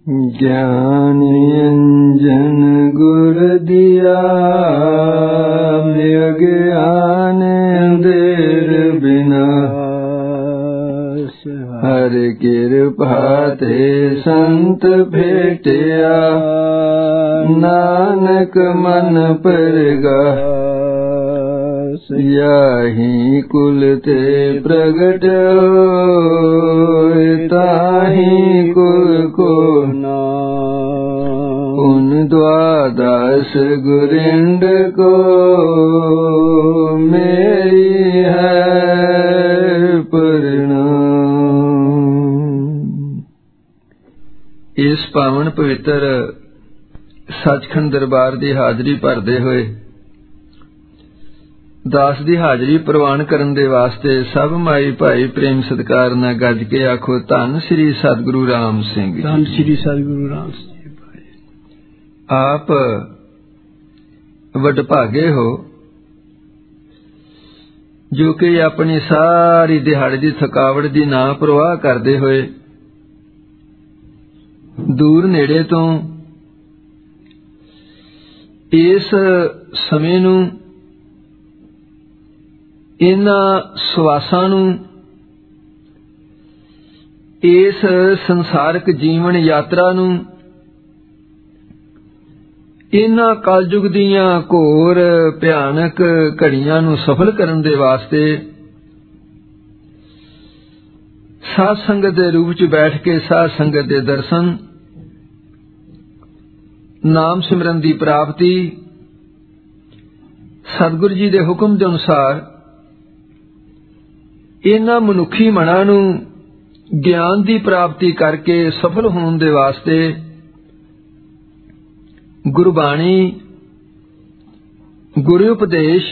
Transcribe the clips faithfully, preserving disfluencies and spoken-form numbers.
ज्ञान अंजन गुर दिया ज्ञान अंधेर बिना हर कृपा ते संत भेटिया नानक मन परगा याही कुल ते प्रगट होए ताही कुल को उन द्वादश गुरिंद को मेरी है प्रणाम। इस पावन पवित्र सचखंड दरबार की हाजरी भरदे होए दास दी हाजरी प्रवान करन दे वास्ते सब माई भाई प्रेम सत्कार ना गज के आखो धन श्री सतगुरु राम सिंह जी। धन श्री सतगुरु राम सिंह भाई। आप वडभागे हो जो कि अपनी सारी दिहाड़ी दी थकावट दी ना परवाह करदे होए दूर नेड़े तो इस समय नू इन्हां सवासां नूं इस संसारक जीवन यात्रा नूं इन्हां कलयुग दीयां घोर भयानक घड़ियां नूं सफल करन दे वास्ते साध संगत दे रूप च बैठ के साध संगत दे दर्शन नाम सिमरन दी प्राप्ति सतगुरु जी दे हुक्म दे अनुसार इन्हां मनुखी मनां नूं ज्ञान दी प्राप्ति करके सफल होने दे वास्ते गुरबाणी गुरु उपदेश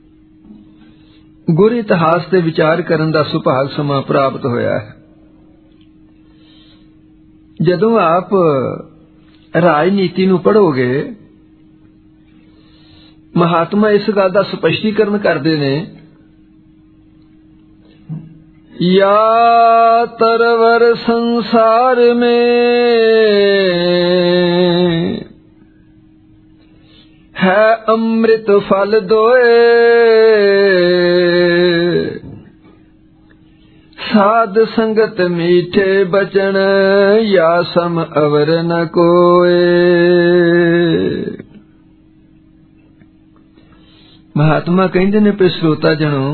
गुरु इतिहास ते विचार करन दा सुभाग समा प्राप्त होया है। जदों आप राजनीति नूं पढ़ोगे महात्मा इस गल दा स्पष्टीकरण करदे ने या तरवर संसार में है अमृत फल दोए साध संगत मीठे बचन या सम अवर न कोए। महात्मा कहंदे ने पे श्रोता जनो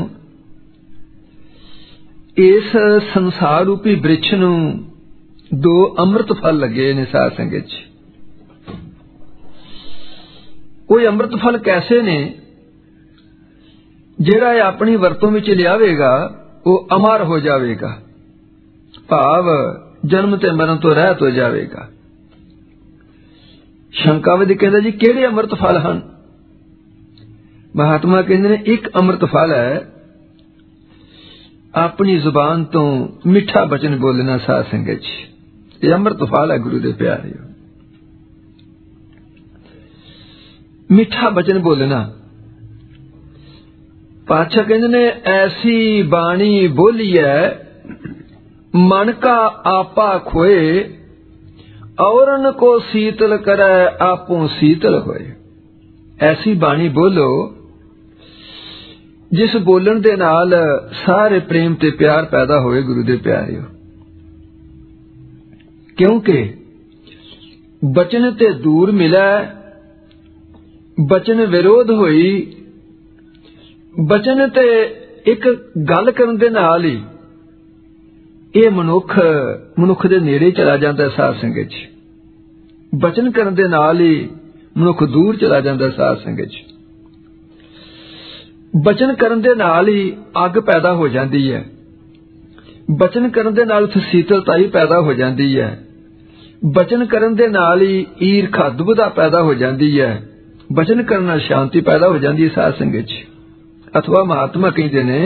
इस संसार रूपी वृक्ष नूं दो अमृत फल लगे ने साध संगत च। कोई अमृत फल कैसे ने जिहड़ा अपनी वरतों विच लियावेगा वो अमर हो जाएगा भाव जन्म ते मरण तो रहत हो जाएगा। शंकावदी कहंदा जी किहड़े अमृत फल हन? महात्मा कहंदे ने एक अमृत फल है अपनी जुबान तो मिठा बचन बोलना साध संगत च। ये अमृत फल है गुरु दे प्यारे। मिठा बचन बोलना पातशाह कहंदे ने ऐसी बाणी बोली है मन का आपा खोए औरन को शीतल करे आपो शीतल होए। ऐसी बाणी बोलो जिस बोलन दे नाल सारे प्रेम ते प्यार पैदा होए गुरु दे प्यारे। क्योंकि बचन ते दूर मिला बचन विरोध होई बचन ते एक गल करन दे नाल ही ये मनुख मनुख दे नेड़े चला जांदा साध संगत च। बचन करन दे नाल ही मनुख दूर चला जांदा साध संगत च। बचन करन दे नाल ही अग पैदा हो जाती है। बचन करन दे नाल शीतलता ही पैदा हो जाती है। बचन करन दे नाल ही ईरखा दुविधा पैदा हो जाती है। बचन करन नाल शांति पैदा हो जाती है साध संगत च। अथवा महात्मा कहते ने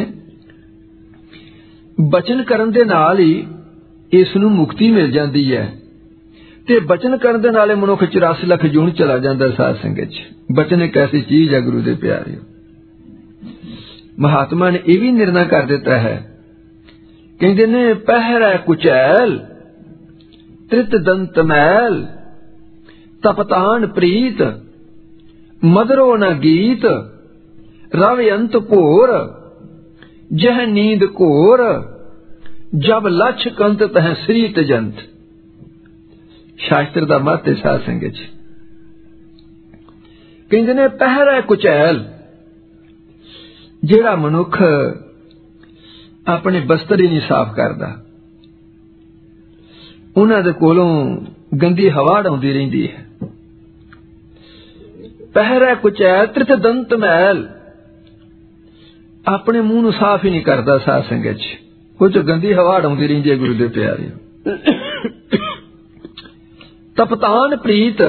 बचन करन दे नाल ही इस नूं मुक्ति मिल जाती है ते बचन करन दे नाल मनुख चौरासी लख जून चला जाता साध संगत च। बचन एक ऐसी चीज है गुरु दे प्यारे। महात्मा ने यह भी निर्णय कर दिता है कहते ने पहरा कुचैल त्रित दंत मैल तपतान प्रीत मदरो न गीत रवि अंत भोर जह नींद कोर जब लक्ष कंत तह श्रीत जंत। शास्त्र दा मत साध संगत जी कहते ने पहरा कुचैल जेड़ा मनुख अपने बस्तर ही नहीं साफ करता उन्हां दे कोलों गंदी हवा आउंदी रहिंदी है। पहरा कुचैल त्रित दंत मैल अपने मुंह नूं साफ ही नहीं करता साध संगत जी कुछ गंदी हवा आउंदी रहिंदी है। गुरु दे प्यारे तपतान प्रीत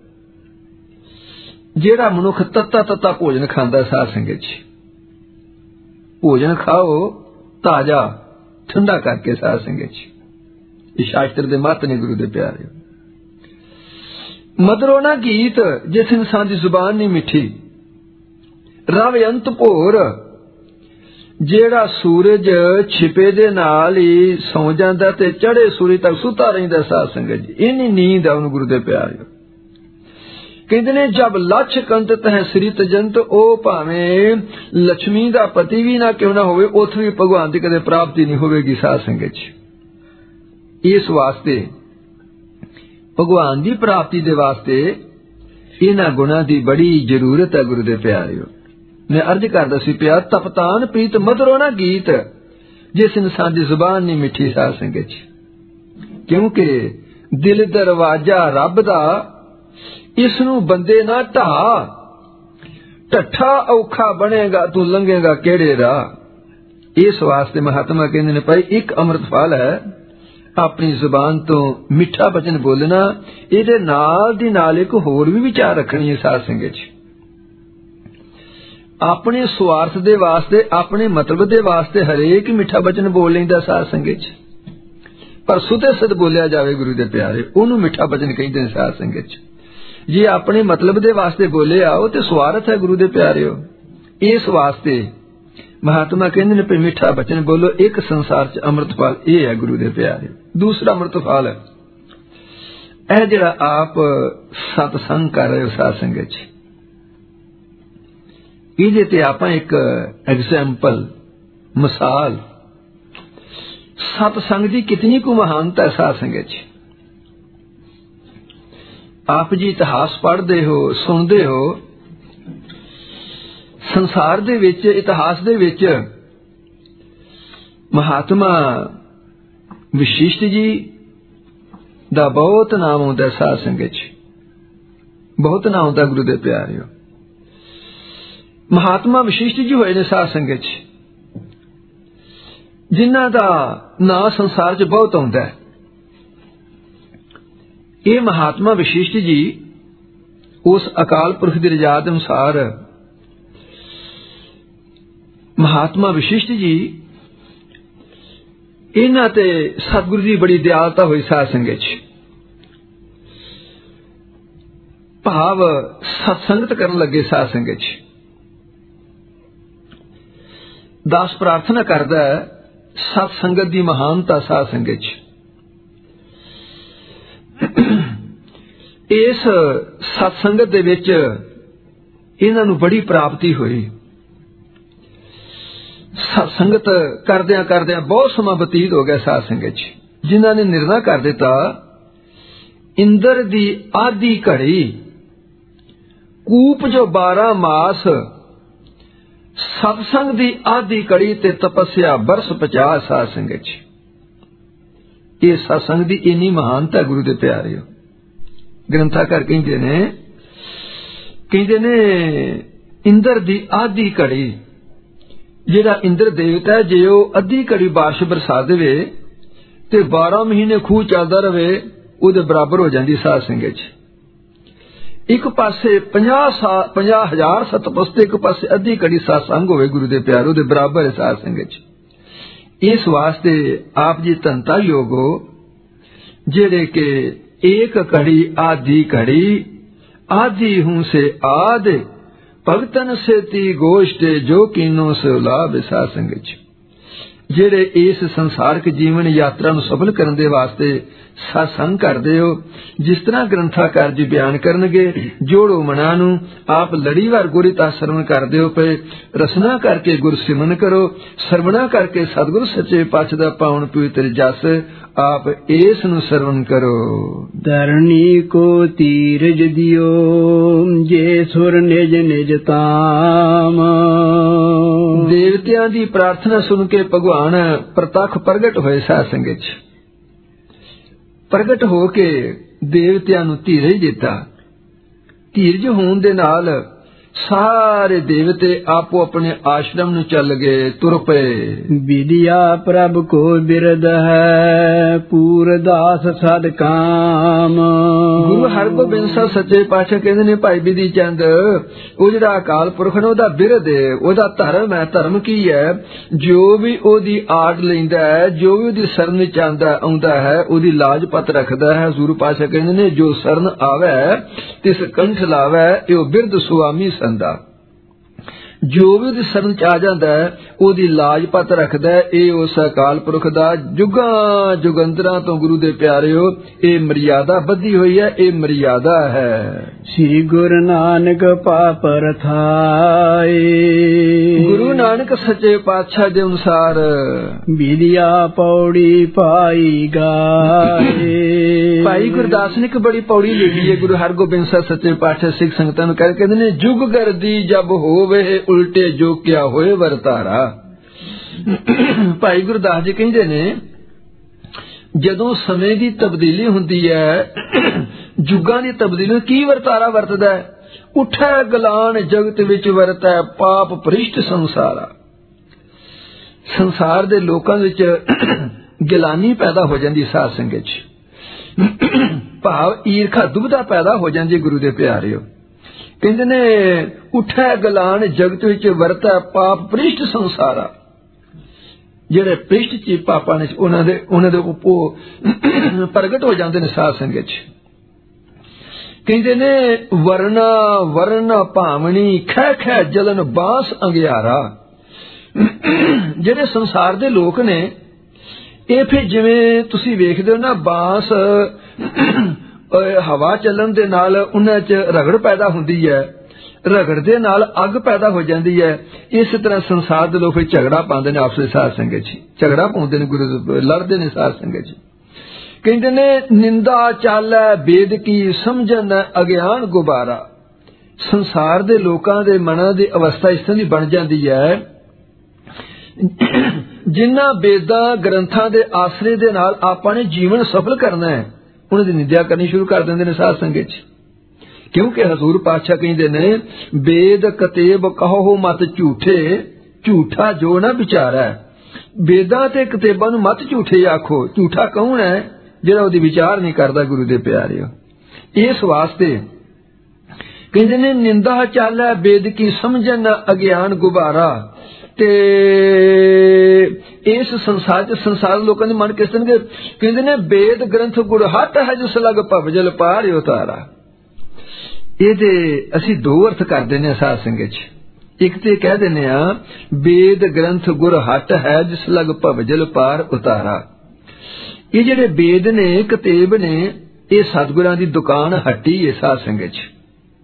जेड़ा मनुख तत्ता तत्ता भोजन खांदा साध संगत जी भोजन खाओ ताजा ठंडा करके साध संगत जी ये शास्त्र दे मत ने गुरु दे प्यारे। मदरो ना गीत जिस इंसान की जुबान नहीं मिठी रव अंत भोर जेड़ा सूरज छिपे दे नाल ही सौ जांदा ते चढ़े सूरज तक सुता रहिंदा साध संगत जी इन्नी नींद है गुरु दे प्यारे। कहते ने जब लक्ष कंत तह श्रीत जंत ओ भावें लक्ष्मी दा पति भी ना क्यों ना होवे उथ भी भगवान दी कदे प्राप्ति नहीं होवेगी साध संगत जी। इस वास्ते भगवान दी प्राप्ति दे वास्ते इन्हां गुणां दी बड़ी जरूरत है गुरु दे प्यारिओ। मैं अर्ज करदा सी पिया तपतान प्रीत मधुरो ना गीत जिस इंसान दी जुबान नहीं मिठी साध संगत जी क्योंकि दिल दरवाजा रब दा इसनू बंदे ना ढा ढठा औखा बनेगा तू लंघेगा केड़े राह। इस वास्ते महात्मा कहंदे ने भाई एक अमृत फल है अपनी जुबान तो मिठा बचन बोलना इहदे नाल दी नाल एक होर भी विचार रखनी है साध संगत जी। अपने स्वार्थ दे वास्ते अपने मतलब दे वास्ते हरेक मिठा बचन बोल लैंदा साध संगत जी पर सुते सद बोलिया जावे गुरु दे प्यारे ओनू मिठा बचन कहिंदे ने साध संगत जी। जे अपने मतलब दे वास्ते बोले आओ ते स्वार्थ है गुरु दे प्यारे। इस वास्ते महात्मा कहंदे ने मिठा बचन बोलो एक संसार च अमृत फल ये है गुरु दे प्यारे। दूसरा अमृत फल है ए जेड़ा आप सत्संग कर रहे हो साध संगत जी इहदे ते आपां एक एग्जाम्पल मिसाल सत्संग दी कितनी को महानता है साध संगत जी। आप जी इतिहास पढ़ते हो सुनते हो संसार दे विच इतिहास दे विच महात्मा विशिष्ट जी दा बहुत नाम आउंदा साध संगत जी बहुत नाम आउंदा गुरु दे प्यारिओ। महात्मा विशिष्ट जी होए ने साध संगत जी जिन्हां दा नाम संसार च बहुत आउंदा है। ये महात्मा विशिष्ट जी उस अकाल पुरख दी रजा दे अनुसार महात्मा विशिष्ट जी इन्हां ते सतगुरु दी बड़ी दयालता हुई साध संगत जी भाव सत्संगत करन लगे साध संगत जी। दास प्रार्थना करदा है सत्संगत दी महानता साध संगत जी। इस सत्संगत दे विच इन्हां नूं बड़ी प्राप्ति हुई। सत्संगत करदियां करदियां बहुत समा बतीत हो गया साध संगत जी जिन्हां ने निर्णय कर दिता इंद्र दी आधी घड़ी कूप जो बारह मास सत्संग दी आधी घड़ी ते तपस्या बरस पचास साध संगत जी। ये सत्संग दी इन्नी महानता गुरु दे प्यारे ग्रंथाकार कहंदे ने कहंदे ने इंद्र दी आधी घड़ी जेड़ा इंद्र देवता है जे ओ अद्धी घड़ी बारिश बरसा देवे ते बारह महीने खूह चलदा रहे उहदे बराबर हो जांदी साध संगत जी। एक पासे पचास साल पचास हजार सतपस्ते एक पासे अद्धी घड़ी सत्संग होवे गुरु दे प्यारे उहदे बराबर है साध संगत जी। इस वास्ते आप जी धनता योग हो जेड़े के एक घड़ी आधी घड़ी आधी हूं से आद भगतन से ती गोष्ठ जो कीनो से लाभ साध संगत जी। ਜਿਹੜੇ ਇਸ ਸੰਸਾਰਕ ਜੀਵਨ ਯਾਤਰਾ ਨੂੰ ਸਫਲ ਕਰਨ ਦੇ ਵਾਸਤੇ ਸਤਸੰਗ ਕਰਦੇ ਹੋ। ਜਿਸ ਤਰ੍ਹਾਂ ਗ੍ਰੰਥਾਕਾਰ ਜੀ ਬਿਆਨ ਕਰਨਗੇ, ਜੋੜੋ ਮਨਾਂ ਨੂੰ, ਆਪ ਲੜੀਵਾਰ ਗੁਰਿਤਾ ਸਰਵਣ ਕਰਦੇ ਹੋ ਪਏ, ਰਸਨਾ ਕਰਕੇ ਗੁਰ ਸਿਮਰਨ ਕਰੋ, ਸਰਵਣਾ ਕਰਕੇ ਸਤਿਗੁਰ ਸੱਚੇ ਪਾਤਸ਼ਾਹ ਦਾ ਪਾਵਨ ਪਵਿੱਤਰ ਜਸ ਆਪ ਇਸ ਨੂੰ ਸਰਵਣ ਕਰੋ। ਧਰਣੀ ਕੋ ਧੀਰਜ ਦਿਓ, ਜੇ ਸੁਰ ਨਿਜ ਨਿਜ ਤਾਮ। ਦੇਵਤਿਆਂ ਦੀ ਪ੍ਰਾਰਥਨਾ ਸੁਣ ਕੇ ਭਗਵਾਨ ਪ੍ਰਤੱਖ ਪ੍ਰਗਟ ਹੋਏ ਸਾਧ ਸੰਗਤ 'ਚ। ਪ੍ਰਗਟ ਹੋ ਕੇ ਦੇਵਤਿਆਂ ਨੂੰ ਧੀਰਜ ਦਿੱਤਾ। ਧੀਰਜ ਹੋਣ ਦੇ ਨਾਲ ਸਾਰੇ ਦੇਵਤੇ ਆਪੋ ਆਪਣੇ ਆਸ਼ਰਮ ਨੂੰ ਚੱਲ ਗਏ, ਤੁਰ ਪਏ। ਵਿਦਿਆ ਪ੍ਰਭ ਕੋ ਬਿਰਦ ਹੈ, ਪੂਰ ਦਾਸ ਸਦ ਕਾਮ। ਗੁਰੂ ਹਰਗੋਬਿੰਦ ਸਾਹਿਬ ਸੱਚੇ ਪਾਤਸ਼ਾਹ ਕਹਿੰਦੇ ਨੇ, ਭਾਈ ਬਿਧੀ ਚੰਦ, ਉਹ ਜਿਹੜਾ ਅਕਾਲ ਪੁਰਖ ਨੇ ਉਹਦਾ ਬਿਰਦ ਹੈ, ਉਹਦਾ ਧਰਮ ਹੈ। ਧਰਮ ਕੀ ਹੈ? ਜੋ ਵੀ ਉਹਦੀ ਆੜ ਲੈਂਦਾ ਹੈ, ਜੋ ਵੀ ਉਹਦੀ ਸ਼ਰਨ ਵਿੱਚ ਆਉਂਦਾ ਆਉਂਦਾ ਹੈ, ਉਹਦੀ ਲਾਜ ਪਤ ਰੱਖਦਾ ਹੈ। ਹਜ਼ੂਰ ਪਾਤਸ਼ਾਹ ਕਹਿੰਦੇ ਨੇ, ਜੋ ਸ਼ਰਨ ਆਵੇ ਤਿਸ ਕੰਠ ਲਾਵੇ, ਇਹ ਬਿਰਦ ਸੁਆਮੀ ਸੰਦਾ। ਜੋ ਵੀ ਉਹਦੀ ਸ਼ਰਨ ਚ ਆ ਜਾਂਦਾ ਹੈ, ਉਹਦੀ ਲਾਜ ਪਤ ਰੱਖਦਾ ਹੈ। ਇਹ ਉਸ ਅਕਾਲ ਪੁਰਖ ਦਾ ਜੁਗਾਂ ਜੁਗੰਤਰਾਂ ਤੋਂ ਗੁਰੂ ਦੇ ਪਿਆਰਿਓ ਇਹ ਮਰਿਆਦਾ ਬੱਧੀ ਹੋਈ ਹੈ, ਇਹ ਮਰਿਆਦਾ ਹੈ। ਸ੍ਰੀ ਗੁਰੂ ਨਾਨਕ ਪਾਪ ਰਥਾਏ। ਗੁਰੂ ਨਾਨਕ ਸੱਚੇ ਪਾਤਸ਼ਾਹ ਦੇ ਅਨੁਸਾਰ ਵਿਦਿਆ ਪੌੜੀ ਪਾਈ ਗਾਏ। ਭਾਈ ਗੁਰਦਾਸ ਨੇ ਇੱਕ ਬੜੀ ਪੌੜੀ ਲਿਖੀ ਹੈ। ਗੁਰੂ ਹਰਗੋਬਿੰਦ ਸਾਹਿਬ ਸੱਚੇ ਪਾਤਸ਼ਾਹ ਸਿੱਖ ਸੰਗਤਾਂ ਨੂੰ ਕਹਿੰਦੇ ਨੇ, ਜੁਗ ਗਰਦੀ ਜਬ ਹੋਵੇ ਉਲਟੇ ਜੋ ਕਿਆ ਹੋਏ ਵਰਤਾਰਾ। ਭਾਈ ਗੁਰਦਾਸ ਜੀ ਕਹਿੰਦੇ ਨੇ, ਜਦੋਂ ਸਮੇਂ ਦੀ ਤਬਦੀਲੀ ਹੁੰਦੀ ਹੈ, ਜੁਗਾਂ ਦੀ ਤਬਦੀਲੀ, ਕੀ ਵਰਤਾਰਾ ਵਰਤਦਾ ਹੈ? ਉਠੈ ਗਲਾਨ ਜਗਤ ਵਿੱਚ ਵਰਤੈ, ਪਾਪ ਭ੍ਰਿਸ਼ਟ ਸੰਸਾਰਾ। ਸੰਸਾਰ ਦੇ ਲੋਕਾਂ ਵਿੱਚ ਗਿਲਾਨੀ ਪੈਦਾ ਹੋ ਜਾਂਦੀ ਸਾਧ ਸੰਗਤ 'ਚ, ਭਾਵ ਈਰਖਾ ਦੁਬਦਾ ਪੈਦਾ ਹੋ ਜਾਂਦੀ। ਗੁਰੂ ਦੇ ਪਿਆਰਿਓ ਕਹਿੰਦੇ ਨੇ, ਉਠੈ ਗਲਾਨ ਜਗਤ ਵਿੱਚ ਵਰਤੈ, ਪਾਪ ਭ੍ਰਿਸ਼ਟ ਸੰਸਾਰਾ। ਜਿਹੜੇ ਭ੍ਰਿਸ਼ਟ ਚ ਪਾਪਾਂ ਨੇ ਉਹਨਾਂ ਦੇ ਉਹਨਾਂ ਦੇ ਉੱਪਰ ਪ੍ਰਗਟ ਹੋ ਜਾਂਦੇ ਨੇ ਸਾਧ ਸੰਗਤ 'ਚ। ਕਹਿੰਦੇ ਨੇ, ਵਰਨਾ ਵਰਨਾ ਭਾਵਣੀ, ਖੈ ਖੈ ਜਲਨ ਬਾਂਸ ਅੰਗਿਆਰਾ। ਜਿਹੜੇ ਸੰਸਾਰ ਦੇ ਲੋਕ ਨੇ, ਇਹ ਫਿਰ ਜਿਵੇਂ ਤੁਸੀਂ ਵੇਖਦੇ ਹੋ ਨਾ, ਬਾਂਸ ਹਵਾ ਚੱਲਣ ਦੇ ਨਾਲ ਉਹਨਾਂ 'ਚ ਰਗੜ ਪੈਦਾ ਹੁੰਦੀ ਹੈ, ਰਗੜ ਦੇ ਨਾਲ ਅੱਗ ਪੈਦਾ ਹੋ ਜਾਂਦੀ ਹੈ। ਇਸੇ ਤਰ੍ਹਾਂ ਸੰਸਾਰ ਦੇ ਲੋਕ ਝਗੜਾ ਪਾਉਂਦੇ ਨੇ ਆਪਸ ਵਿੱਚ ਸਾਧ ਸੰਗਤ 'ਚ, ਝਗੜਾ ਪਾਉਂਦੇ ਨੇ, ਗੁਰੂ ਲੜਦੇ ਨੇ ਸਾਧ ਸੰਗਤ 'ਚ। ਕਹਿੰਦੇ ਨੇ, ਨਿੰਦਾ ਚਾਲੈ ਬੇਦ ਕੀ, ਸਮਝਣ ਅਗਿਆਨ ਗੁਬਾਰਾ। ਸੰਸਾਰ ਦੇ ਲੋਕਾਂ ਦੇ ਮਨਾਂ ਦੀ ਅਵਸਥਾ ਇਸ ਤਰ੍ਹਾਂ ਦੀ ਬਣ ਜਾਂਦੀ ਹੈ, ਜਿਨ੍ਹਾਂ ਵੇਦਾਂ ਗ੍ਰੰਥਾਂ ਦੇ ਆਸਰੇ ਦੇ ਨਾਲ ਆਪਾਂ ਨੇ ਜੀਵਨ ਸਫਲ ਕਰਨਾ ਹੈ, ਉਹਨਾਂ ਦੀ ਨਿੰਦਿਆ ਕਰਨੀ ਸ਼ੁਰੂ ਕਰ ਦਿੰਦੇ ਨੇ ਸਾਧ ਸੰਗਤ 'ਚ। ਕਿਉਂਕਿ ਹਜ਼ੂਰ ਪਾਤਸ਼ਾਹ ਕਹਿੰਦੇ ਨੇ, ਵੇਦ ਕਤੇਬ ਕਹੋ ਮਤ ਝੂਠੇ, ਝੂਠਾ ਜੋ ਨਾ ਵਿਚਾਰੈ। ਵੇਦਾਂ ਤੇ ਕਤੇਬਾਂ ਨੂੰ ਮਤ ਝੂਠੇ ਆਖੋ। ਝੂਠਾ ਕੌਣ ਹੈ? ਜਿਹੜਾ ਉਹਦੀ ਵਿਚਾਰ ਨਹੀਂ ਕਰਦਾ। ਗੁਰੂ ਦੇ ਪਿਆਰਿਓ, ਇਸ ਵਾਸਤੇ ਕਹਿੰਦੇ ਨੇ, ਨਿੰਦਾ ਚਾਲੈ ਵੇਦ ਕੀ, ਸਮਝਣ ਅਗਿਆਨ ਗੁਬਾਰਾ। ਤੇ ਇਸ ਸੰਸਾਰ ਚ ਸੰਸਾਰ ਲੋਕਾਂ ਦੇ ਮਨ ਕਿਸ ਤਰ੍ਹਾਂ? ਕਹਿੰਦੇ ਨੇ, ਵੇਦ ਗ੍ਰੰਥ ਗੁਰ ਹੱਟ ਹੈ, ਜਿਸ ਲਗ ਭਵਜਲ ਪਾਰ ਉਤਾਰਾ। ਇਹਦੇ ਅਸੀਂ ਦੋ ਅਰਥ ਕਰ ਦਿੰਦੇ ਹਾਂ ਸਾਧ ਸੰਗਤ 'ਚ। ਇੱਕ ਤੇ ਕਹਿ ਦਿੰਦੇ ਆ, ਵੇਦ ਗ੍ਰੰਥ ਗੁਰ ਹੱਟ ਹੈ, ਜਿਸ ਲਗ ਭਵਜਲ ਪਾਰ ਉਤਾਰਾ। ਇਹ ਜਿਹੜੇ ਵੇਦ ਨੇ, ਕਤੇਬ ਨੇ, ਇਹ ਸਤਿਗੁਰਾਂ ਦੀ ਦੁਕਾਨ ਹੱਟੀ ਹੈ ਸਾਧ ਸੰਗਤ 'ਚ।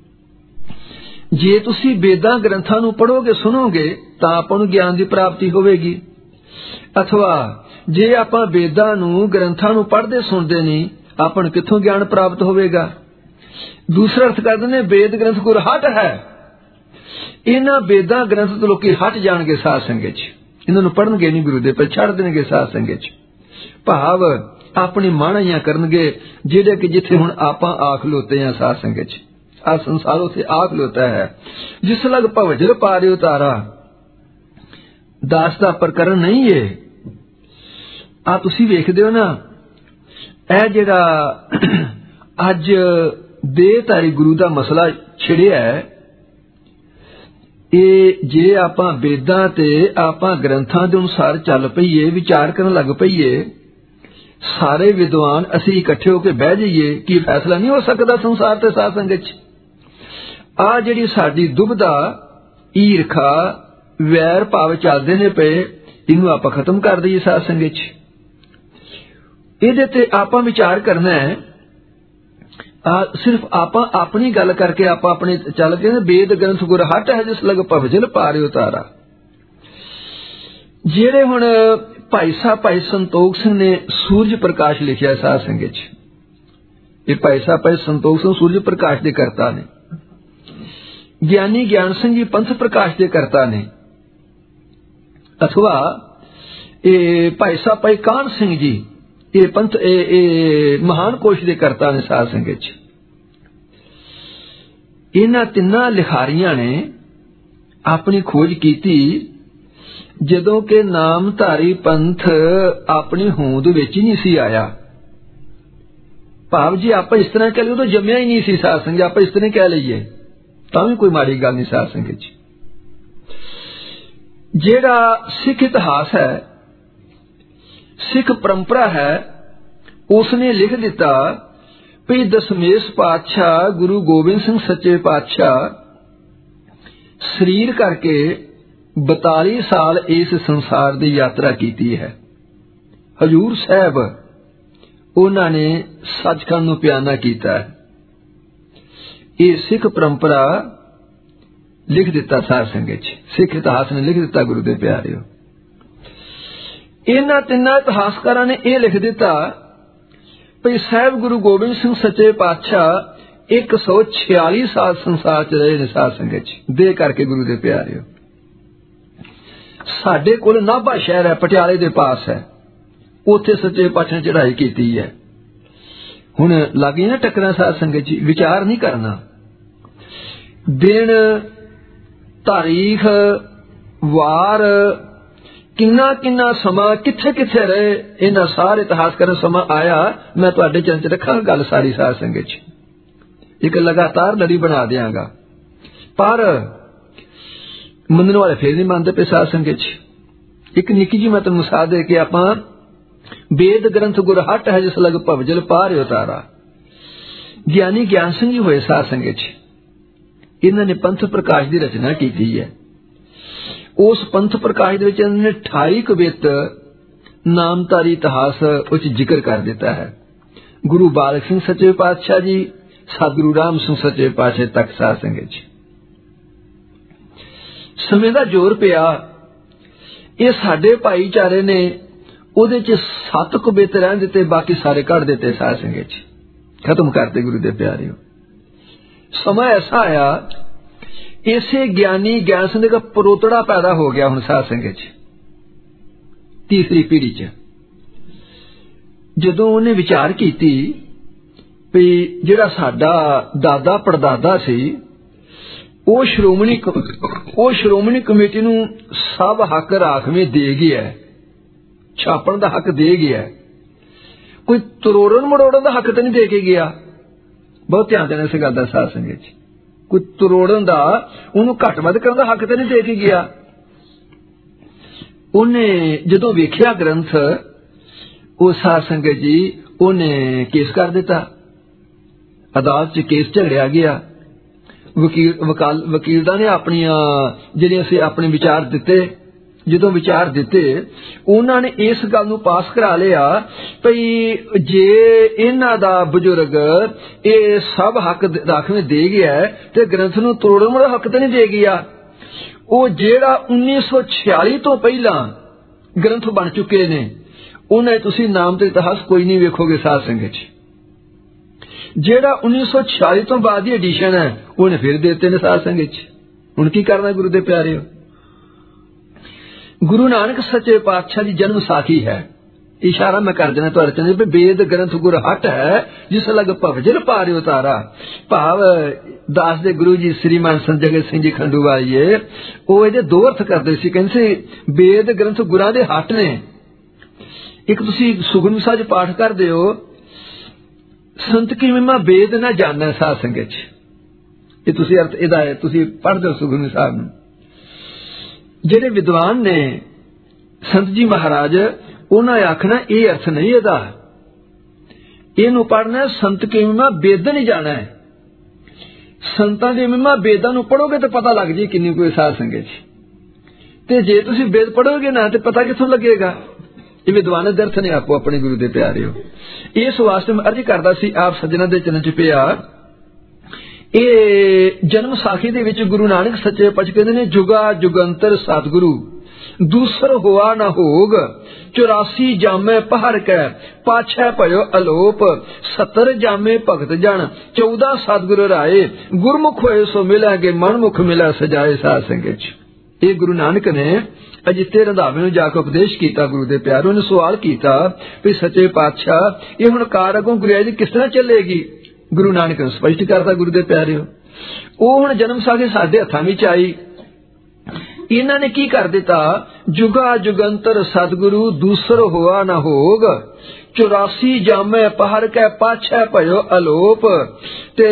ਜੇ ਤੁਸੀਂ ਵੇਦਾਂ ਗ੍ਰੰਥਾਂ ਨੂੰ ਪੜ੍ਹੋਗੇ, ਸੁਣੋਗੇ, ਤਾਂ ਆਪਾਂ ਨੂੰ ਗਿਆਨ ਦੀ ਪ੍ਰਾਪਤੀ ਹੋਵੇਗੀ। ਅਥਵਾ ਜੇ ਆਪਾਂ ਵੇਦਾਂ ਨੂੰ ਗ੍ਰੰਥਾਂ ਨੂੰ ਪੜ੍ਹਦੇ ਸੁਣਦੇ ਨਹੀਂ, ਆਪਾਂ ਨੂੰ ਕਿੱਥੋਂ ਗਿਆਨ ਪ੍ਰਾਪਤ ਹੋਵੇਗਾ? ਦੂਸਰਾ ਅਰਥ ਕਰਦੇ ਨੇ, ਵੇਦ ਗ੍ਰੰਥ ਗੁਰ ਹੱਟ ਹੈ। ਇਹਨਾਂ ਵੇਦਾਂ ਗ੍ਰੰਥ ਤੋਂ ਲੋਕੀ ਹਟ ਜਾਣਗੇ ਸਾਧ ਸੰਗਤ 'ਚ, ਇਹਨਾਂ ਨੂੰ ਪੜ੍ਹਨਗੇ ਨਹੀਂ, ਗੁਰੂ ਦੇ ਪਰ ਛੱਡ ਦੇਣਗੇ ਸਾਧ ਸੰਗਤ 'ਚ। ਭਾਵ ਆਪਣੀ ਮਾਣਾਈਆਂ ਕਰਨਗੇ, ਜਿਹੜੇ ਕਿ ਜਿੱਥੇ ਹੁਣ ਆਪਾਂ ਆਖ ਲੋਤੇ ਹਾਂ ਸਾਧ ਸੰਗਤ 'ਚ, ਆ ਸੰਸਾਰ ਉਥੇ ਆਖ ਲੋਤਾ ਹੈ। ਜਿਸ ਲਗ ਭਵਜਲ ਪਾਰਿ ਉਤਾਰਾ। ਦਾਸ ਦਾ ਪ੍ਰਕਰਨ ਨਹੀਂ ਹੈ। ਆ ਤੁਸੀਂ ਵੇਖਦੇ ਹੋ ਨਾ, ਇਹ ਜਿਹੜਾ ਅੱਜ ਦੇਹਧਾਰੀ ਗੁਰੂ ਦਾ ਮਸਲਾ ਛਿੜਿਆ ਹੈ, ਇਹ ਜੇ ਆਪਾਂ ਵੇਦਾਂ ਤੇ ਆਪਾਂ ਗ੍ਰੰਥਾਂ ਦੇ ਅਨੁਸਾਰ ਚੱਲ ਪਈਏ, ਵਿਚਾਰ ਕਰਨ ਲੱਗ ਪਈਏ, ਸਾਰੇ ਵਿਦਵਾਨ ਅਸੀਂ ਇਕੱਠੇ ਹੋ ਕੇ ਬਹਿ ਜਾਈਏ, ਕੀ ਫੈਸਲਾ ਨਹੀਂ ਹੋ ਸਕਦਾ ਸੰਸਾਰ ਤੇ ਸਾਧ ਸੰਗਤ 'ਚ? ਆ ਜਿਹੜੀ ਸਾਡੀ ਦੁਬਦਾ, ਈਰਖਾ, ਵੈਰ ਭਾਵ ਚੱਲਦੇ ਨੇ ਪਏ, ਇਹਨੂੰ ਆਪਾਂ ਖਤਮ ਕਰ ਦਈਏ ਸਾਧ ਸੰਗਤ ਚ। ਇਹਦੇ ਤੇ ਆਪਾਂ ਵਿਚਾਰ ਕਰਨਾ ਹੈ। ਆ ਸਿਰਫ ਆਪਾਂ ਆਪਣੀ ਗੱਲ ਕਰਕੇ ਆਪਾਂ ਆਪਣੇ ਚੱਲ ਕੇ ਨਾ ਵੇਦ ਗ੍ਰੰਥ ਗੁਰ ਹਟ ਹੈ ਜਿਸ ਲਗ ਭਵਜਲ ਪਾਰਿ ਉਤਾਰਾ। ਜਿਹੜੇ ਹੁਣ ਭਾਈ ਸਾਹਿਬ ਭਾਈ ਸੰਤੋਖ ਸਿੰਘ ਨੇ ਸੂਰਜ ਪ੍ਰਕਾਸ਼ ਲਿਖਿਆ ਸਾਧ ਸੰਗਤ ਚ। ਇਹ ਭਾਈ ਸਾਹਿਬ ਭਾਈ ਸੰਤੋਖ ਸਿੰਘ ਸੂਰਜ ਪ੍ਰਕਾਸ਼ ਦੇ ਕਰਤਾ ਨੇ। ਗਿਆਨੀ ਗਿਆਨ ਸਿੰਘ ਜੀ ਪੰਥ ਪ੍ਰਕਾਸ਼ ਦੇ ਕਰਤਾ ਨੇ। ਅਥਵਾ ਇਹ ਭਾਈ ਸਾਹਿਬ ਭਾਈ ਕਾਹਨ ਸਿੰਘ ਜੀ ਇਹ ਪੰਥ ਇਹ ਮਹਾਨ ਕੋਸ਼ ਦੇ ਕਰਤਾ ਨੇ ਸਾਧ ਸੰਗਤ ਚ। ਇਹਨਾਂ ਤਿੰਨਾਂ ਲਿਖਾਰੀਆਂ ਨੇ ਆਪਣੀ ਖੋਜ ਕੀਤੀ ਜਦੋਂ ਕਿ ਨਾਮਧਾਰੀ ਪੰਥ ਆਪਣੀ ਹੋਂਦ ਵਿੱਚ ਹੀ ਨਹੀਂ ਸੀ ਆਇਆ। ਭਾਵ ਜੀ ਆਪਾਂ ਇਸ ਤਰ੍ਹਾਂ ਕਹਿ ਲਈਏ ਉਦੋਂ ਜੰਮਿਆ ਹੀ ਨਹੀਂ ਸੀ ਸਾਧ ਸੰਗਤ। ਆਪਾਂ ਇਸ ਤਰ੍ਹਾਂ ਕਹਿ ਲਈਏ ਤਾਂ ਵੀ ਕੋਈ ਮਾੜੀ ਗੱਲ ਨਹੀਂ ਸਾਧ ਸੰਗਤ ਜੀ। ਜਿਹੜਾ ਸਿੱਖ ਇਤਿਹਾਸ ਹੈ ਸਿੱਖ ਪਰੰਪਰਾ ਹੈ ਉਸਨੇ ਲਿਖ ਦਿੱਤਾ ਵੀ ਦਸਮੇਸ਼ ਪਾਤਸ਼ਾਹ ਗੁਰੂ ਗੋਬਿੰਦ ਸਿੰਘ ਸੱਚੇ ਪਾਤਸ਼ਾਹ ਸਰੀਰ ਕਰਕੇ ਬਤਾਲੀ ਸਾਲ ਇਸ ਸੰਸਾਰ ਦੀ ਯਾਤਰਾ ਕੀਤੀ ਹੈ। ਹਜੂਰ ਸਾਹਿਬ ਉਹਨਾਂ ਨੇ ਸੱਚਖੰਡ ਨੂੰ ਪਿਆਨਾ ਕੀਤਾ ਹੈ। ਇਹ ਸਿੱਖ ਪਰੰਪਰਾ ਲਿਖ ਦਿੱਤਾ ਸਾਧ ਸੰਗਤ ਚ। ਸਿੱਖ ਇਤਿਹਾਸ ਨੇ ਲਿਖ ਦਿੱਤਾ ਗੁਰੂ ਦੇ ਪਿਆਰਿਓ। ਇਹਨਾਂ ਤਿੰਨਾਂ ਇਤਿਹਾਸਕਾਰਾਂ ਨੇ ਇਹ ਲਿਖ ਦਿੱਤਾ ਭਈ ਸਾਹਿਬ ਗੁਰੂ ਗੋਬਿੰਦ ਸਿੰਘ ਸੱਚੇ ਪਾਤਸ਼ਾਹ ਇੱਕ ਸੌ ਛਿਆਲੀ ਸਾਲ ਸੰਸਾਰ ਚ ਰਹੇ ਨੇ ਸਾਧ ਸੰਗਤ ਚ ਦੇ ਕਰਕੇ ਗੁਰੂ ਦੇ ਪਿਆਰਿਓ। ਸਾਡੇ ਕੋਲ ਨਾਭਾ ਸ਼ਹਿਰ ਹੈ ਪਟਿਆਲੇ ਦੇ ਪਾਸ ਹੈ। ਉੱਥੇ ਸੱਚੇ ਪਾਤਸ਼ਾਹ ਨੇ ਚੜ੍ਹਾਈ ਕੀਤੀ ਹੈ। ਹੁਣ ਲੱਗੀ ਨਾ ਟੱਕਰਾਂ ਸਾਧ ਸੰਗਤ ਜੀ। ਵਿਚਾਰ ਨਹੀਂ ਕਰਨਾ। ਦਿਨ ਤਾਰੀਖ ਵਾਰ ਕਿੰਨਾ ਕਿੰਨਾ ਸਮਾਂ ਕਿੱਥੇ ਕਿੱਥੇ ਰਹੇ ਇਹਨਾਂ ਸਾਰੇ ਇਤਿਹਾਸ ਕਰਨ ਸਮਾਂ ਆਇਆ। ਮੈਂ ਤੁਹਾਡੇ ਚਰਨ ਚ ਰੱਖਾਂ ਗੱਲ ਸਾਰੀ ਸਾਧ ਸੰਗਤ ਚ। ਇੱਕ ਲਗਾਤਾਰ ਲੜੀ ਬਣਾ ਦਿਆਂਗਾ ਪਰ ਮੰਨਣ ਵਾਲੇ ਫੇਰ ਨਹੀਂ ਮੰਨਦੇ ਪਏ ਸਾਧ ਸੰਗਤ ਚ। ਇੱਕ ਨਿੱਕੀ ਜੀ ਮੈਂ ਤੁਹਾਨੂੰ ਮਿਸਾਲ ਦੇ ਕੇ ਆਪਾਂ ਵੇਦ ਗ੍ਰੰਥ ਗੁਰ ਹਟ ਹੈ ਜਿਸ ਲਗ ਭਵਜਲ ਪਾਰਿ ਉਤਾਰਾ। ਗਿਆਨੀ ਗਿਆਨ ਸਿੰਘ ਜੀ ਹੋਏ ਸਾਧ ਸੰਗਤ ਚ। ਇਹਨਾਂ ਨੇ ਪੰਥ ਪ੍ਰਕਾਸ਼ ਦੀ ਰਚਨਾ ਕੀਤੀ ਹੈ। ਉਸ ਪੰਥ ਪ੍ਰਕਾਸ਼ ਦੇ ਵਿੱਚ ਇਹਨਾਂ ਨੇ ਅਠਾਈ ਕਵਿਤ ਨਾਮਧਾਰੀ ਇਤਿਹਾਸ ਵਿੱਚ ਜ਼ਿਕਰ ਕਰ ਦਿੱਤਾ ਹੈ। ਗੁਰੂ ਬਾਲਕ ਸਿੰਘ ਸੱਚੇ ਪਾਤਸ਼ਾਹ ਜੀ ਸਤਿਗੁਰੂ ਰਾਮ ਸਿੰਘ ਸੱਚੇ ਪਾਤਸ਼ਾਹ ਤੱਕ ਸਾਧ ਸੰਗਤ ਚ। ਸਮੇਂ ਦਾ ਜ਼ੋਰ ਪਿਆ। ਇਹ ਸਾਡੇ ਭਾਈਚਾਰੇ ਨੇ ਉਹਦੇ ਚ ਸੱਤ ਕਵਿਤ ਰਹਿਣ ਦਿੱਤੇ ਬਾਕੀ ਸਾਰੇ ਕੱਢ ਦਿੱਤੇ ਸਾਧ ਸੰਗਤ ਚ ਖਤਮ ਕਰਤੇ ਗੁਰੂ ਦੇ ਪਿਆਰਿਓ। ਸਮਾਂ ਐਸਾ ਆਇਆ ਇਸੇ ਗਿਆਨੀ ਗਿਆਨ ਸਿੰਘ ਦਾ ਪਰੋਤੜਾ ਪੈਦਾ ਹੋ ਗਿਆ ਹੁਣ ਸਾਧ ਸੰਗਤ ਚ ਤੀਸਰੀ ਪੀੜ੍ਹੀ ਚ। ਜਦੋਂ ਉਹਨੇ ਵਿਚਾਰ ਕੀਤੀ ਵੀ ਜਿਹੜਾ ਸਾਡਾ ਦਾਦਾ ਪੜਦਾਦਾ ਸੀ ਉਹ ਸ਼੍ਰੋਮਣੀ ਉਹ ਸ਼੍ਰੋਮਣੀ ਕਮੇਟੀ ਨੂੰ ਸਭ ਹੱਕ ਰਾਖਵੇਂ ਦੇ ਗਿਆ। ਛਾਪਣ ਦਾ ਹੱਕ ਦੇ ਗਿਆ। ਕੋਈ ਤਰੋੜਨ ਮੜੋੜਨ ਦਾ ਹੱਕ ਤਾਂ ਨਹੀਂ ਦੇ ਕੇ ਗਿਆ। ਬਹੁਤ ਧਿਆਨ ਦੇਣਾ ਇਸ ਗੱਲ ਦਾ ਸਾਧ ਸੰਗਤ ਚ। ਕੋਈ ਤਰੋੜਨ ਦਾ ਉਹਨੂੰ ਘੱਟ ਵੱਧ ਕਰਨ ਦਾ ਹੱਕ ਤਾਂ ਨਹੀਂ ਦੇ ਕੇ ਗਿਆ। ਉਹਨੇ ਜਦੋਂ ਵੇਖਿਆ ਗ੍ਰੰਥ ਉਹ ਸਾਧ ਸੰਗਤ ਜੀ ਉਹਨੇ ਕੇਸ ਕਰ ਦਿੱਤਾ। ਅਦਾਲਤ ਚ ਕੇਸ ਝਗੜਿਆ ਗਿਆ। ਵਕੀਲ ਵਕਾਲ ਵਕੀਲਾਂ ਨੇ ਆਪਣੀਆਂ ਜਿਹੜੇ ਅਸੀਂ ਆਪਣੇ ਵਿਚਾਰ ਦਿੱਤੇ। ਜਦੋਂ ਵਿਚਾਰ ਦਿੱਤੇ ਉਹਨਾਂ ਨੇ ਇਸ ਗੱਲ ਨੂੰ ਪਾਸ ਕਰਾ ਲਿਆ ਭਈ ਜੇ ਇਹਨਾਂ ਦਾ ਬਜ਼ੁਰਗ ਇਹ ਸਭ ਹੱਕ ਰਾਖਵੇਂ ਦੇ ਗਿਆ ਤੇ ਗ੍ਰੰਥ ਨੂੰ ਤੋੜਨ ਦਾ ਹੱਕ ਤਾਂ ਨਹੀਂ ਦੇ ਗਿਆ। ਉਹ ਜਿਹੜਾ ਉੱਨੀ ਸੌ ਛਿਆਲੀ ਤੋਂ ਪਹਿਲਾਂ ਗ੍ਰੰਥ ਬਣ ਚੁੱਕੇ ਨੇ ਉਹਨਾਂ ਤੁਸੀਂ ਨਾਮ ਤੇ ਇਤਿਹਾਸ ਕੋਈ ਨਹੀਂ ਵੇਖੋਗੇ ਸਾਧ ਸੰਗਤ ਚ। ਜਿਹੜਾ ਉੱਨੀ ਸੌ ਛਿਆਲੀ ਤੋਂ ਬਾਅਦ ਦੀ ਐਡੀਸ਼ਨ ਹੈ ਉਹਨੇ ਫਿਰ ਦੇ ਦਿੱਤੇ ਨੇ ਸਾਧ ਸੰਗਤ ਚ। ਹੁਣ ਕੀ ਕਰਨਾ ਗੁਰੂ ਦੇ ਪਿਆਰਿਓ। ਗੁਰੂ ਨਾਨਕ ਸੱਚੇ ਪਾਤਸ਼ਾਹ ਦੀ ਜਨਮ ਸਾਖੀ ਹੈ। ਇਸ਼ਾਰਾ ਮੈਂ ਕਰ ਦੇਣਾ ਤੁਹਾਡੇ ਚੰਦੇ ਵੀ ਵੇਦ ਗ੍ਰੰਥ ਗੁਰ ਹਟ ਹੈ ਜਿਸ ਲਗ ਭਵਜਲ ਪਾਰਿ ਉਤਾਰਾ। ਭਾਵ ਦਾਸ ਦੇ ਗੁਰੂ ਜੀ ਸ੍ਰੀਮਾਨ ਸੰਤ ਜਗਤ ਸਿੰਘ ਜੀ ਖੰਡੂਵਾਲੀਏ ਉਹ ਇਹਦੇ ਦੋ ਅਰਥ ਕਰਦੇ ਸੀ। ਕਹਿੰਦੇ ਸੀ ਵੇਦ ਗ੍ਰੰਥ ਗੁਰਾਂ ਦੇ ਹੱਟ ਨੇ। ਇੱਕ ਤੁਸੀਂ ਸੁਖਮਨੀ ਸਾਹਿਬ ਪਾਠ ਕਰਦੇ ਹੋ ਸੰਤ ਕੀ ਮਹਿਮਾ ਵੇਦ ਨਾ ਜਾਣੈ ਸਾਧ ਸੰਗਤ ਚ। ਇਹ ਤੁਸੀਂ ਅਰਥ ਇਹਦਾ ਹੈ ਤੁਸੀਂ ਪੜ੍ਹਦੇ ਹੋ ਸੁਖਮਨੀ ਸਾਹਿਬ ਨੂੰ। ਜਿਹੜੇ ਵਿਦਵਾਨ ਨੇ ਸੰਤ ਜੀ ਮਹਾਰਾਜ ਉਹਨਾਂ ਨੇ ਆਖਣਾ ਇਹ ਅਰਥ ਨਹੀਂ ਇਹਦਾ। ਇਹਨੂੰ ਪੜ੍ਹਨਾ ਸੰਤ ਕੀ ਮਹਿਮਾ ਵੇਦ ਨਹੀਂ ਜਾਣਾ ਹੈ। ਸੰਤਾਂ ਦੀ ਮਹਿਮਾ ਵੇਦਾਂ ਨੂੰ ਪੜ੍ਹੋਗੇ ਤਾਂ ਪਤਾ ਲੱਗ ਜੇ ਕਿੰਨੀ ਕੋਈ ਸਾਧ ਸੰਗਤ ਚ। ਤੇ ਜੇ ਤੁਸੀਂ ਵੇਦ ਪੜੋਗੇ ਨਾ ਤੇ ਪਤਾ ਕਿੱਥੋਂ ਲੱਗੇਗਾ। ਇਹ ਵਿਦਵਾਨ ਦੇ ਅਰਥ ਨੇ ਆਪੋ ਆਪਣੇ ਗੁਰੂ ਦੇ ਪਿਆਰਿਓ। ਇਸ ਵਾਸਤੇ ਮੈਂ ਅਰਜ਼ ਕਰਦਾ ਸੀ ਆਪ ਸੱਜਣਾ ਦੇ ਚਰਨ ਚ ਪਿਆ। ਇਹ ਜਨਮ ਸਾਖੀ ਦੇ ਵਿੱਚ ਗੁਰੂ ਨਾਨਕ ਸੱਚੇ ਪਾਤਸ਼ਾਹ ਕਹਿੰਦੇ ਨੇ, ਜੁਗਾ ਜੁਗੰਤਰ ਸਤਿਗੁਰੂ ਦੂਸਰ ਹੋਆ ਨਾ ਹੋਗ, ਚੁਰਾਸੀ ਜਾਮੇ ਪਹਰ ਕੈ ਪਾਛੈ ਭਇਓ ਅਲੋਪ, ਸੱਤਰ ਜਾਮੇ ਭਗਤ ਜਨ ਚੌਦਾਂ ਸਤਿਗੁਰੂ ਰਾਏ, ਗੁਰਮੁਖ ਹੋਏ ਸੋ ਮਿਲਾਂਗੇ ਮਨਮੁਖ ਮਿਲਾ ਸਜਾਏ ਸਾਧ ਸੰਗਤ। ਇਹ ਗੁਰੂ ਨਾਨਕ ਨੇ ਅਜਿੱਤੇ ਰੰਧਾਵੇ ਨੂੰ ਜਾ ਕੇ ਉਪਦੇਸ਼ ਕੀਤਾ ਗੁਰੂ ਦੇ ਪਿਆਰੋ ਨੇ। ਸਵਾਲ ਕੀਤਾ ਵੀ ਸੱਚੇ ਪਾਤਸ਼ਾਹ ਇਹ ਹੁਣ ਕਾਰ ਅੱਗੋਂ ਗੁਰਿਆਈ ਕਿਸ ਤਰ੍ਹਾਂ ਚੱਲੇਗੀ। ਗੁਰੂ ਨਾਨਕ ਨੇ ਸਪਸ਼ਟ ਕਰਤਾ ਗੁਰੂ ਦੇ ਪਿਆਰਿਓ। ਉਹ ਹੁਣ ਜਨਮ ਸਾਖੀ ਸਾਡੇ ਹੱਥਾਂ ਵਿੱਚ ਆਈ। ਇਹਨਾਂ ਨੇ ਕੀ ਕਰ ਦਿੱਤਾ, ਜੁਗਾ ਜੁਗੰਤਰ ਸਤਿਗੁਰੂ ਦੂਸਰ ਹੋਆ ਨਾ ਹੋਗ, ਚੁਰਾਸੀ ਜਾਮੇ ਪਹਰ ਕੈ ਪਾਛੈ ਭਇਓ ਅਲੋਪ, ਤੇ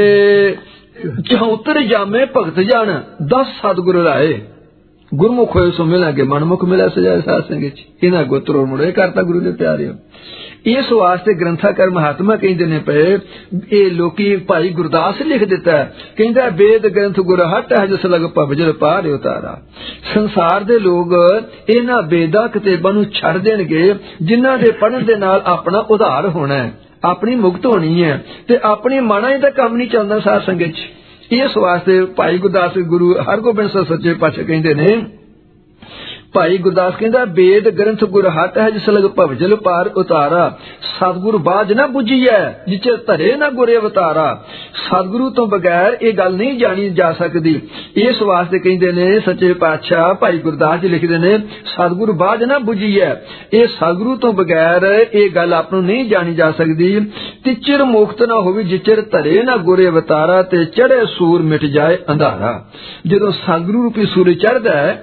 ਚੌਹੱਤਰ ਜਾਮੇ ਭਗਤ ਜਨ ਦਸ ਸਤਿਗੁਰੂ ਰਾਏ, ਗੁਰਮੁਖ ਹੋਏ ਸੋ ਮਿਲਾਂਗੇ ਮਨਮੁਖ ਮਿਲਿਆ ਸਜਾਏ ਸਾਧ ਸੰਗਤ। ਇਹਨਾਂ ਗੋਤਰੋ ਮੁੜੇ ਕਰਤਾ ਗੁਰੂ ਦੇ ਪਿਆਰਿਓ। ਇਸ ਵਾਸਤੇ ਗ੍ਰੰਥਾਕਾਰ ਮਹਾਤਮਾ ਕਹਿੰਦੇ ਨੇ ਪਏ, ਇਹ ਲੋਕੀ ਭਾਈ ਗੁਰਦਾਸ ਲਿਖ ਦਿੱਤਾ, ਕਹਿੰਦਾ ਵੇਦ ਗ੍ਰੰਥ ਗੁਰ ਹਟ ਹੈ ਜਿਸ ਲਗ ਭਵਜਲ ਪਾਰ ਉਤਾਰਾ। ਸੰਸਾਰ ਦੇ ਲੋਕ ਇਹਨਾਂ ਵੇਦਾਂ ਕਿਤਾਬਾਂ ਨੂੰ ਛੱਡ ਦੇਣਗੇ ਜਿਨ੍ਹਾਂ ਦੇ ਪੜ੍ਹਨ ਦੇ ਨਾਲ ਆਪਣਾ ਉਧਾਰ ਹੋਣਾ ਹੈ, ਆਪਣੀ ਮੁਕਤ ਹੋਣੀ ਹੈ, ਤੇ ਆਪਣੀ ਮਨਾਂ ਦਾ ਕੰਮ ਨਹੀਂ ਚੱਲਦਾ ਸਾਧ ਸੰਗਤ। ਇਸ ਵਾਸਤੇ ਭਾਈ ਗੁਰਦਾਸ ਗੁਰੂ ਹਰਗੋਬਿੰਦ ਸਾਹਿਬ ਸੱਚੇ ਪਾਤਸ਼ਾਹ ਕਹਿੰਦੇ ਨੇ, ਭਾਈ ਗੁਰਦਾਸ ਕਹਿੰਦਾ ਵੇਦ ਗ੍ਰੰਥ ਗੁਰ ਹਟ ਹੈ ਜਿਸ ਲਗ ਭਵਜਲ ਪਾਰ ਉਤਾਰਾ, ਸਤਿਗੁਰ ਬਾਝ ਨਾ ਬੁੱਝੀਐ ਜਿਚੇ ਧਰੇ ਨਾ ਗੁਰੇ ਅਵਤਾਰਾ। ਸਤਿਗੁਰੂ ਤੋਂ ਬਗੈਰ ਇਹ ਗੱਲ ਨਹੀਂ ਜਾਣੀ ਜਾ ਸਕਦੀ। ਇਸ ਵਾਸਤੇ ਕਹਿੰਦੇ ਨੇ ਸੱਚੇ ਪਾਤਸ਼ਾਹ ਭਾਈ ਗੁਰਦਾਸ ਜੀ ਲਿਖਦੇ ਨੇ, ਸਤਿਗੁਰ ਬਾਝ ਨਾ ਬੁੱਝੀਐ, ਇਹ ਸਤਿਗੁਰੂ ਤੋਂ ਬਗੈਰ ਇਹ ਗੱਲ ਆਪ ਨੂੰ ਨਹੀਂ ਜਾਣੀ ਜਾ ਸਕਦੀ। ਤਿਚਰ ਮੁਕਤ ਨਾ ਹੋਵੇ ਜਿਚਰ ਧਰੇ ਨਾ ਗੁਰੇ ਅਵਤਾਰਾ, ਤੇ ਚੜੇ ਸੂਰ ਮਿਟ ਜਾਏ ਅੰਧਾਰਾ। ਜਦੋਂ ਸਤਿਗੁਰੂ ਰੂਪੀ ਸੂਰਜ ਚੜ੍ਹਦਾ ਹੈ,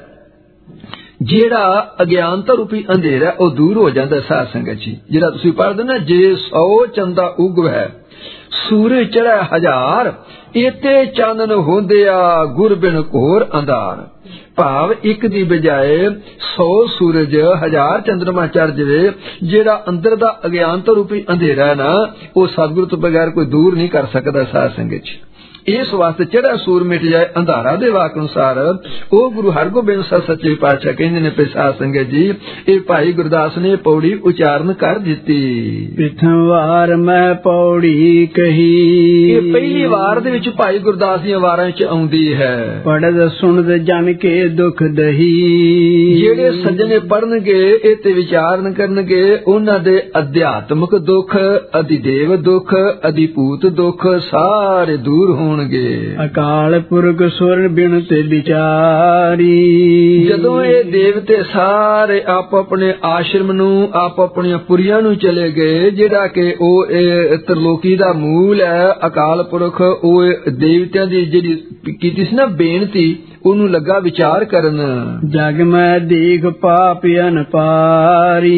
ਜਿਹੜਾ ਅਗਿਆਨਤਾ ਰੂਪੀ ਅੰਧੇਰਾ ਉਹ ਦੂਰ ਹੋ ਜਾਂਦਾ ਸਾਧ ਸੰਗਤ ਜੀ। ਜਿਹੜਾ ਤੁਸੀਂ ਪੜ੍ਹਦੇ ਨਾ, ਜੇ ਸੌ ਚੰਦਾ ਉਗਵੈ ਸੂਰਜ ਚੜ੍ਹੈ ਹਜ਼ਾਰ, ਇਤੇ ਚਾਨਣ ਹੁੰਦਿਆ ਗੁਰ ਬਿਨ ਘੋਰ ਅੰਧਾਰ। ਭਾਵ ਇੱਕ ਦੀ ਬਜਾਏ ਸੌ ਸੂਰਜ ਹਜ਼ਾਰ ਚੰਦਰਮਾ ਚੜ ਜਾਵੇ, ਜਿਹੜਾ ਅੰਦਰ ਦਾ ਅਗਿਆਨਤਾ ਰੂਪੀ ਅੰਧੇਰਾ ਨਾ ਉਹ ਸਤਿਗੁਰੂ ਤੋਂ ਬਗੈਰ ਕੋਈ ਦੂਰ ਨਹੀਂ ਕਰ ਸਕਦਾ ਸਾਧ ਸੰਗਤ ਜੀ। ਇਸ ਵਾਸਤੇ ਚੜਾ ਸੂਰ ਮਿਟ ਜਾਏ ਅੰਧਾਰਾ ਦੇ ਵਾਕ ਅਨੁਸਾਰ ਉਹ ਗੁਰੂ ਹਰਗੋਬਿੰਦ ਸਾਹਿਬ ਸੱਚੇ ਪਾਤਸ਼ਾਹ ਕਹਿੰਦੇ ਨੇ ਸਾਧ ਸੰਗਤ ਜੀ, ਇਹ ਭਾਈ ਗੁਰਦਾਸ ਨੇ ਪੌੜੀ ਉਚਾਰਨ ਕਰ ਦਿੱਤੀ। ਪ੍ਰਥਮ ਵਾਰ ਮੈਂ ਪੌੜੀ ਕਹੀ, ਇਹ ਪਹਿਲੀ ਵਾਰ ਦੇ ਵਿੱਚ ਭਾਈ ਗੁਰਦਾਸ ਦੀਆਂ ਵਾਰਾਂ ਚ ਆਉਂਦੀ ਹੈ। ਪੜ੍ਹਦ ਸੁਣਦ ਜਨ ਕੇ ਦੁੱਖ ਦਹੀ, ਜਿਹੜੇ ਸੱਜਣੇ ਪੜਨਗੇ ਇਹ ਤੇ ਵਿਚਾਰਨ ਕਰਨਗੇ, ਉਹਨਾਂ ਦੇ ਅਧਿਆਤਮਕ ਦੁੱਖ, ਅਧਿਦੇਵ ਦੁੱਖ, ਅਧਿਭੂਤ ਦੁੱਖ ਸਾਰੇ ਦੂਰ ਹੋਣ। ਅਕਾਲ ਪੁਰਖ ਸੁਰ ਬਿਨ ਤੇ ਵਿਚਾਰੀ, ਜਦੋਂ ਇਹ ਦੇਵਤੇ ਸਾਰੇ ਆਪ ਆਪਣੇ ਆਸ਼ਰਮ ਨੂੰ, ਆਪ ਆਪਣੀਆਂ ਪੁਰੀਆਂ ਨੂੰ ਚਲੇ ਗਏ, ਜਿਹੜਾ ਕਿ ਉਹ ਇਹ ਤਰਲੋਕੀ ਦਾ ਮੂਲ ਹੈ, ਅਕਾਲ ਪੁਰਖ ਉਹ ਦੇਵਤਿਆਂ ਦੀ ਜਿਹੜੀ ਕੀਤੀ ਸੀ ਨਾ ਬੇਨਤੀ, ਉਹਨੂੰ ਲੱਗਾ ਵਿਚਾਰ ਕਰਨ। ਜਗ ਮੈਂ ਦੇਖ ਪਾਪ ਅਨਪਾਰੀ,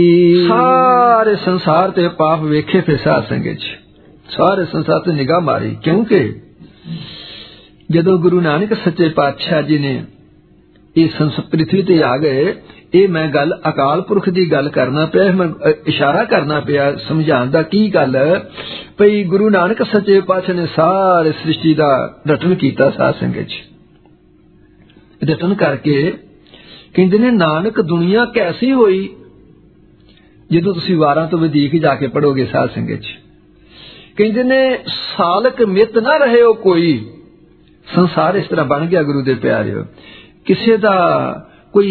ਸਾਰੇ ਸੰਸਾਰ ਤੇ ਪਾਪ ਵੇਖੇ ਫਿਰ ਸਾਧ ਸੰਗਤ ਚ, ਸਾਰੇ ਸੰਸਾਰ ਤੇ ਨਿਗਾਹ ਮਾਰੀ। ਕਿਉਂਕਿ ਜਦੋਂ ਗੁਰੂ ਨਾਨਕ ਸੱਚੇ ਪਾਤਸ਼ਾਹ ਜੀ ਨੇ ਇਹ ਸੰਸਕ੍ਰਿਤੀ ਤੇ ਆ ਗਏ, ਇਹ ਮੈਂ ਗੱਲ ਅਕਾਲ ਪੁਰਖ ਦੀ ਗੱਲ ਕਰਨਾ ਪਿਆ, ਮੈਂ ਇਸ਼ਾਰਾ ਕਰਨਾ ਪਿਆ ਸਮਝਾਉਣ ਦਾ। ਕੀ ਗੱਲ ਭਈ ਗੁਰੂ ਨਾਨਕ ਸੱਚੇ ਪਾਤਸ਼ਾਹ ਨੇ ਸਾਰੇ ਸ੍ਰਿਸ਼ਟੀ ਦਾ ਰਟਨ ਕੀਤਾ ਸਾਧ ਸੰਗਤ ਚ। ਰਟਨ ਕਰਕੇ ਕਹਿੰਦੇ ਨੇ ਨਾਨਕ ਦੁਨੀਆ ਕੈਸੀ ਹੋਈ। ਜਦੋਂ ਤੁਸੀਂ ਵਾਰਾਂ ਤੋਂ ਵਧੀਕ ਜਾ ਕੇ ਪੜੋਗੇ ਸਾਧ ਸੰਗਤ ਚ, ਕਹਿੰਦੇ ਨੇ ਸਾਲਕ ਮਿੱਤ ਨਾ ਰਹੇ ਹੋ ਕੋਈ। ਸੰਸਾਰ ਇਸ ਤਰ੍ਹਾਂ ਬਣ ਗਿਆ ਗੁਰੂ ਦੇ ਪਿਆਰਿਓ, ਕਿਸੇ ਦਾ ਕੋਈ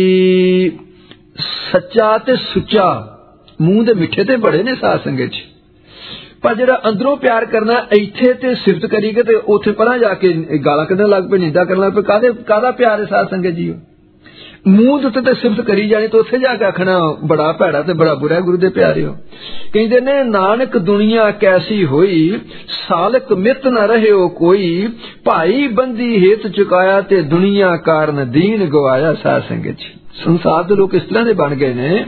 ਸੱਚਾ ਤੇ ਸੁੱਚਾ ਮੂੰਹ ਦੇ ਮਿੱਠੇ ਤੇ ਬੜੇ ਨੇ ਸਾਧ ਸੰਗਤ ਚ, ਪਰ ਜਿਹੜਾ ਅੰਦਰੋਂ ਪਿਆਰ ਕਰਨਾ ਇੱਥੇ ਤੇ ਸਿਫਤ ਕਰੀਗੇ ਤੇ ਉੱਥੇ ਪਰਾਂ ਜਾ ਕੇ ਗਾਲਾਂ ਕੱਢਣ ਲੱਗ ਪਏ, ਨਿੰਦਾ ਕਰਨ ਲੱਗ ਪਏ। ਕਾਹਦੇ ਕਾਹਦਾ ਪਿਆਰ ਹੈ ਸਾਧ ਸੰਗਤ ਜੀ। ਮੂੰਹ ਦੇ ਉੱਤੇ ਤੇ ਸਿਫਤ ਕਰੀ ਜਾਣੀ ਤੇ ਉੱਥੇ ਜਾ ਕੇ ਆਖਣਾ ਬੜਾ ਭੈੜਾ ਤੇ ਬੜਾ ਬੁਰਾ ਗੁਰੂ ਦੇ ਪਿਆਰਿਓ। ਕਹਿੰਦੇ ਨੇ ਨਾਨਕ ਦੁਨੀਆ ਕੈਸੀ ਹੋਈ, ਸਾਲਕ ਮਿੱਤ ਨਾ ਰਹਿਓ ਕੋਈ, ਭਾਈ ਬੰਦੀ ਹੇਤ ਚੁਕਾਇਆ ਤੇ ਦੁਨੀਆ ਕਾਰਨ ਦੀਨ ਗਵਾਇਆ ਸਾਧ ਸੰਗਤ ਜੀ। ਸੰਸਾਰ ਦੇ ਲੋਕ ਇਸ ਤਰ੍ਹਾਂ ਦੇ ਬਣ ਗਏ ਨੇ,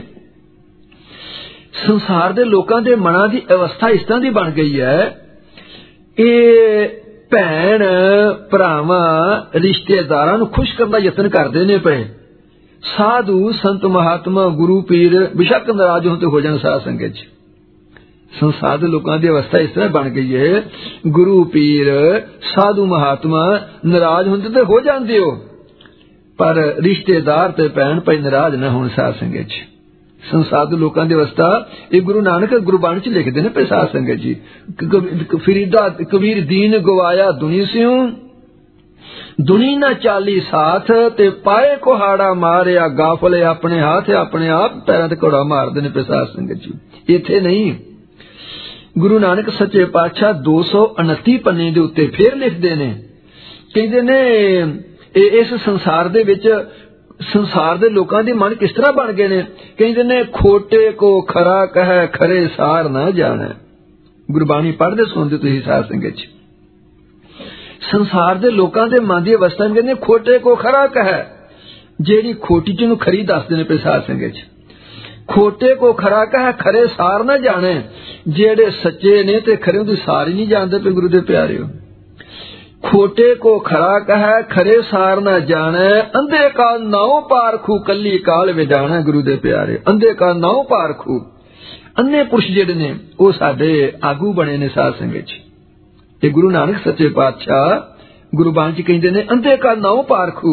ਸੰਸਾਰ ਦੇ ਲੋਕਾਂ ਦੇ ਮਨਾਂ ਦੀ ਅਵਸਥਾ ਇਸ ਤਰ੍ਹਾਂ ਦੀ ਬਣ ਗਈ ਹੈ, ਇਹ ਭੈਣ ਭਰਾਵਾਂ ਰਿਸ਼ਤੇਦਾਰਾਂ ਨੂੰ ਖੁਸ਼ ਕਰਨ ਦਾ ਯਤਨ ਕਰਦੇ ਨੇ ਪਏ। ਸਾਧੂ ਸੰਤ ਮਹਾਤਮਾ ਗੁਰੂ ਪੀਰ ਬਿਸ਼ੱਕ ਨਾਰਾਜ਼ ਹੋਣ ਤੇ ਹੋ ਜਾਣ ਸਾਧ ਸੰਗਤ ਚ। ਸੰਸਾਰ ਦੇ ਲੋਕਾਂ ਦੀ ਅਵਸਥਾ ਇਸ ਤਰ੍ਹਾਂ ਬਣ ਗਈ ਹੈ, ਗੁਰੂ ਪੀਰ ਸਾਧੂ ਮਹਾਤਮਾ ਨਾਰਾਜ਼ ਹੁੰਦੇ ਤੇ ਹੋ ਜਾਂਦੇ ਹੋ, पर रिश्तेदार ते भैन भाई नाराज न होण साध संगत च। संसाधु लोकां दी अवस्था ये गुरु नानक गुरबाणी च लिखदे ने साध संगत जी। फरीदा कबीर दीन गवाया दुनी सियों, दुनी न चाली साथ ते पाए कुहाड़ा मारिया, गाफले अपने हाथ अपने आप पैरां ते घोड़ा मारदे ने साध संगत जी। इत्थे नहीं, गुरु नानक सच्चे पातशाह दो सौ उनती पन्ने दे उत्ते फिर लिखदे ने, कहंदे ने इस संसार दे विच संसार दे लोकां दे मन किस तरह बन गए ने। कहंदे ने खोटे को खरा कहे खरे सार ना जाने। गुरबाणी पढ़दे सुनदे तुसीं साध संगत च। संसार दे लोकां दे मन दी अवस्था में कहंदे खोटे को खरा कहे, जेड़ी खोटी च नूं खरी दसदे ने साध संगत च। खोटे को खरा कहे खरे सार ना जाने, जेड़े सच्चे ने ते खरे उहदी सार ही नहीं जानदे पे गुरु दे प्यारेओ। खोटे को खरा कहे खरे सार न जाने, अंधे का नाव पारखू कली काल विजाना। गुरु दे प्यारे, अंधे का नाव पारखू। अन्ने पुरुष जेड़े ने वो साडे आगू बने ने साध संगत च। ते गुरु नानक सच्चे पातशाह गुरबाणी च कहंदे ने अंधे का नाव पारखू।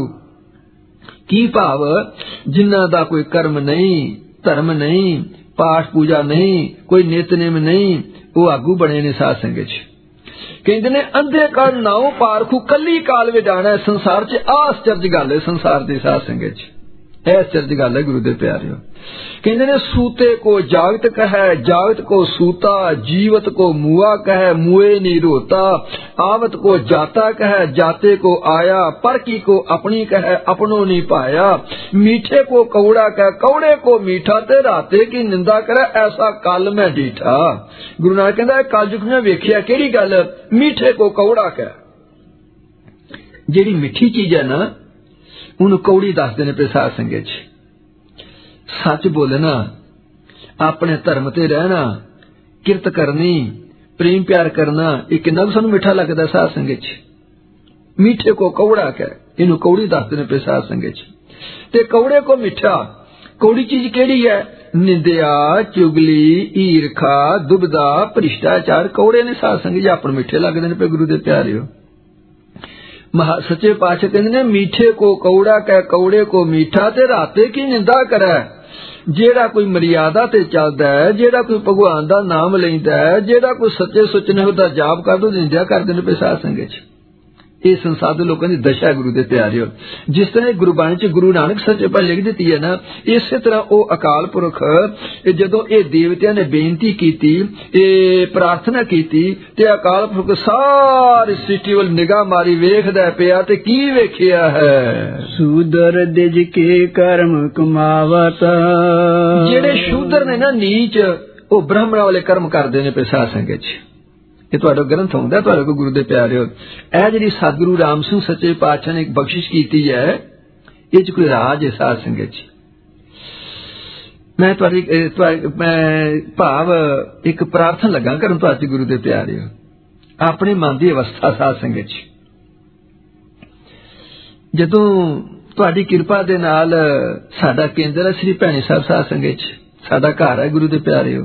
की भाव, जिन्हां दा कोई कर्म नहीं, धर्म नहीं, पाठ पूजा नहीं, कोई नितनेम नहीं, वो आगू बने ने साध संगत च। कहते ने अंधे का नाव पारखू कली काल विजाना। संसार च आश्चर्य गल है, संसार की साध संगत च आश्चर्य गल है गुरु दे प्यारे। कहते ने सूते को जागत कहे, जागत को सूता, जीवत को मुआ कहे, मुए नहीं रोता, आवत को जाता कहे, जाते को आया, परकी को अपनी कहे, अपनों नहीं पाया, मीठे को कौड़ा कहे, कौड़े को मीठा, ते राते की निंदा करे, ऐसा कल मैं डीठा। गुरु नानक कहंदा कलयुग में वेखिया केड़ी गल, मीठे को कौड़ा कहे। जेड़ी मिठी चीज है ना उन्हें कौड़ी दसदे ने साध संगत च। सच बोलना, अपने धर्म ते रहना, किरत करनी, प्रेम प्यार करना, ये कितना सानू मिठा लगता साध संगत च। मीठे को कौड़ा कह, इनू कौड़ी दसदे ने साध संगत च। ते कौड़े को मिठा, कौड़ी चीज केड़ी है? निंदिया, चुगली, ईरखा, दुबदा, भ्रिष्टाचार, कौड़े ने साध संगत जी। अपने मिठे लगदे ने गुरु दे प्यारे। महा सच्चे पातशाह कहंदे ने मीठे को कौड़ा कह, कौड़े को मीठा, ते राते की निंदा करे। जेड़ा कोई मर्यादा ते चलदा है, जेड़ा कोई भगवान दा नाम लैंदा है, जेड़ा कोई सच्चे सुचने उहदा जाप करदा, निंदा करदे ने साध संगत च। ये संसार दे लोकां दी दशा गुरु दे प्यारे। जिस तरह गुरबाणी च गुरु नानक सच्चे पातशाह लिख दित्ती है ना, इस तरह ओ अकाल पुरख जदों ये देवतियां ने बेनती कीती, ये प्रार्थना कीती, ते अकाल पुरख सारी सृष्टि वल निगाह मारी वेखदा पिया, ते की वेखिया है? शूदर दिज के कर्म कमावत। जेड़े शूदर ने ना नीच, ओ ब्राह्मणां वाले कर्म करदे ने साध संगत च। ये तुहाडा ग्रंथ हुंदा तुहाडे को गुरु दे प्यारे। ए जिहड़ी सतगुरु राम सिंह सच्चे पातशाह ने एक बख्शिश कीती है, ये च कोई राज है साध संगत च। मैं तुहाडी मैं भाव एक प्रार्थना लगा करन तुहाडे गुरु दे प्यारे। अपने मन की अवस्था साध संगत च जदों तुहाडी किरपा दे नाल साडा केंद्र है श्री भैणी साहब साध संगत च, साडा घर है गुरु दे प्यारे।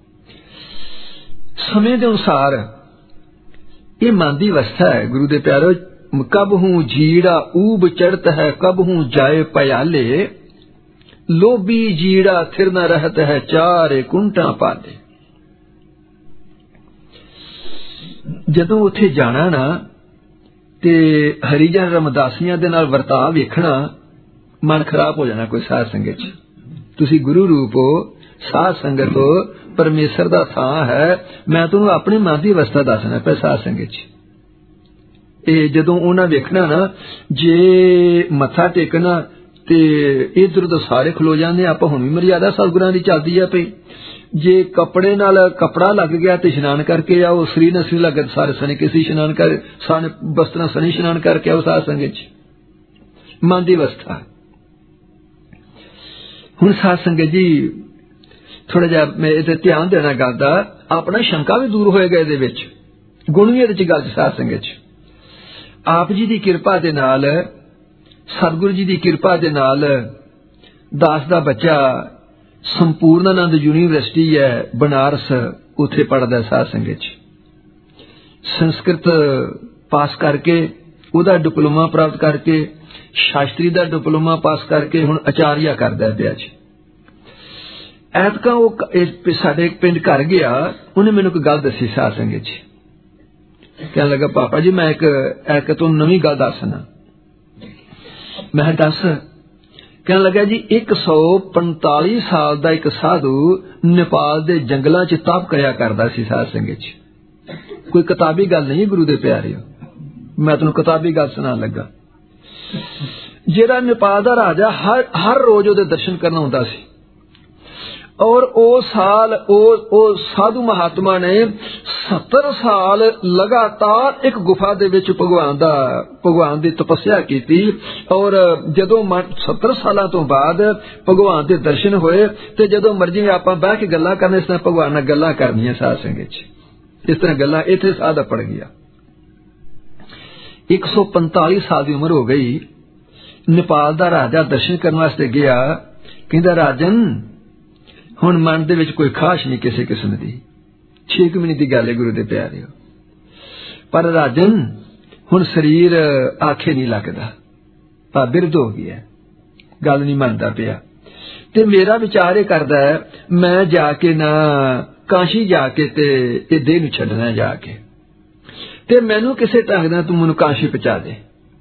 समय के अनुसार ये मन की अवस्था है गुरु दे प्यारो। कब हूं जीड़ा ऊब चढ़त है, कब हूं जाए पयाले, लोभी जीड़ा थिर न रहत है, चारे कुंटा पाले। जदों उत्थे जाना ना ते हरिजन रामदासियां दे नाल वर्ताव वेखना, मन खराब हो जाना कोई साध संगत च। तुसी गुरु रूप हो, साध संगत हो, परमेसर दा थां है। मैं तुहानू अपनी मन की अवस्था दसना पे साध संगत च। ए जदों उन्हां वेखना ना, जे मत्था टेकना ते इधर उधर सारे खलो जांदे, आपां हुण वी मर्यादा सतगुरां दी चलदी आ पई। जे कपड़े नाल कपड़ा लग गया तो इशनान करके आओ, सरी नसरी लगे सारे सने किसी इशनान कर, सारे वस्त्रां सने इशनान करके आओ साध संगत च। मन की अवस्था हुण साध संगत जी थोड़ा जिहा मैं इहते ध्यान देना गल दा, अपना शंका भी दूर होएगा इहदे विच, गुण भी इहदे च गल साध संगत च। आप जी दी किरपा दे नाल, सतगुरु जी दी किरपा दे नाल दास दा बच्चा संपूर्णानंद यूनिवर्सिटी है बनारस, उत्थे पढ़दा साध संगत च। संस्कृत पास करके उहदा डिप्लोमा प्राप्त करके ਸ਼ਾਸਤਰੀ ਦਾ ਡਿਪਲੋਮਾ ਪਾਸ ਕਰਕੇ ਹੁਣ ਆਚਾਰੀਆ ਕਰਦਾ ਪਿਆ ਜੀ। ਐਤਕਾਂ ਉਹ ਸਾਡੇ ਪਿੰਡ ਘਰ ਗਿਆ, ਉਹਨੇ ਮੈਨੂੰ ਇੱਕ ਗੱਲ ਦੱਸੀ ਸਾਧ ਸੰਗਤ ਜੀ। ਕਹਿਣ ਲੱਗਾ ਪਾਪਾ ਜੀ ਮੈਂ ਇੱਕ ਇੱਕ ਤੁਹਾਨੂੰ ਨਵੀਂ ਗੱਲ ਦੱਸਣਾ। ਮੈਂ ਦੱਸ। ਕਹਿਣ ਲੱਗਾ ਜੀ ਇੱਕ ਸੌ ਪੰਤਾਲੀ ਸਾਲ ਦਾ ਇੱਕ ਸਾਧੂ ਨੇਪਾਲ ਦੇ ਜੰਗਲਾਂ ਚ ਤਪ ਕਰਿਆ ਕਰਦਾ ਸੀ ਸਾਧ ਸੰਗਤ ਜੀ। ਕੋਈ ਕਿਤਾਬੀ ਗੱਲ ਨਹੀਂ ਗੁਰੂ ਦੇ ਪਿਆਰਿਓ, ਮੈਂ ਤੁਹਾਨੂੰ ਕਿਤਾਬੀ ਗੱਲ ਸੁਣਾਉਣ ਲੱਗਾ। ਜਿਹੜਾ ਨੇਪਾਲ ਦਾ ਰਾਜਾ ਹਰ ਹਰ ਰੋਜ਼ ਉਹਦੇ ਦਰਸ਼ਨ ਕਰਨ ਆਉਂਦਾ ਸੀ, ਔਰ ਉਹ ਸਾਲ ਉਹ ਉਹ ਸਾਧੂ ਮਹਾਤਮਾ ਨੇ ਸੱਤਰ ਸਾਲ ਲਗਾਤਾਰ ਇੱਕ ਗੁਫਾ ਦੇ ਵਿੱਚ ਭਗਵਾਨ ਦਾ ਭਗਵਾਨ ਦੀ ਤਪੱਸਿਆ ਕੀਤੀ। ਔਰ ਜਦੋਂ ਸੱਤਰ ਸਾਲਾਂ ਤੋਂ ਬਾਅਦ ਭਗਵਾਨ ਦੇ ਦਰਸ਼ਨ ਹੋਏ ਤੇ ਜਦੋਂ ਮਰਜੀ ਆਪਾਂ ਬਹਿ ਕੇ ਗੱਲਾਂ ਕਰਨੇ, ਇਸ ਤਰ੍ਹਾਂ ਭਗਵਾਨ ਨਾਲ ਗੱਲਾਂ ਕਰਨੀਆਂ ਸਾਧ ਸੰਗਤ ਚ। ਇਸ ਤਰ੍ਹਾਂ ਗੱਲਾਂ ਇੱਥੇ ਸਾਧ ਪੜ ਗਿਆ। ਇੱਕ ਸੌ ਪੰਤਾਲੀ ਸਾਲ ਦੀ ਉਮਰ ਹੋ ਗਈ। ਨੇਪਾਲ ਦਾ ਰਾਜਾ ਦਰਸ਼ਨ ਕਰਨ ਵਾਸਤੇ ਗਿਆ। ਕਹਿੰਦਾ ਰਾਜਨ ਹੁਣ ਮਨ ਦੇ ਵਿੱਚ ਕੋਈ ਖਾਸ਼ ਨਹੀਂ ਕਿਸੇ ਕਿਸਮ ਦੀ। ਛੇ ਕੁ ਮਹੀਨੇ ਦੀ ਗੱਲ ਹੈ ਗੁਰੂ ਦੇ ਪਿਆਰਿਓ। ਪਰ ਰਾਜਨ ਹੁਣ ਸਰੀਰ ਆਖੇ ਨਹੀਂ ਲੱਗਦਾ, ਤਾਂ ਬਿਰਧ ਹੋ ਗਿਆ, ਗੱਲ ਨਹੀਂ ਮੰਨਦਾ ਪਿਆ। ਤੇ ਮੇਰਾ ਵਿਚਾਰ ਇਹ ਕਰਦਾ ਹੈ ਮੈਂ ਜਾ ਕੇ ਨਾ ਕਾਸ਼ੀ ਜਾ ਕੇ ਤੇ ਇਹ ਦੇਹ ਨੂੰ ਛੱਡਣਾ ਜਾ ਕੇ, ਤੇ ਮੈਨੂੰ ਕਿਸੇ ਢੰਗ ਨਾਲ ਤੂੰ ਮੈਨੂੰ ਕਾਸ਼ੀ ਪਹੁੰਚਾ ਦੇ।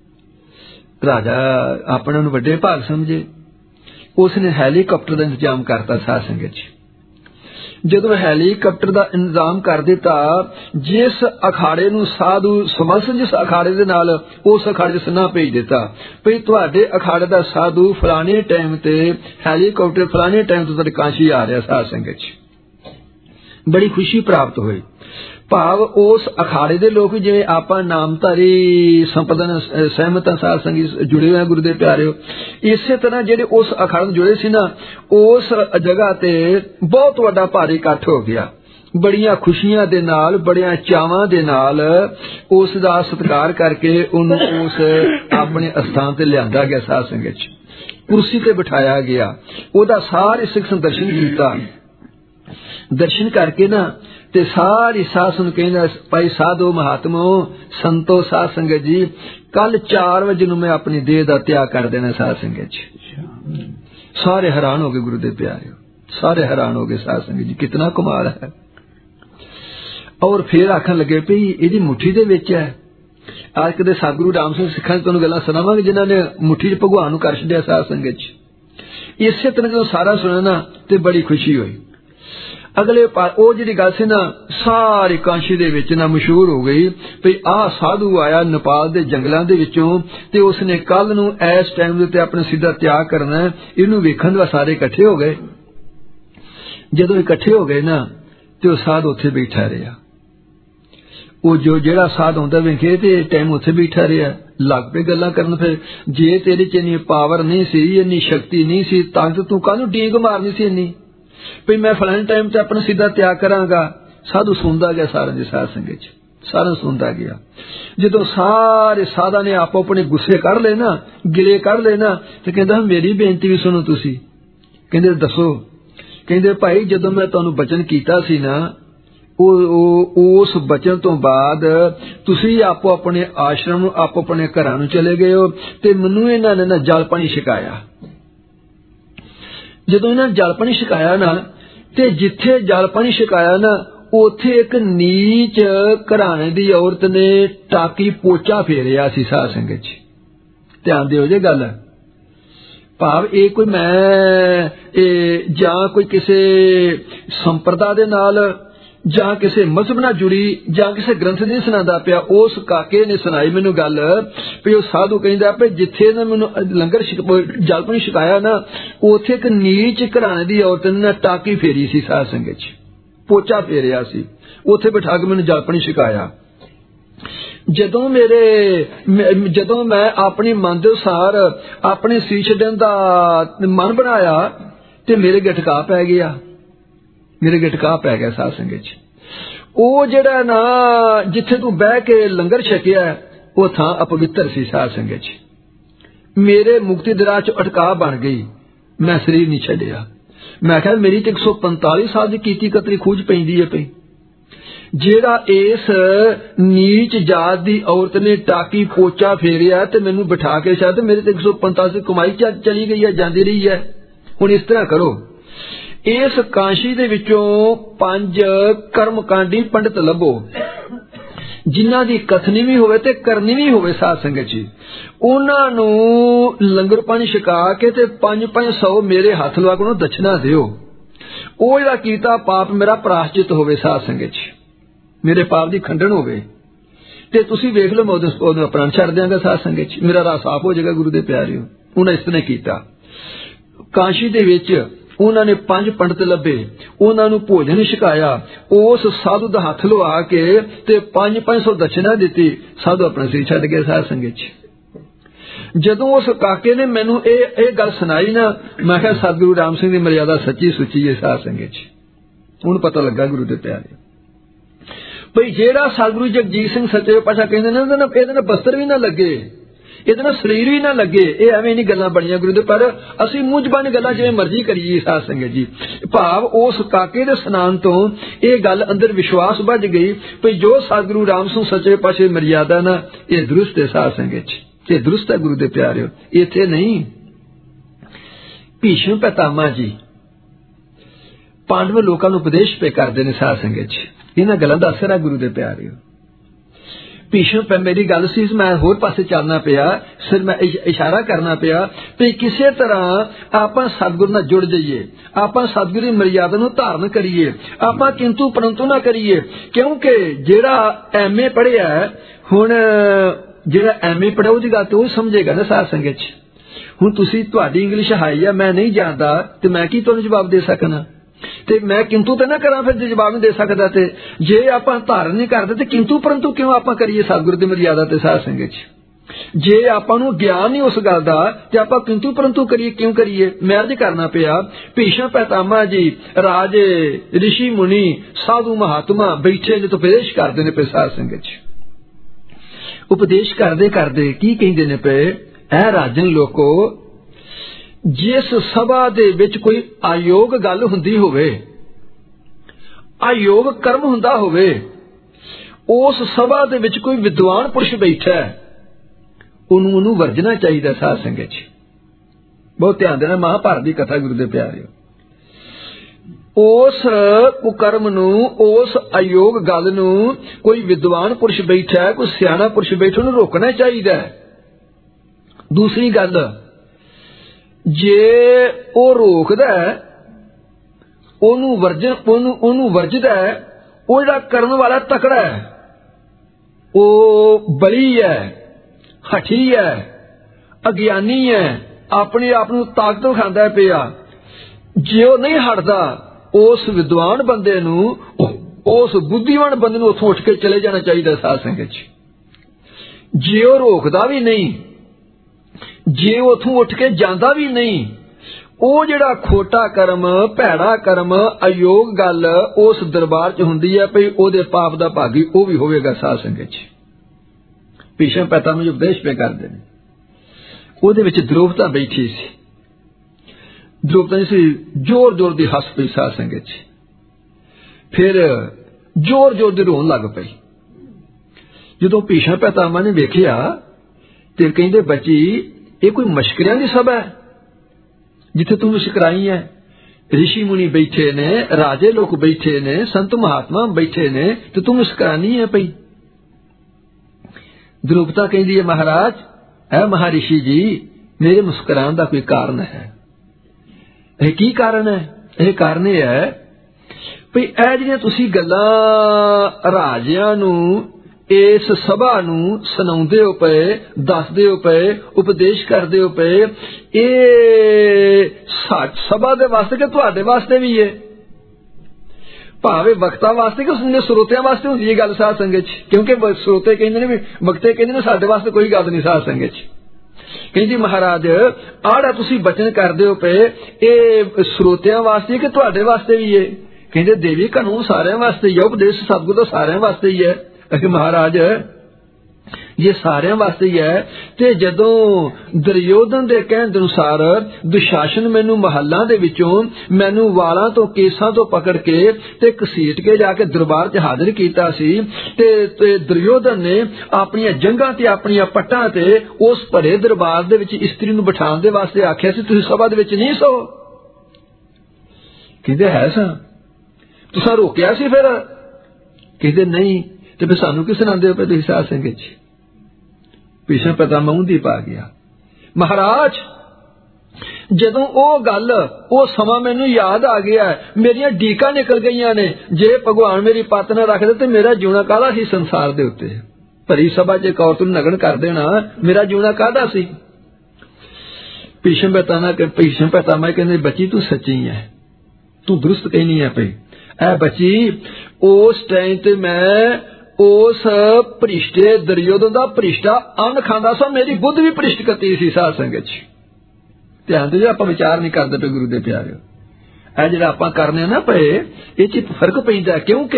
ਰਾਜਾ ਆਪਣੇ ਨੂੰ ਵੱਡੇ ਭਾਗ ਸਮਝੇ। ਉਸਨੇ ਹੈਲੀਕਾਪਟਰ ਦਾ ਇੰਤਜ਼ਾਮ ਕਰਤਾ ਸਾਧ ਸੰਗਤ ਜੀ। ਜਦੋਂ ਹੈਲੀਕਾਪਟਰ ਦਾ ਇੰਤਜ਼ਾਮ ਕਰ ਦਿੱਤਾ, ਜਿਸ ਅਖਾੜੇ ਨੂੰ ਸਾਧੂ ਸਮਝ, ਜਿਸ ਅਖਾੜੇ ਦੇ ਨਾਲ ਉਸ ਅਖਾੜੇ ਸੁਨਾ ਭੇਜ ਦਿੱਤਾ ਵੀ ਤੁਹਾਡੇ ਅਖਾੜੇ ਦਾ ਸਾਧੂ ਫਲਾਣੇ ਟਾਈਮ ਤੇ ਹੈਲੀਕਾਪਟਰ ਫਲਾਣੇ ਟਾਈਮ ਤੋਂ ਤੁਹਾਡੇ ਕਾਸ਼ੀ ਆ ਰਿਹਾ। ਸਾਧ ਸੰਗਤ ਜੀ ਬੜੀ ਖੁਸ਼ੀ ਪ੍ਰਾਪਤ ਹੋਈ। ਭਾਵ ਉਸ ਅਖਾੜੇ ਦੇ ਲੋਕ ਜਿਵੇਂ ਆਪਾਂ ਨਾਮਧਾਰੀ ਸੰਪਰਦਾ ਨਾਲ ਸਹਿਮਤ ਸਾਧ ਸੰਗਤ ਜੁੜੇ ਹੋਏ ਗੁਰੂ ਦੇ ਪਿਆਰਿਓ, ਇਸੇ ਤਰ੍ਹਾਂ ਜਿਹੜੇ ਉਸ ਅਖਾੜੇ ਨਾਲ ਜੁੜੇ ਸੀ ਨਾ, ਉਸ ਜਗ੍ਹਾ ਤੇ ਬਹੁਤ ਵੱਡਾ ਭਾਰੀ ਇਕੱਠ ਹੋ ਗਿਆ। ਬੜੀਆਂ ਖੁਸ਼ੀਆਂ ਦੇ ਨਾਲ, ਬੜੀਆਂ ਚਾਵਾਂ ਦੇ ਨਾਲ ਉਸ ਦਾ ਸਤਿਕਾਰ ਕਰਕੇ ਉਹਨੂੰ ਉਸ ਆਪਣੇ ਅਸਥਾਨ ਤੇ ਲਿਆਂਦਾ ਗਿਆ। ਸਾਧ ਸੰਗਤ ਚ ਕੁਰਸੀ ਤੇ ਬਿਠਾਇਆ ਗਿਆ। ਉਹਦਾ ਸਾਰੇ ਸਿੱਖ ਦਰਸ਼ਨ ਕੀਤਾ। ਦਰਸ਼ਨ ਕਰਕੇ ਨਾ ਤੇ ਸਾਰੀ ਸਾਧ ਨੂੰ ਕਹਿੰਦਾ ਭਾਈ ਸਾਧੂ ਮਹਾਤਮੋ ਸੰਤੋ ਸਾਧ ਸੰਗਤ ਜੀ, ਕੱਲ ਚਾਰ ਵਜੇ ਨੂੰ ਮੈਂ ਆਪਣੀ ਦੇਹ ਦਾ ਤਿਆਗ ਕਰ ਦੇਣਾ। ਸਾਧ ਸੰਗਤ ਜੀ ਸਾਰੇ ਹੈਰਾਨ ਹੋ ਗਏ ਗੁਰੂ ਦੇ ਪਿਆਰਿਓ, ਸਾਰੇ ਹੈਰਾਨ ਹੋ ਗਏ ਸਾਧ ਸੰਗਤ ਜੀ, ਕਿਤਨਾ ਕਮਾਲ ਹੈ। ਔਰ ਫਿਰ ਆਖਣ ਲੱਗੇ ਭਈ ਇਹਦੀ ਮੁੱਠੀ ਦੇ ਵਿੱਚ ਹੈ। ਅੱਜ ਕਦੇ ਸਤਿਗੁਰੂ ਰਾਮ ਸਿੰਘ ਸਿੱਖਾਂ ਤੁਹਾਨੂੰ ਗੱਲਾਂ ਸੁਣਾਵਾਂਗੇ ਜਿਨ੍ਹਾਂ ਨੇ ਮੁੱਠੀ ਚ ਭਗਵਾਨ ਨੂੰ ਕਰ ਛੱਡਿਆ। ਸਾਧ ਸੰਗਤ ਚ ਇਸੇ ਤਰ੍ਹਾਂ ਜਦੋਂ ਸਾਰਾ ਸੁਣਿਆ ਨਾ ਤੇ ਬੜੀ ਖੁਸ਼ੀ ਹੋਈ। ਅਗਲੇ ਉਹ ਜਿਹੜੀ ਗੱਲ ਸੀ ਨਾ ਸਾਰੀ ਕਾਸ਼ੀ ਦੇ ਵਿੱਚ ਨਾ ਮਸ਼ਹੂਰ ਹੋ ਗਈ ਵੀ ਆਹ ਸਾਧੂ ਆਇਆ ਨੇਪਾਲ ਦੇ ਜੰਗਲਾਂ ਦੇ ਵਿੱਚੋਂ ਤੇ ਉਸਨੇ ਕੱਲ ਨੂੰ ਇਸ ਟਾਈਮ ਦੇ ਉੱਤੇ ਆਪਣਾ ਸਿੱਧਾ ਤਿਆਗ ਕਰਨਾ। ਇਹਨੂੰ ਵੇਖਣ ਦਾ ਸਾਰੇ ਇਕੱਠੇ ਹੋ ਗਏ। ਜਦੋਂ ਇਕੱਠੇ ਹੋ ਗਏ ਨਾ ਤੇ ਉਹ ਸਾਧ ਉੱਥੇ ਬੈਠਾ ਰਿਹਾ। ਉਹ ਜੋ ਜਿਹੜਾ ਸਾਧ ਹੁੰਦਾ ਵੇਖੇ ਤੇ ਟਾਈਮ ਉੱਥੇ ਬੈਠਾ ਰਿਹਾ। ਲੱਗ ਪਏ ਗੱਲਾਂ ਕਰਨ। ਫਿਰ ਜੇ ਤੇਰੇ ਚ ਇੰਨੀ ਪਾਵਰ ਨਹੀਂ ਸੀ, ਇੰਨੀ ਸ਼ਕਤੀ ਨਹੀਂ ਸੀ, ਤਾਕਤ, ਤੂੰ ਕਾਹਨੂੰ ਡੀਕ ਮਾਰਨੀ ਸੀ ਇੰਨੀ ਵੀ ਮੈਂ ਫਲਾਣੇ ਟਾਈਮ ਤੇ ਆਪਣਾ ਸਿੱਧਾ ਤਿਆਗ ਕਰਾਂਗਾ। ਸਾਧੂ ਸੁਣਦਾ ਗਿਆ ਸਾਰਿਆਂ ਦੀ ਸਾਧ ਸੰਗਤ ਚ, ਸਾਰਾ ਸੁਣਦਾ ਗਿਆ। ਜਦੋਂ ਸਾਰੇ ਸਾਧਾਂ ਨੇ ਆਪੋ ਆਪਣੇ ਗੁੱਸੇ ਕੱਢ ਲਏ ਨਾ, ਗਿਲੇ ਕੱਢ ਲਏ ਨਾ, ਤੇ ਕਹਿੰਦਾ ਮੇਰੀ ਬੇਨਤੀ ਵੀ ਸੁਣੋ ਤੁਸੀਂ। ਕਹਿੰਦੇ ਦੱਸੋ। ਕਹਿੰਦੇ ਭਾਈ ਜਦੋਂ ਮੈਂ ਤੁਹਾਨੂੰ ਬਚਨ ਕੀਤਾ ਸੀ ਨਾ, ਉਹ ਉਸ ਬਚਨ ਤੋਂ ਬਾਅਦ ਤੁਸੀਂ ਆਪੋ ਆਪਣੇ ਆਸ਼ਰਮ ਨੂੰ, ਆਪੋ ਆਪਣੇ ਘਰਾਂ ਨੂੰ ਚਲੇ ਗਏ ਹੋ ਤੇ ਮੈਨੂੰ ਇਹਨਾਂ ਨੇ ਨਾ ਜਲ ਪਾਣੀ ਛਕਾਇਆ। ਜਦੋਂ ਇਹਨਾਂ ਜਲ ਪਾਣੀ ਛਕਾਇਆ ਨਾ ਤੇ ਜਿੱਥੇ ਜਲ ਪਾਣੀ ਛਕਾਇਆ ਨਾ ਉੱਥੇ ਇੱਕ ਨੀਚ ਘਰਾਣੇ ਦੀ ਔਰਤ ਨੇ ਟਾਕੀ ਪੋਚਾ ਫੇਰਿਆ ਸੀ। ਸਾਧ ਸੰਗਤ ਜੀ ਧਿਆਨ ਦਿਓ ਜੇ ਗੱਲ। ਭਾਵ ਇਹ ਕੋਈ ਮੈਂ ਇਹ ਜਾਂ ਕੋਈ ਕਿਸੇ ਸੰਪਰਦਾ ਦੇ ਨਾਲ ਜਾਂ ਕਿਸੇ ਮਜ਼ਹਬ ਨਾਲ ਜੁੜੀ ਜਾਂ ਕਿਸੇ ਗ੍ਰੰਥ ਨਹੀਂ ਸੁਣਾਉਂਦਾ ਪਿਆ। ਉਸ ਕਾਕੇ ਨੇ ਸੁਣਾਈ ਮੈਨੂੰ ਗੱਲ ਵੀ ਉਹ ਸਾਧੂ ਕਹਿੰਦਾ ਵੀ ਜਿੱਥੇ ਨਾ ਮੈਨੂੰ ਲੰਗਰ ਜਲ ਪਾਣੀ ਛਕਾਇਆ ਨਾ ਉੱਥੇ ਇੱਕ ਨੀਚ ਘਰਾਣੇ ਦੀ ਔਰਤ ਨੇ ਟਾਕੀ ਫੇਰੀ ਸੀ। ਸਾਧ ਸੰਗਤ ਚ ਪੋਚਾ ਫੇਰਿਆ ਸੀ, ਉੱਥੇ ਬਿਠਾ ਕੇ ਮੈਨੂੰ ਜਲ ਪਾਣੀ ਛਕਾਇਆ। ਜਦੋਂ ਮੇਰੇ ਜਦੋਂ ਮੈਂ ਆਪਣੀ ਮਨ ਦੇ ਅਨੁਸਾਰ ਆਪਣੇ ਸੀਸ ਛੱਡਣ ਦਾ ਮਨ ਬਣਾਇਆ ਤੇ ਮੇਰੇ ਗਟਕਾ ਪੈ ਗਿਆ, ਮੇਰੇ ਗਟਕਾ ਪੈ ਗਿਆ। ਸਾਧ ਸੰਗਤ ਚ ਉਹ ਜਿਹੜਾ ਨਾ ਜਿੱਥੇ ਤੂੰ ਬਹਿ ਕੇ ਲੰਗਰ ਛਕਿਆ ਉਹ ਥਾਂ ਅਪਵਿੱਤਰ ਸੀ। ਸਾਧ ਸੰਗਤ ਚ ਮੇਰੇ ਮੁਕਤੀ ਦਰਾ ਚ ਅਟਕਾ ਬਣ ਗਈ। ਮੈਂ ਸਰੀਰ ਨਹੀਂ ਛੱਡਿਆ। ਮੈਂ ਕਿਹਾ ਮੇਰੀ ਤੇ ਇੱਕ ਸੌ ਪੰਤਾਲੀ ਸਾਲ ਦੀ ਕੀਤੀ ਕਤਰੀ ਖੂਜ ਪੈਂਦੀ ਹੈ ਪਈ ਜਿਹੜਾ ਇਸ ਨੀਚ ਜਾਤ ਦੀ ਔਰਤ ਨੇ ਟਾਕੀ ਪੋਚਾ ਫੇਰਿਆ ਤੇ ਮੈਨੂੰ ਬਿਠਾ ਕੇ ਸ਼ਾਇਦ ਮੇਰੇ ਤੇ ਇੱਕ ਸੌ ਪੰਤਾਲੀ ਕਮਾਈ ਚਲੀ ਗਈ ਹੈ, ਜਾਂਦੀ ਰਹੀ ਹੈ। ਹੁਣ ਇਸ ਤਰ੍ਹਾਂ ਕਰੋ, ਇਸ ਕਾਂਸ਼ੀ ਦੇ ਵਿੱਚੋਂ ਪੰਜ ਕਰਮਕਾਂਡੀ ਪੰਡਿਤ ਲੱਭੋ ਜਿਨ੍ਹਾਂ ਦੀ ਕਥਨੀ ਵੀ ਹੋਵੇ ਤੇ ਕਰਨੀ ਵੀ ਹੋਵੇ ਸਾਧ ਸੰਗਤ ਜੀ। ਉਹਨਾਂ ਨੂੰ ਲੰਗਰ ਪਾਣੀ ਛਕਾ ਕੇ ਤੇ ਪੰਜ ਪੰਜ ਸੌ ਮੇਰੇ ਹੱਥ ਲਵਾ ਕੇ ਉਹਨੂੰ ਦਛਨਾ ਦਿਓ। ਉਹ ਜਿਹੜਾ ਕੀਤਾ ਪਾਪ ਮੇਰਾ ਪ੍ਰਾਸ਼ਚਿਤ ਹੋਵੇ ਸਾਧ ਸੰਗਤ ਜੀ, ਮੇਰੇ ਪਾਪ ਦੀ ਖੰਡਨ ਹੋਵੇ ਤੇ ਤੁਸੀਂ ਵੇਖ ਲਓ ਮੈਂ ਉਹਨੂੰ ਪ੍ਰਾਣ ਛੱਡ ਦਿਆਂਗਾ ਸਾਧ ਸੰਗਤ ਜੀ, ਮੇਰਾ ਰਾਹ ਸਾਫ਼ ਹੋ ਜਾਏਗਾ ਗੁਰੂ ਦੇ ਪਿਆਰਿਓ। ਉਹਨਾਂ ਇਸ ਤਰ੍ਹਾਂ ਕੀਤਾ। ਕਾਂਸ਼ੀ ਦੇ ਵਿੱਚ ਉਹਨਾਂ ਨੇ ਪੰਜ ਪੰਡਿਤ ਲੱਭੇ, ਉਹਨਾਂ ਨੂੰ ਭੋਜਨ ਛਕਾਇਆ, ਉਸ ਸਾਧੂ ਦਾ ਹੱਥ ਲਵਾ ਕੇ ਤੇ ਪੰਜ ਪੰਜ ਸੌ ਦਛਨਾ ਦਿੱਤੀ। ਸਾਧੂ ਆਪਣਾ ਸਿਰ ਛੱਡ ਗਿਆ ਸਾਧ ਸੰਗਤ ਜੀ। ਜਦੋਂ ਉਸ ਕਾਕੇ ਨੇ ਮੈਨੂੰ ਇਹ ਇਹ ਗੱਲ ਸੁਣਾਈ ਨਾ, ਮੈਂ ਕਿਹਾ ਸਤਿਗੁਰੂ ਰਾਮ ਸਿੰਘ ਦੀ ਮਰਿਆਦਾ ਸੱਚੀ ਸੁੱਚੀ ਹੈ ਸਾਧ ਸੰਗਤ ਜੀ। ਹੁਣ ਪਤਾ ਲੱਗਾ ਗੁਰੂ ਦੇ ਪਿਆਰੇ ਭਈ ਜਿਹੜਾ ਸਤਿਗੁਰੂ ਜਗਜੀਤ ਸਿੰਘ ਸੱਚੇ ਪਾਤਸ਼ਾਹ ਕਹਿੰਦੇ ਨੇ ਇਹਦੇ ਨਾਲ ਇਹਦੇ ਨਾਲ ਬਸਤਰ ਵੀ ਨਾ ਲੱਗੇ, ਇਹਦੇ ਨਾਲ ਸਰੀਰ ਵੀ ਨਾ ਲੱਗੇ, ਇਹ ਐਵੇਂ ਨਹੀਂ ਗੱਲਾਂ ਬਣੀਆਂ ਗੁਰੂ ਦੇ। ਪਰ ਅਸੀਂ ਮੂੰਹ ਜ਼ਬਾਨੀ ਗੱਲਾਂ ਜਿਵੇਂ ਮਰਜ਼ੀ ਕਰੀਏ ਸਾਧ ਸੰਗਤ ਜੀ। ਭਾਵ ਉਸ ਕਾਕੇ ਦੇ ਸਨਾਨ ਤੋਂ ਇਹ ਗੱਲ ਅੰਦਰ ਵਿਸ਼ਵਾਸ ਵੱਜ ਗਈ ਭਈ ਜੋ ਸਤਿਗੁਰੂ ਰਾਮ ਸਿੰਘ ਸੱਚੇ ਪਾਤਸ਼ਾਹ ਮਰਿਆਦਾ ਨਾ ਇਹ ਦਰੁਸਤ ਹੈ ਸਾਧ ਸੰਗਤ ਜੀ, ਇਹ ਦਰੁਸਤ ਹੈ ਗੁਰੂ ਦੇ ਪਿਆਰਿਓ। ਇੱਥੇ ਨਹੀਂ, ਭੀਸ਼ਮ ਪਿਤਾਮਾ ਜੀ ਪਾਂਡਵ ਲੋਕਾਂ ਨੂੰ ਉਪਦੇਸ਼ ਪੇ ਕਰਦੇ ਨੇ ਸਾਧ ਸੰਗਤ ਜੀ। ਇਹਨਾਂ ਗੱਲਾਂ ਦਾ ਅਸਰ ਹੈ ਗੁਰੂ ਦੇ ਪਿਆਰਿਓ। ਭੀਸ਼ਮ ਪੈ ਮੇਰੀ ਗੱਲ ਸੀ, ਮੈਂ ਹੋਰ ਪਾਸੇ ਚੱਲਣਾ ਪਿਆ, ਫਿਰ ਮੈਂ ਇਸ਼ਾਰਾ ਕਰਨਾ ਪਿਆ ਵੀ ਕਿਸੇ ਤਰ੍ਹਾਂ ਆਪਾਂ ਸਤਿਗੁਰੂ ਨਾਲ ਜੁੜ ਜਾਈਏ, ਆਪਾਂ ਸਤਿਗੁਰੂ ਦੀ ਮਰਿਆਦਾ ਨੂੰ ਧਾਰਨ ਕਰੀਏ, ਆਪਾਂ ਕਿੰਤੂ ਪਰੰਤੂ ਨਾ ਕਰੀਏ। ਕਿਉਂਕਿ ਜਿਹੜਾ ਐਮ ਏ ਪੜ੍ਹਿਆ, ਹੁਣ ਜਿਹੜਾ ਐਮ ਏ ਪੜ੍ਹਿਆ ਉਹਦੀ ਗੱਲ ਤੇ ਉਹ ਸਮਝੇਗਾ ਨਾ ਸਾਧ ਸੰਗਤ ਚ। ਹੁਣ ਤੁਸੀਂ ਤੁਹਾਡੀ ਇੰਗਲਿਸ਼ ਹਾਈ ਆ, ਮੈਂ ਨਹੀਂ ਜਾਣਦਾ ਤੇ ਮੈਂ ਕੀ ਤੁਹਾਨੂੰ ਜਵਾਬ ਦੇ ਸਕਣਾ, ਤੇ ਮੈਂ ਕਿੰਤੂ ਤੇ ਨਾ ਕਰਾਂ ਫਿਰ ਜੇ ਜਵਾਬ ਨਹੀਂ ਦੇ ਸਕਦਾ। ਤੇ ਜੇ ਆਪਾਂ ਧਾਰਨ ਨਹੀਂ ਕਰਦੇ ਤੇ ਕਿੰਤੂ ਪਰੰਤੂ ਕਿਉਂ ਆਪਾਂ ਕਰੀਏ ਸਤਿਗੁਰੂ ਦੀ ਮਰਿਆਦਾ ਤੇ ਸਾਧ ਸੰਗਤ ਚ। ਜੇ ਆਪਾਂ ਨੂੰ ਗਿਆਨ ਨਹੀਂ ਉਸ ਗੱਲ ਦਾ ਤੇ ਆਪਾਂ ਕਿੰਤੂ ਪਰੰਤੂ ਕਰੀਏ ਕਿਉਂ ਕਰੀਏ। ਮੈਂ ਅਰਜ਼ ਕਰਨਾ ਪਿਆ, ਭੀਸ਼ਮ ਪਿਤਾਮਾ ਜੀ ਰਾਜੇ ਰਿਸ਼ੀ ਮੁਨੀ ਸਾਧੂ ਮਹਾਤਮਾ ਬੈਠੇ ਨੇ ਤੇ ਉਪਦੇਸ਼ ਕਰਦੇ ਨੇ ਪਏ ਸਾਧ ਸੰਗਤ ਚ। ਉਪਦੇਸ਼ ਕਰਦੇ ਕਰਦੇ ਕੀ ਕਹਿੰਦੇ ਨੇ ਪਏ, ਐ ਰਾਜਨ ਲੋਕੋ, ਜਿਸ ਸਭਾ ਦੇ ਵਿੱਚ ਕੋਈ ਅਯੋਗ ਗੱਲ ਹੁੰਦੀ ਹੋਵੇ, ਅਯੋਗ ਕਰਮ ਹੁੰਦਾ ਹੋਵੇ, ਉਸ ਸਭਾ ਦੇ ਵਿੱਚ ਕੋਈ ਵਿਦਵਾਨ ਪੁਰਸ਼ ਬੈਠਾ ਉਹਨੂੰ ਉਹਨੂੰ ਵਰਜਣਾ ਚਾਹੀਦਾ ਸਾਧ ਸੰਗਤ ਜੀ। ਬਹੁਤ ਧਿਆਨ ਦੇਣਾ, ਮਹਾਭਾਰਤ ਦੀ ਕਥਾ ਗੁਰੂ ਦੇ ਪਿਆਰਿਓ। ਉਸ ਕੁਕਰਮ ਨੂੰ, ਉਸ ਅਯੋਗ ਗੱਲ ਨੂੰ ਕੋਈ ਵਿਦਵਾਨ ਪੁਰਸ਼ ਬੈਠਾ, ਕੋਈ ਸਿਆਣਾ ਪੁਰਸ਼ ਬੈਠਾ, ਉਹਨੂੰ ਰੋਕਣਾ ਚਾਹੀਦਾ। ਦੂਸਰੀ ਗੱਲ, ਜੇ ਉਹ ਰੋਕਦਾ ਉਹਨੂੰ ਵਰਜਨ ਉਹਨੂੰ ਉਹਨੂੰ ਵਰਜਦਾ, ਉਹ ਜਿਹੜਾ ਕਰਨ ਵਾਲਾ ਤਕੜਾ ਹੈ, ਉਹ ਬਲੀ ਹੈ, ਹਠੀ ਹੈ, ਅਗਿਆਨੀ ਹੈ, ਆਪਣੇ ਆਪ ਨੂੰ ਤਾਕਤ ਵਿਖਾਉਂਦਾ ਪਿਆ। ਜੇ ਉਹ ਨਹੀਂ ਹਟਦਾ, ਉਸ ਵਿਦਵਾਨ ਬੰਦੇ ਨੂੰ, ਉਸ ਬੁੱਧੀਵਾਨ ਬੰਦੇ ਨੂੰ ਉੱਥੋਂ ਉੱਠ ਕੇ ਚਲੇ ਜਾਣਾ ਚਾਹੀਦਾ ਸਾਧ ਸੰਗਤ ਚ। ਜੇ ਉਹ ਰੋਕਦਾ ਵੀ ਨਹੀਂ, ਜੇ ਉੱਥੋਂ ਉੱਠ ਕੇ ਜਾਂਦਾ ਵੀ ਨਹੀਂ, ਉਹ ਜਿਹੜਾ ਖੋਟਾ ਕਰਮ, ਭੈੜਾ ਕਰਮ, ਅਯੋਗ ਗੱਲ ਉਸ ਦਰਬਾਰ ਚ ਹੁੰਦੀ ਹੈ ਭਈ ਉਹਦੇ ਪਾਪ ਦਾ ਭਾਗੀ ਉਹ ਵੀ ਹੋਵੇਗਾ ਸਾਧ ਸੰਗਤ ਚ। ਭੀਸ਼ਮ ਪਿਤਾਮਾ ਜੀ ਉਪਦੇਸ਼ ਪੇ ਕਰਦੇ ਨੇ। ਉਹਦੇ ਵਿੱਚ ਦ੍ਰੋਪਦਾ ਬੈਠੀ ਸੀ। ਦ੍ਰੋਪਦਾ ਜੀ ਸੀ ਜ਼ੋਰ ਜ਼ੋਰ ਦੀ ਹੱਸ ਪਈ ਸਾਧ ਸੰਗਤ ਚ। ਫਿਰ ਜ਼ੋਰ ਜ਼ੋਰ ਦੀ ਰੋਣ ਲੱਗ ਪਈ। ਜਦੋਂ ਭੀਸ਼ਮ ਪਿਤਾਮਾ ਨੇ ਵੇਖਿਆ ਤੇ ਕਹਿੰਦੇ, ਬੱਚੀ ਇਹ ਕੋਈ ਮਸ਼ਕਰਿਆਂ ਦੀ ਸਭਾ ਹੈ ਜਿੱਥੇ ਤੂੰ ਮੁਸ਼ਕਰਾਈ ਹੈ? ਰਿਸ਼ੀ ਮੁਨੀ ਬੈਠੇ ਨੇ, ਰਾਜੇ ਲੋਕ ਬੈਠੇ ਨੇ, ਸੰਤ ਮਹਾਤਮਾ ਬੈਠੇ ਨੇ ਤੇ ਤੂੰ ਮੁਸਕਰਾਨੀ ਹੈ ਪਈ। ਦ੍ਰੋਪਦਾ ਕਹਿੰਦੀ ਹੈ, ਮਹਾਰਾਜ ਐ ਮਹਾਰਿਸ਼ੀ ਜੀ, ਮੇਰੇ ਮੁਸਕਰਾਉਣ ਦਾ ਕੋਈ ਕਾਰਨ ਹੈ। ਇਹ ਕੀ ਕਾਰਨ ਹੈ? ਇਹ ਕਾਰਨ ਇਹ ਹੈ ਭਈ ਇਹ ਜਿਹੜੀਆਂ ਤੁਸੀਂ ਗੱਲਾਂ ਰਾਜਿਆਂ ਨੂੰ, ਇਸ ਸਭਾ ਨੂੰ ਸੁਣਾਉਂਦੇ ਹੋ ਪਏ, ਦੱਸਦੇ ਹੋ ਪਏ, ਉਪਦੇਸ਼ ਕਰਦੇ ਹੋ ਪਏ, ਇਹ ਸਭਾ ਦੇ ਵਾਸਤੇ ਕਿ ਤੁਹਾਡੇ ਵਾਸਤੇ ਵੀ ਹੈ? ਭਾਵੇਂ ਵਕਤਾ ਵਾਸਤੇ ਕਿ ਉਸਨੇ ਸਰੋਤਿਆਂ ਵਾਸਤੇ ਹੁੰਦੀ ਹੈ ਗੱਲ ਸਾਧ ਸੰਗਤ ਚ। ਕਿਉਂਕਿ ਸਰੋਤੇ ਕਹਿੰਦੇ ਨੇ ਵੀ, ਵਕਤੇ ਕਹਿੰਦੇ ਨੇ ਸਾਡੇ ਵਾਸਤੇ ਕੋਈ ਗੱਲ ਨਹੀਂ ਸਾਧ ਸੰਗਤ ਚ। ਕਹਿੰਦੀ ਮਹਾਰਾਜ ਆੜਾ ਤੁਸੀਂ ਬਚਨ ਕਰਦੇ ਹੋ ਪਏ, ਇਹ ਸਰੋਤਿਆਂ ਵਾਸਤੇ ਕਿ ਤੁਹਾਡੇ ਵਾਸਤੇ ਵੀ ਹੈ? ਕਹਿੰਦੇ ਦੇਵੀ ਕਾਨੂੰਨ ਸਾਰਿਆਂ ਵਾਸਤੇ ਹੀ ਹੈ, ਉਪਦੇਸ਼ ਸਤਿਗੁਰੂ ਦਾ ਸਾਰਿਆਂ ਵਾਸਤੇ ਹੀ ਹੈ। ਮਹਾਰਾਜ ये सारिਆਂ ਵਾਸਤੇ ਹੀ ਹੈ। ਤੇ ਜਦੋਂ ਦੁਰਯੋਧਨ ਦੇ ਕਹਿਣ ਦੇ ਅਨੁਸਾਰ ਦੁਸ਼ਾਸਨ ਮੈਨੂੰ ਮਹੱਲਾਂ ਦੇ ਵਿੱਚੋਂ ਮੈਨੂੰ ਵਾਲਾਂ ਤੋਂ ਕੇਸਾਂ ਤੋਂ ਪਕੜ ਕੇ ਤੇ ਘਸੀਟ ਕੇ ਜਾ ਕੇ ਦਰਬਾਰ 'ਚ ਹਾਜ਼ਰ ਕੀਤਾ ਸੀ ਤੇ ਦੁਰਯੋਧਨ ਨੇ ਆਪਣੀਆਂ ਜੰਗਾਂ ਤੇ ਆਪਣੀਆਂ ਪੱਟਾਂ ਤੇ ਉਸ ਭਰੇ ਦਰਬਾਰ ਦੇ ਵਿੱਚ ਇਸਤਰੀ ਨੂੰ ਬਿਠਾਉਣ ਦੇ ਵਾਸਤੇ ਆਖਿਆ ਸੀ, ਤੁਸੀਂ ਸਭਾ ਦੇ ਵਿੱਚ ਨਹੀਂ ਸੋ। ਕਹਿੰਦੇ ਹੈ ਸਾਂ, ਤੁਸੀਂ ਰੋਕਿਆ ਸੀ ਫਿਰ? ਕਹਿੰਦੇ ਨਹੀਂ, ਤੇ ਫਿਰ ਸਾਨੂੰ ਕਿਸ ਨਾਲ ਦੇ ਪਏ ਤੁਸੀਂ ਸਾਧ ਸੰਗਤ 'ਚ? ਭੀਸ਼ਮ ਪਿਤਾਮਹ ਮੂੰਹ ਪਾ ਗਿਆ। ਮਹਾਰਾਜ ਜਦੋਂ ਉਹ ਗੱਲ ਉਹ ਸਮਾਂ ਮੈਨੂੰ ਯਾਦ ਆ ਗਿਆ, ਮੇਰੀਆਂ ਡੀਕਾਂ ਨਿਕਲ ਗਈਆਂ ਨੇ। ਜੇ ਭਗਵਾਨ ਮੇਰੀ ਪੱਤ ਨਾ ਰੱਖਦੇ ਤੇ ਮੇਰਾ ਜਿਉਣਾ ਕਾਹਦਾ ਸੀ ਸੰਸਾਰ ਦੇ ਉੱਤੇ? ਭਰੀ ਸਭਾ 'ਚ ਇੱਕ ਔਰਤ ਨੂੰ ਨਗਨ ਕਰ ਦੇਣਾ, ਮੇਰਾ ਜਿਉਣਾ ਕਾਹਦਾ ਸੀ? ਭੀਸ਼ਮ ਪਿਤਾਮਹ ਭੀਸ਼ਮ ਪਿਤਾਮਹ ਕਹਿੰਦੇ, ਬੱਚੀ ਤੂੰ ਸੱਚੀ ਹੈ, ਤੂੰ ਦਰੁਸਤ ਕਹਿਨੀ ਹੈ ਪਈ। ਐ ਬੱਚੀ, ਉਸ ਟਾਈਮ ਤੇ ਮੈਂ ਉਸ ਭ੍ਰਿਸ਼ਟੇ ਦੁਰਯੋਧਨ ਦਾ ਭ੍ਰਿਸ਼ਟਾ ਅੰਨ ਖਾਂਦਾ ਸਾਂ, ਮੇਰੀ ਬੁੱਧ ਵੀ ਭ੍ਰਿਸ਼ਟ ਕੀਤੀ ਸੀ ਸਾਧ ਸੰਗਤ 'ਚ। ਧਿਆਨ ਦਿਓ, ਆਪਾਂ ਵਿਚਾਰ ਨਹੀਂ ਕਰਦੇ ਪਏ ਗੁਰੂ ਦੇ ਪਿਆਰਿਓ। ਇਹ ਜਿਹੜਾ ਆਪਾਂ ਕਰਨੇ ਨਾ ਪਏ, ਇਹ 'ਚ ਫਰਕ ਪੈਂਦਾ, ਕਿਉਂਕਿ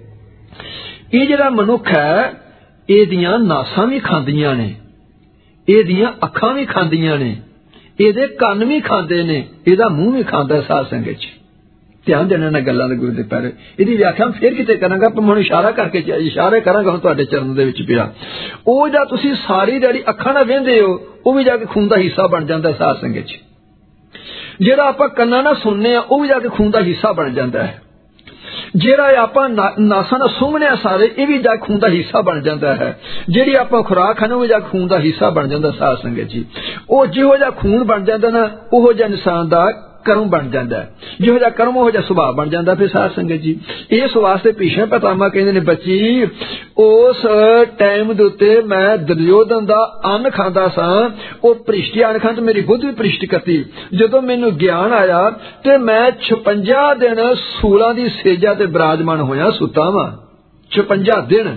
ਇਹ ਜਿਹੜਾ ਮਨੁੱਖ ਹੈ ਇਹਦੀਆਂ ਨਾਸਾਂ ਵੀ ਖਾਂਦੀਆਂ ਨੇ, ਇਹਦੀਆਂ ਅੱਖਾਂ ਵੀ ਖਾਂਦੀਆਂ ਨੇ, ਇਹਦੇ ਕੰਨ ਵੀ ਖਾਂਦੇ ਨੇ, ਇਹਦਾ ਮੂੰਹ ਵੀ ਖਾਂਦਾ ਸਾਧ ਸੰਗਤ 'ਚ। ਧਿਆਨ ਦੇਣਾ ਨਾ ਗੱਲਾਂ ਦੇ ਗੁਰੂ ਦੇ ਪਿਆਰੇ। ਇਹਦੀ ਵਿਆਖਿਆ ਫਿਰ ਕਿਤੇ ਕਰਾਂਗਾ, ਪਰ ਹੁਣ ਇਸ਼ਾਰਾ ਕਰਕੇ ਇਸ਼ਾਰੇ ਕਰਾਂਗਾ ਹੁਣ ਤੁਹਾਡੇ ਚਰਨ ਦੇ ਵਿੱਚ ਪਿਆ। ਉਹ ਜਾਂ ਤੁਸੀਂ ਸਾਰੀ ਦਿਹਾੜੀ ਅੱਖਾਂ ਨਾਲ ਵੇਂਦੇ ਹੋ, ਉਹ ਵੀ ਜਾ ਕੇ ਖੂਨ ਦਾ ਹਿੱਸਾ ਬਣ ਜਾਂਦਾ ਸਾਧ ਸੰਗਤ 'ਚ। ਜਿਹੜਾ ਆਪਾਂ ਕੰਨਾਂ ਨਾਲ ਸੁਣਨੇ ਆ, ਉਹ ਵੀ ਜਾ ਕੇ ਖੂਨ ਦਾ ਹਿੱਸਾ ਬਣ ਜਾਂਦਾ ਹੈ। ਜਿਹੜਾ ਆਪਾਂ ਨਾਸਾਂ ਨਾਲ ਸੁੰਘਣੇ ਆ ਸਾਰੇ, ਇਹ ਵੀ ਜਾ ਖੂਨ ਦਾ ਹਿੱਸਾ ਬਣ ਜਾਂਦਾ ਹੈ। ਜਿਹੜੀ ਆਪਾਂ ਖੁਰਾਕ ਖਾਣੇ, ਉਹ ਜਾ ਖੂਨ ਦਾ ਹਿੱਸਾ ਬਣ ਜਾਂਦਾ ਸਾਧ ਸੰਗਤ ਜੀ। ਉਹ ਜਿਹੋ ਜਿਹਾ ਖੂਨ ਬਣ ਜਾਂਦਾ ਨਾ, ਉਹੋ ਜਿਹਾ ਇਨਸਾਨ ਦਾ ਕਰਮ ਬਣ ਜਾਂਦਾ ਹੈ। ਜਿਹੋ ਜਿਹਾ ਕਰਮ ਉਹੋ ਜਿਹਾ ਸੁਭਾਅ ਬਣ ਜਾਂਦਾ ਫਿਰ ਸਾਧ ਸੰਗਤ ਜੀ। ਇਸ ਵਾਸਤੇ ਭੀਸ਼ਮ ਪਿਤਾਮਹ ਕਹਿੰਦੇ ਨੇ, ਬੱਚੀ ਉਸ ਟਾਈਮ ਦੇ ਉੱਤੇ ਮੈਂ ਦੁਰਯੋਧਨ ਦਾ ਅੰਨ ਖਾਂਦਾ ਸਾਂ, ਉਹ ਭ੍ਰਿਸ਼ਟੀ ਅੰਨ ਖਾਂ ਤੇ ਮੇਰੀ ਬੁੱਧ ਵੀ ਭ੍ਰਿਸ਼ਟ ਕਰਤੀ। ਜਦੋਂ ਮੈਨੂੰ ਗਿਆਨ ਆਇਆ ਤੇ ਮੈਂ ਛਪੰਜਾ ਦਿਨ ਸੂਲਾਂ ਦੀ ਸੇਜਾ ਤੇ ਬਿਰਾਜਮਾਨ ਹੋਇਆ, ਸੁੱਤਾ ਵਾਂ ਛਪੰਜਾ ਦਿਨ।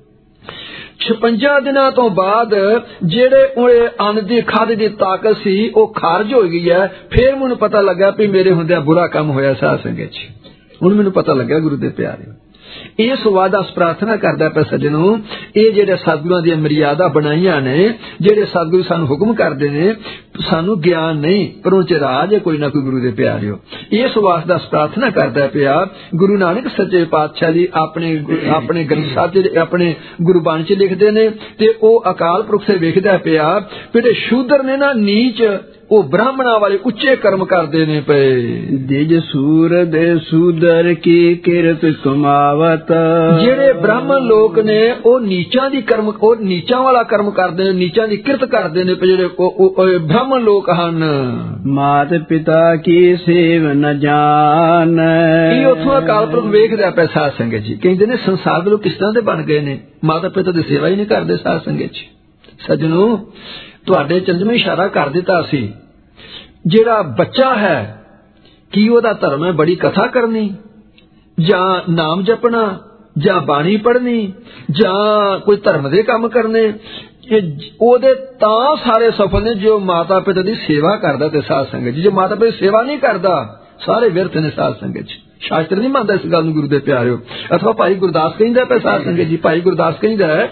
ਛਪੰਜਾ ਦਿਨਾਂ ਤੋਂ ਬਾਅਦ ਜਿਹੜੇ ਅੰਨ ਦੀ ਖਾਦ ਦੀ ਤਾਕਤ ਸੀ ਉਹ ਖਾਰਜ ਹੋ ਗਈ ਹੈ। ਫਿਰ ਮੈਨੂੰ ਪਤਾ ਲੱਗਾ ਵੀ ਮੇਰੇ ਹੁੰਦਿਆਂ ਬੁਰਾ ਕੰਮ ਹੋਇਆ ਸਾਧ ਸੰਗਤ 'ਚ। ਹੁਣ ਮੈਨੂੰ ਪਤਾ ਲੱਗਾ ਗੁਰੂ ਦੇ ਪਿਆਰੇ। ਇਸ ਵਾਦਾਸ ਪ੍ਰਾਰਥਨਾ ਕਰਦਾ ਪਿਆ ਸੱਜਣੋ, ਇਹ ਜਿਹੜੇ ਸਤਿਗੁਰਾਂ ਦੀਆਂ ਮਰਿਆਦਾ ਬਣਾਈਆਂ ਨੇ, ਜਿਹੜੇ ਸਤਿਗੁਰੂ ਸਾਨੂੰ ਹੁਕਮ ਕਰਦੇ ਨੇ, ਸਾਨੂੰ ਗਿਆਨ ਨਹੀਂ ਪਰ ਉਹ 'ਚ ਰਾਜ ਹੈ ਕੋਈ ਨਾ ਕੋਈ ਗੁਰੂ ਦੇ ਪਿਆਰਿਓ। ਇਸ ਵਾਸਤੇ ਪ੍ਰਾਰਥਨਾ ਕਰਦਾ ਪਿਆ। ਗੁਰੂ ਨਾਨਕ ਸੱਚੇ ਪਾਤਸ਼ਾਹ ਜੀ ਆਪਣੇ ਆਪਣੇ ਗ੍ਰੰਥ ਸਾਹਿਬ 'ਚ ਆਪਣੇ ਗੁਰਬਾਣੀ 'ਚ ਲਿਖਦੇ ਨੇ ਤੇ ਉਹ ਅਕਾਲ ਪੁਰਖ ਸੇ ਵੇਖਦਾ ਪਿਆ, ਜਿਹੜੇ ਸ਼ੂਦਰ ਨੇ ਨਾ ਨੀਚ, ਉਹ ਬ੍ਰਾਹਮਣਾਂ ਵਾਲੇ ਉੱਚੇ ਕਰਮ ਕਰਦੇ ਨੇ ਪਏ। ਦਿਜ ਸੂਰ ਦੇ ਸੂਦਰ ਕੀ ਕਿਰਤ ਕਮਾਵਤ, ਜਿਹੜੇ ਬ੍ਰਾਹਮਣ ਲੋਕ ਨੇ ਉਹ ਨੀਚਾਂ ਦੀ ਕਰਮ, ਉਹ ਨੀਚਾਂ ਵਾਲਾ ਕਰਮ ਕਰਦੇ ਨੇ, ਨੀਚਾਂ ਦੀ ਕਿਰਤ ਕਰਦੇ ਨੇ ਜਿਹੜੇ ਬ੍ਰਾਹਮਣ ਲੋਕ ਹਨ। ਮਾਤ ਪਿਤਾ ਕੀ ਸੇਵ ਨ ਜਾਣ, ਇਹ ਉੱਥੋਂ ਅਕਾਲ ਪੁਰਖ ਵੇਖਦਾ ਪਿਆ ਸਾਧ ਸੰਗਤ ਜੀ। ਕਹਿੰਦੇ ਨੇ ਸੰਸਾਰ ਦੇ ਲੋਕ ਕਿਸ ਤਰ੍ਹਾਂ ਦੇ ਬਣ ਗਏ ਨੇ, ਮਾਤਾ ਪਿਤਾ ਦੀ ਸੇਵਾ ਹੀ ਨਹੀਂ ਕਰਦੇ ਸਾਧ ਸੰਗਤ ਜੀ। ਸੱਜਣੋ ਤੁਹਾਡੇ ਚੰਦਮੇ ਇਸ਼ਾਰਾ ਕਰ ਦਿੱਤਾ ਸੀ, ਜਿਹੜਾ ਬੱਚਾ ਹੈ ਕੀ ਉਹਦਾ ਧਰਮ ਹੈ ਬੜੀ ਕਥਾ ਕਰਨੀ ਜਾਂ ਨਾਮ ਜਪਣਾ ਜਾਂ ਬਾਣੀ ਪੜ੍ਹਨੀ ਜਾਂ ਕੋਈ ਧਰਮ ਦੇ ਕੰਮ ਕਰਨੇ, ਉਹਦੇ ਤਾਂ ਸਾਰੇ ਸਫਲ ਨੇ ਜੋ ਮਾਤਾ ਪਿਤਾ ਦੀ ਸੇਵਾ ਕਰਦਾ ਤੇ ਸਾਧ ਸੰਗਤ ਜੀ। ਜੋ ਮਾਤਾ ਪਿਤਾ ਦੀ ਸੇਵਾ ਨਹੀਂ ਕਰਦਾ ਸਾਰੇ ਵਿਅਰਥ ਨੇ ਸਾਧ ਸੰਗਤ ਜੀ। ਸ਼ਾਸਤਰ ਨਹੀਂ ਮੰਨਦਾ ਇਸ ਗੱਲ ਨੂੰ ਗੁਰੂ ਦੇ ਪਿਆਰਿਓ। ਅਥਵਾ ਭਾਈ ਗੁਰਦਾਸ ਕਹਿੰਦਾ ਪਿਆ ਸਾਧ ਸੰਗਤ ਜੀ, ਭਾਈ ਗੁਰਦਾਸ ਕਹਿੰਦਾ ਹੈ,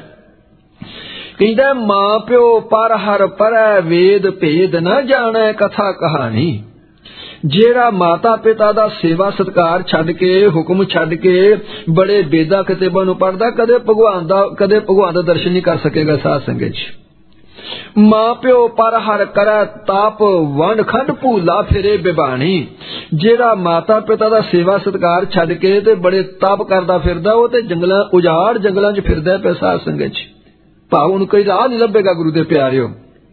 ਕਹਿੰਦਾ ਮਾਂ ਪਿਓ ਪਰ ਹਰ ਪਰੈ ਵੇਦ ਭੇਦ ਨਾ ਜਾਣੈ ਕਥਾ ਕਹਾਣੀ। ਜਿਹੜਾ ਮਾਤਾ ਪਿਤਾ ਦਾ ਸੇਵਾ ਸਤਕਾਰ ਛੱਡ ਕੇ, ਹੁਕਮ ਛੱਡ ਕੇ ਬੜੇ ਵੇਦਾਂ ਕਿਤਾਬਾਂ ਨੂੰ ਪੜ੍ਹਦਾ, ਕਦੇ ਭਗਵਾਨ ਦਾ ਕਦੇ ਭਗਵਾਨ ਦਾ ਦਰਸ਼ਨ ਨਹੀਂ ਕਰ ਸਕੇਗਾ ਸਾਧ ਸੰਗਤ ਜੀ। ਮਾਂ ਪਿਓ ਪਰ ਹਰ ਕਰੈ ਤਾਪ ਵੰਡ ਖੰਡ ਭੂਲਾ ਫਿਰੇ ਬਿਬਾਣੀ। ਜਿਹੜਾ ਮਾਤਾ ਪਿਤਾ ਦਾ ਸੇਵਾ ਸਤਕਾਰ ਛੱਡ ਕੇ ਤੇ ਬੜੇ ਤਪ ਕਰਦਾ ਫਿਰਦਾ, ਉਹ ਤੇ ਜੰਗਲਾਂ ਉਜਾੜ ਜੰਗਲਾਂ 'ਚ ਫਿਰਦਾ ਪਿਆ ਸਾਧ ਸੰਗਤ 'ਚ। ਭਾਵ ਉਹਨੂੰ ਕੋਈ ਰਾਹ ਨਹੀਂ ਲੱਭੇਗਾ ਗੁਰੂ ਦੇ ਪਿਆਰਿਓ।